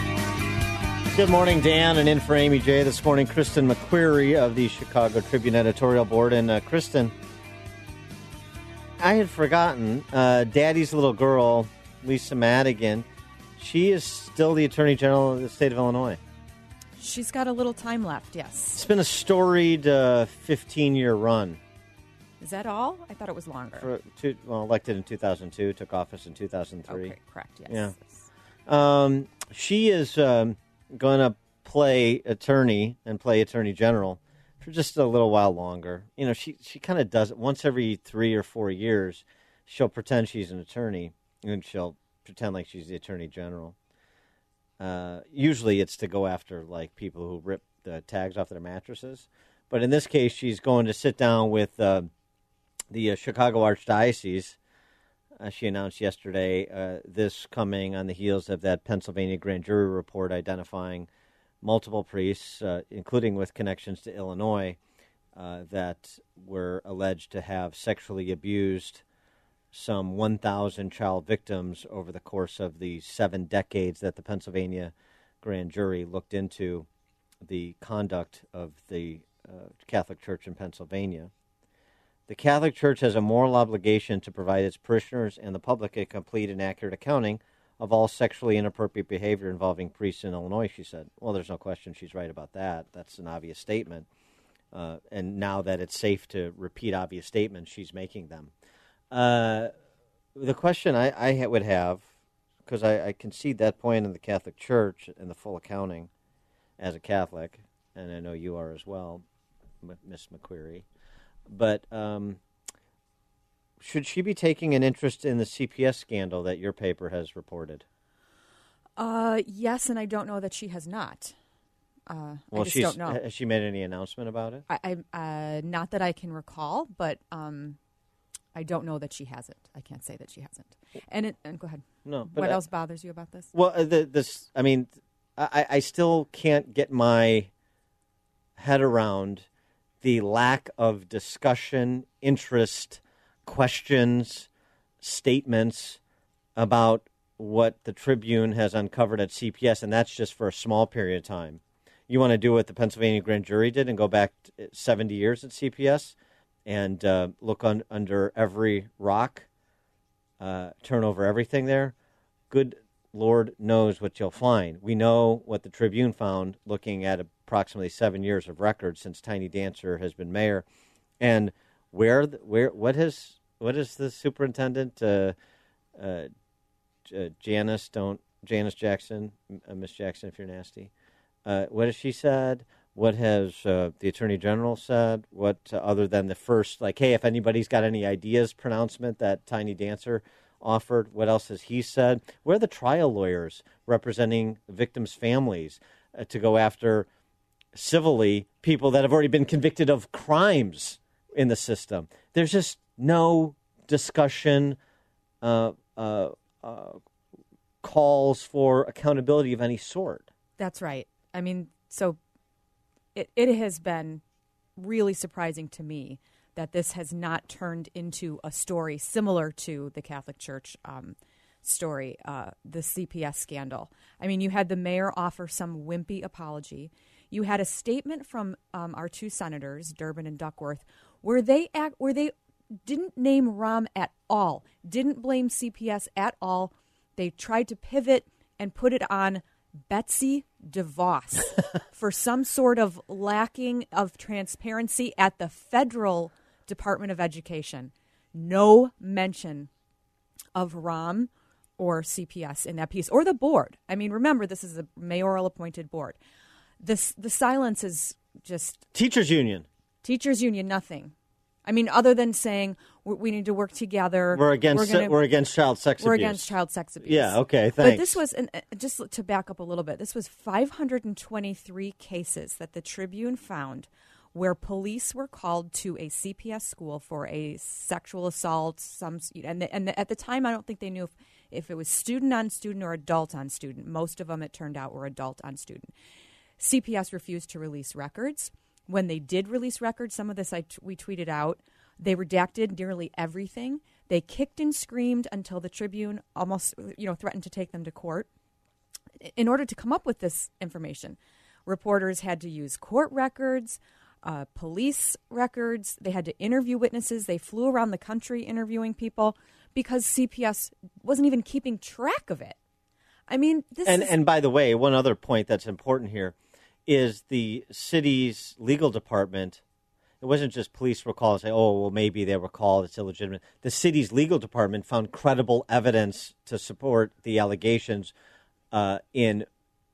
Good morning, Dan, and in for Amy J. This morning, Kristen McQuarrie of the Chicago Tribune editorial board. And uh, Kristen, I had forgotten, uh, Daddy's little girl, Lisa Madigan, she is still the Attorney General of the state of Illinois. She's got a little time left, yes. It's been a storied uh, fifteen-year run. Is that all? I thought it was longer. For two, well, elected in two thousand two, took office in two thousand three. Okay, correct, yes. Yeah. Um, she is um, going to play attorney and play attorney general for just a little while longer. You know, she, she kind of does it once every three or four years. She'll pretend she's an attorney, and she'll pretend like she's the attorney general. Uh, usually it's to go after, like, people who rip the tags off their mattresses. But in this case, she's going to sit down with uh, the uh, Chicago Archdiocese. Uh, she announced yesterday, uh, this coming on the heels of that Pennsylvania grand jury report identifying multiple priests, uh, including with connections to Illinois, uh, that were alleged to have sexually abused some one thousand child victims over the course of the seven decades that the Pennsylvania grand jury looked into the conduct of the uh, Catholic Church in Pennsylvania. The Catholic Church has a moral obligation to provide its parishioners and the public a complete and accurate accounting of all sexually inappropriate behavior involving priests in Illinois, she said. Well, there's no question she's right about that. That's an obvious statement. Uh, and now that it's safe to repeat obvious statements, she's making them. Uh, the question I, I would have, because I, I concede that point in the Catholic Church and the full accounting as a Catholic, and I know you are as well, Miss McQuarrie, but um, should she be taking an interest in the C P S scandal that your paper has reported? Uh, yes, and I don't know that she has not. Uh, well, I just she's, don't know. Has she made any announcement about it? I, I uh, not that I can recall, but um, I don't know that she hasn't. I can't say that she hasn't. And, it, and go ahead. No. But what uh, else bothers you about this? Well, uh, the, this. I mean, I, I still can't get my head around the lack of discussion, interest, questions, statements about what the Tribune has uncovered at C P S, and that's just for a small period of time. You want to do what the Pennsylvania grand jury did and go back seventy years at C P S and uh, look on, under every rock, uh, turn over everything there? Good Lord knows what you'll find. We know what the Tribune found looking at approximately seven years of records since Tiny Dancer has been mayor, and where, where, what has, what has the superintendent uh, uh, uh, Janice, don't Janice Jackson, uh, Miss Jackson, if you're nasty. Uh, what has she said? What has uh, the Attorney General said? What uh, other than the first, like, hey, if anybody's got any ideas pronouncement that Tiny Dancer offered, what else has he said? Where are the trial lawyers representing victims' families uh, to go after civilly people that have already been convicted of crimes in the system? There's just no discussion, uh, uh, uh, calls for accountability of any sort. That's right. I mean, so it, it has been really surprising to me that this has not turned into a story similar to the Catholic Church um, story, uh, the C P S scandal. I mean, you had the mayor offer some wimpy apology. You had a statement from um, our two senators, Durbin and Duckworth, where they act, where they didn't name Rahm at all, didn't blame C P S at all. They tried to pivot and put it on Betsy DeVos for some sort of lacking of transparency at the federal Department of Education. No mention of Rahm or C P S in that piece, or the board. I mean, remember, this is a mayoral appointed board. This the silence is just teachers union. Teachers union, nothing. I mean, other than saying we, we need to work together. We're against we're, gonna, we're against child sex we're abuse. We're against child sex abuse. Yeah, okay, thanks. But this was, an, uh, just to back up a little bit, this was five hundred twenty-three cases that the Tribune found where police were called to a C P S school for a sexual assault. Some and the, and the, at the time, I don't think they knew if, if it was student on student or adult on student. Most of them, it turned out, were adult on student. C P S refused to release records. When they did release records, some of this I t- we tweeted out, they redacted nearly everything. They kicked and screamed until the Tribune almost, you know, threatened to take them to court. In order to come up with this information, reporters had to use court records, uh, police records. They had to interview witnesses. They flew around the country interviewing people because C P S wasn't even keeping track of it. I mean, this and is... and by the way, one other point that's important here is the city's legal department. It wasn't just police were called and say, oh, well, maybe they were called, it's illegitimate. The city's legal department found credible evidence to support the allegations uh, in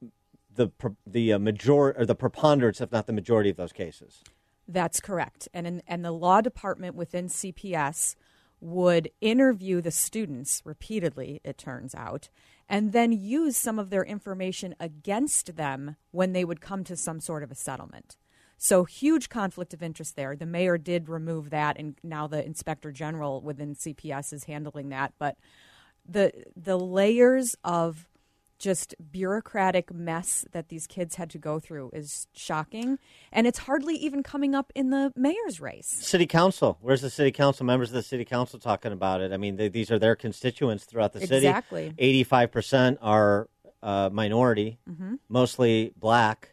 the the uh, major or the preponderance, if not the majority, of those cases. That's correct. And in, and the law department within C P S would interview the students repeatedly, it turns out, and then use some of their information against them when they would come to some sort of a settlement. So huge conflict of interest there. The mayor did remove that, and now the inspector general within C P S is handling that. But the the layers of just bureaucratic mess that these kids had to go through is shocking, and it's hardly even coming up in the mayor's race. City council. Where's the city council? Members of the city council talking about it. I mean, they, these are their constituents throughout the city. Exactly. eighty-five percent are uh, minority, mm-hmm. mostly black.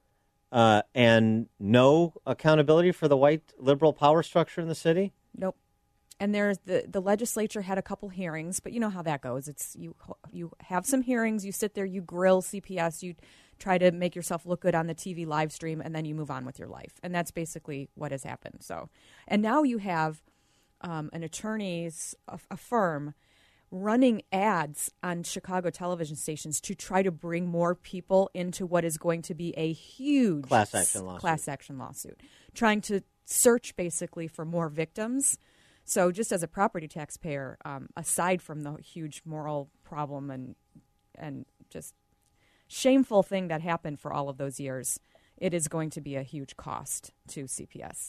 Uh, and no accountability for the white liberal power structure in the city? Nope. And there's the, the legislature had a couple hearings, but you know how that goes. It's you you have some hearings, you sit there, you grill C P S, you try to make yourself look good on the T V live stream, and then you move on with your life. And that's basically what has happened. So, and now you have um, an attorney's a, a firm running ads on Chicago television stations to try to bring more people into what is going to be a huge class action lawsuit. Class action lawsuit, trying to search basically for more victims. So just as a property taxpayer, um, aside from the huge moral problem and and just shameful thing that happened for all of those years, it is going to be a huge cost to C P S.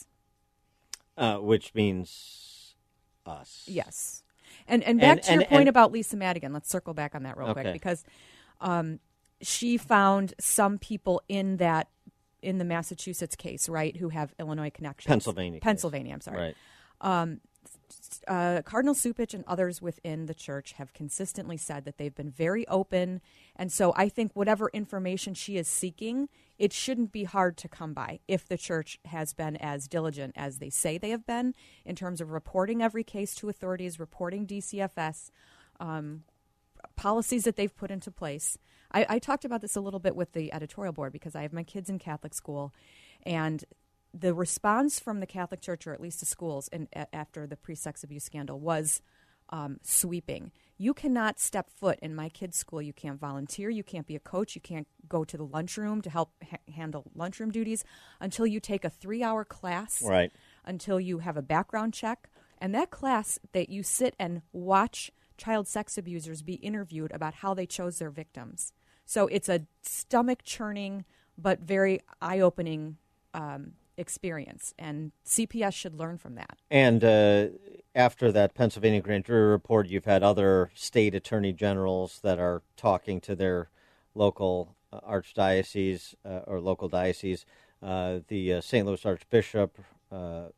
Uh, which means us. Yes. And and back and, to your and, point and, about Lisa Madigan, let's circle back on that real okay. quick, because um, she found some people in that in the Massachusetts case, right, who have Illinois connections. Pennsylvania. Pennsylvania, case. I'm sorry. Right. Um, uh, Cardinal Supich and others within the church have consistently said that they've been very open. And so I think whatever information she is seeking, it shouldn't be hard to come by if the church has been as diligent as they say they have been in terms of reporting every case to authorities, reporting D C F S, um, policies that they've put into place. I, I talked about this a little bit with the editorial board because I have my kids in Catholic school, and the response from the Catholic Church, or at least the schools, in, a, after the pre-sex abuse scandal was um, sweeping. You cannot step foot in my kid's school. You can't volunteer. You can't be a coach. You can't go to the lunchroom to help ha- handle lunchroom duties until you take a three-hour class, Right. until you have a background check. And that class that you sit and watch child sex abusers be interviewed about how they chose their victims. So it's a stomach-churning but very eye-opening um, experience, and C P S should learn from that. And uh, after that Pennsylvania grand jury report, you've had other state attorney generals that are talking to their local uh, archdiocese uh, or local diocese. Uh, the uh, Saint Louis Archbishop uh, uh,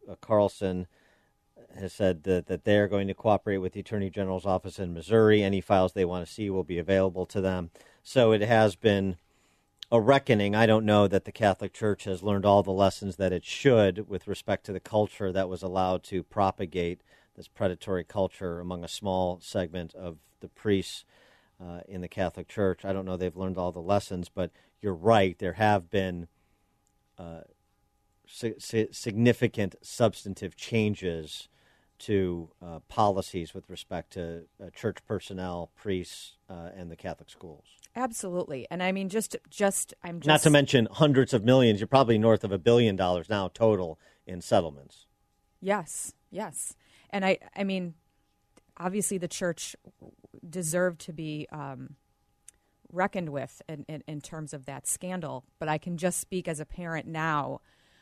Carlson has said that, that they're going to cooperate with the Attorney General's office in Missouri. Any files they want to see will be available to them. So it has been a reckoning. I don't know that the Catholic Church has learned all the lessons that it should with respect to the culture that was allowed to propagate this predatory culture among a small segment of the priests uh, in the Catholic Church. I don't know they've learned all the lessons, but you're right. There have been uh, si- si- significant substantive changes to uh, policies with respect to uh, church personnel, priests, uh, and the Catholic schools. Absolutely. And I mean, just, just, I'm just... Not to mention hundreds of millions. You're probably north of a billion dollars now total in settlements. Yes, yes. And I, I mean, obviously the church deserved to be um, reckoned with in, in, in terms of that scandal. But I can just speak as a parent now.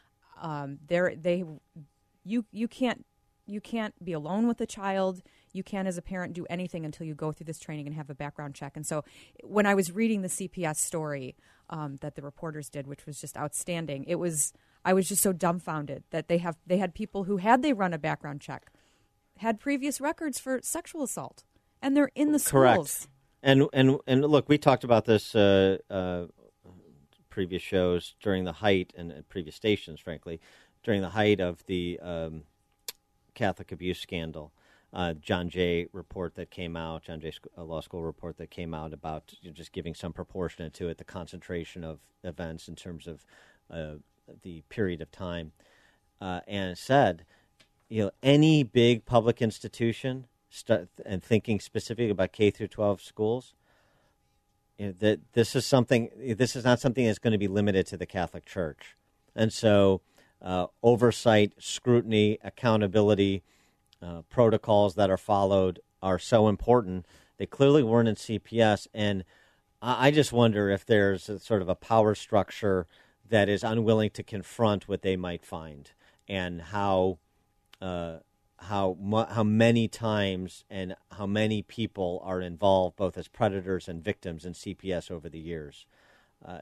Um, there, they, you, you can't, you can't be alone with the child. You can't, as a parent, do anything until you go through this training and have a background check. And so when I was reading the C P S story um, that the reporters did, which was just outstanding, it was I was just so dumbfounded that they have they had people who, had they run a background check, had previous records for sexual assault, and they're in the schools. Correct. And and and look, we talked about this uh, uh, previous shows during the height, and uh, previous stations, frankly, during the height of the um, Catholic abuse scandal. Uh, John Jay report that came out, John Jay Sc- Law School report that came out about you know, just giving some proportionate to it, the concentration of events in terms of uh, the period of time, uh, and it said, you know, any big public institution, start, and thinking specifically about K through twelve schools, you know, that this is something. This is not something that's going to be limited to the Catholic Church, and so uh, oversight, scrutiny, accountability. Uh, protocols that are followed are so important. They clearly weren't in C P S, and I, I just wonder if there's a, sort of a power structure that is unwilling to confront what they might find, and how uh, how mu- how many times and how many people are involved, both as predators and victims, in C P S over the years. Uh,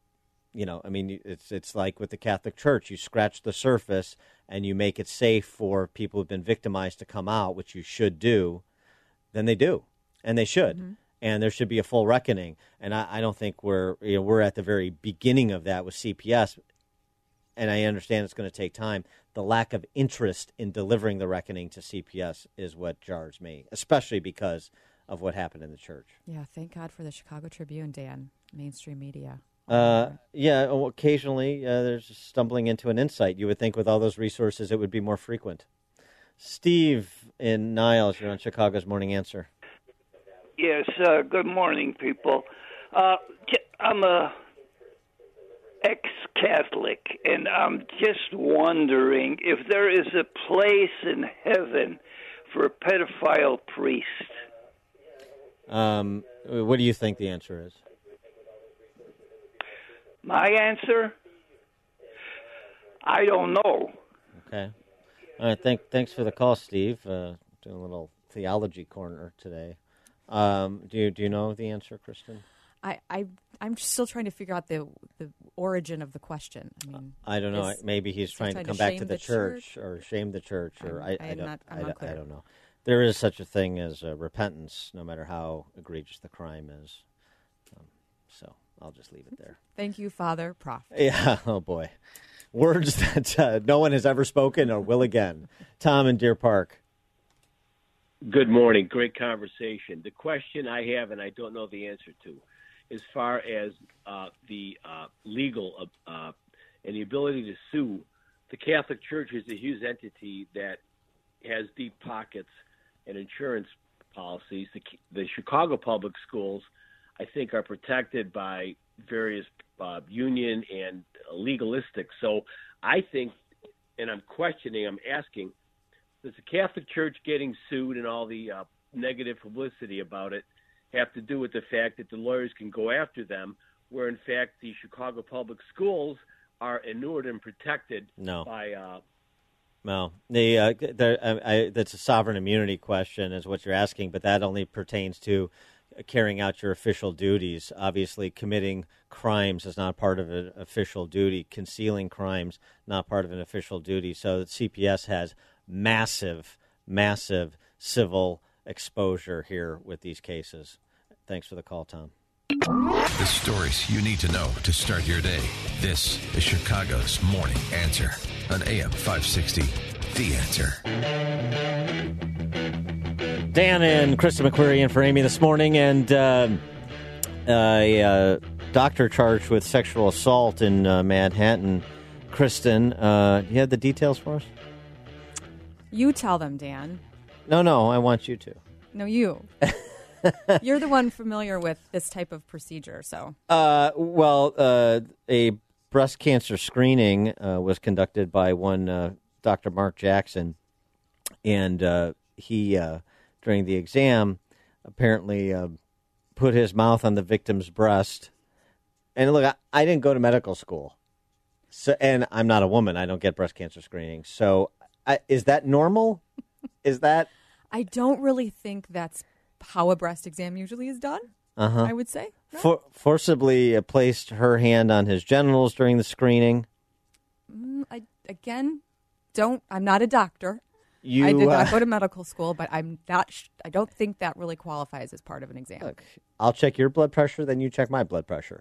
You know, I mean, it's it's like with the Catholic Church. You scratch the surface and you make it safe for people who've been victimized to come out, which you should do. Then they do, and they should, mm-hmm. and there should be a full reckoning. And I, I don't think we're you know we're at the very beginning of that with C P S. And I understand it's going to take time. The lack of interest in delivering the reckoning to C P S is what jars me, especially because of what happened in the church. Yeah, thank God for the Chicago Tribune, Dan, mainstream media. Uh, yeah, occasionally uh, there's stumbling into an insight. You would think with all those resources it would be more frequent. Steve in Niles, you're on Chicago's Morning Answer. Yes, uh, good morning, people. Uh, I'm a ex-Catholic, and I'm just wondering if there is a place in heaven for a pedophile priest. Um, what do you think the answer is? My answer? I don't know. Okay. All right. Thank, thanks for the call, Steve. Uh, doing a little theology corner today. Um, do you do you know the answer, Kristen? I, I I'm still trying to figure out the the origin of the question. I mean, I don't know. is, Maybe he's trying, trying to come to back to shame the, the church, church or shame the church, or I'm, I, I, I, don't, not, I'm I, not I clear. don't know. There is such a thing as uh, repentance, no matter how egregious the crime is. Um, so I'll just leave it there. Thank you, Father Prof. Yeah. Oh boy, words that uh, no one has ever spoken or will again. Tom in Deer Park. Good morning. Great conversation. The question I have, and I don't know the answer to, as far as uh, the uh, legal uh, and the ability to sue, the Catholic Church is a huge entity that has deep pockets and insurance policies. The, the Chicago public schools, I think, are protected by various uh, union and legalistic. So I think, and I'm questioning, I'm asking, does the Catholic Church getting sued and all the uh, negative publicity about it have to do with the fact that the lawyers can go after them, where in fact the Chicago public schools are inured and protected No. by uh, No, the uh, there, I, I, that's a sovereign immunity question, is what you're asking, but that only pertains to carrying out your official duties. Obviously, committing crimes is not part of an official duty. Concealing crimes, not part of an official duty. So the C P S has massive, massive civil exposure here with these cases. Thanks for the call, Tom. The stories you need to know to start your day. This is Chicago's Morning Answer on A M five sixty, The Answer. Dan and Krista McQuarrie in for Amy this morning, and uh, a uh, doctor charged with sexual assault in uh, Manhattan. Kristen, uh, you have the details for us? You tell them, Dan. No, no, I want you to. No, you. You're the one familiar with this type of procedure, so. Uh, well, uh, a breast cancer screening uh, was conducted by one uh, Doctor Mark Jackson, and uh, he, uh, during the exam, apparently uh, put his mouth on the victim's breast. And look, I, I didn't go to medical school, so and I'm not a woman. I don't get breast cancer screening. So, I, is that normal? Is that? I don't really think that's how a breast exam usually is done, uh-huh. I would say. No? For, forcibly uh, placed her hand on his genitals during the screening. Mm, I, again, don't. I'm not a doctor. You, I did uh, not go to medical school, but I'm not. Sh- I don't think that really qualifies as part of an exam. Look, I'll check your blood pressure, then you check my blood pressure.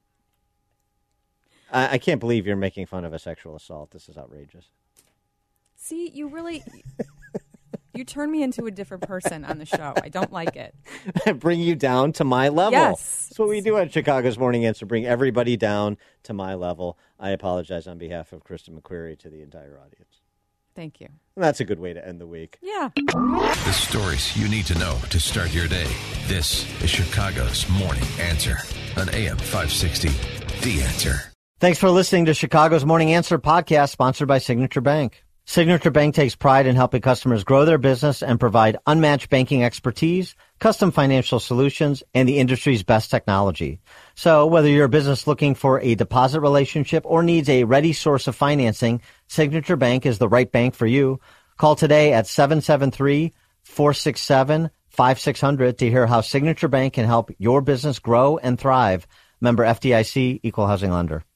I, I can't believe you're making fun of a sexual assault. This is outrageous. See, you really. You turn me into a different person on the show. I don't like it. Bring you down to my level. Yes. That's what we do at Chicago's Morning Answer, bring everybody down to my level. I apologize on behalf of Krista McQuarrie to the entire audience. Thank you. And that's a good way to end the week. Yeah. The stories you need to know to start your day. This is Chicago's Morning Answer on A M five sixty, The Answer. Thanks for listening to Chicago's Morning Answer podcast, sponsored by Signature Bank. Signature Bank takes pride in helping customers grow their business and provide unmatched banking expertise, custom financial solutions, and the industry's best technology. So whether you're a business looking for a deposit relationship or needs a ready source of financing, Signature Bank is the right bank for you. Call today at seven seven three, four six seven, five six zero zero to hear how Signature Bank can help your business grow and thrive. Member F D I C, Equal Housing Lender.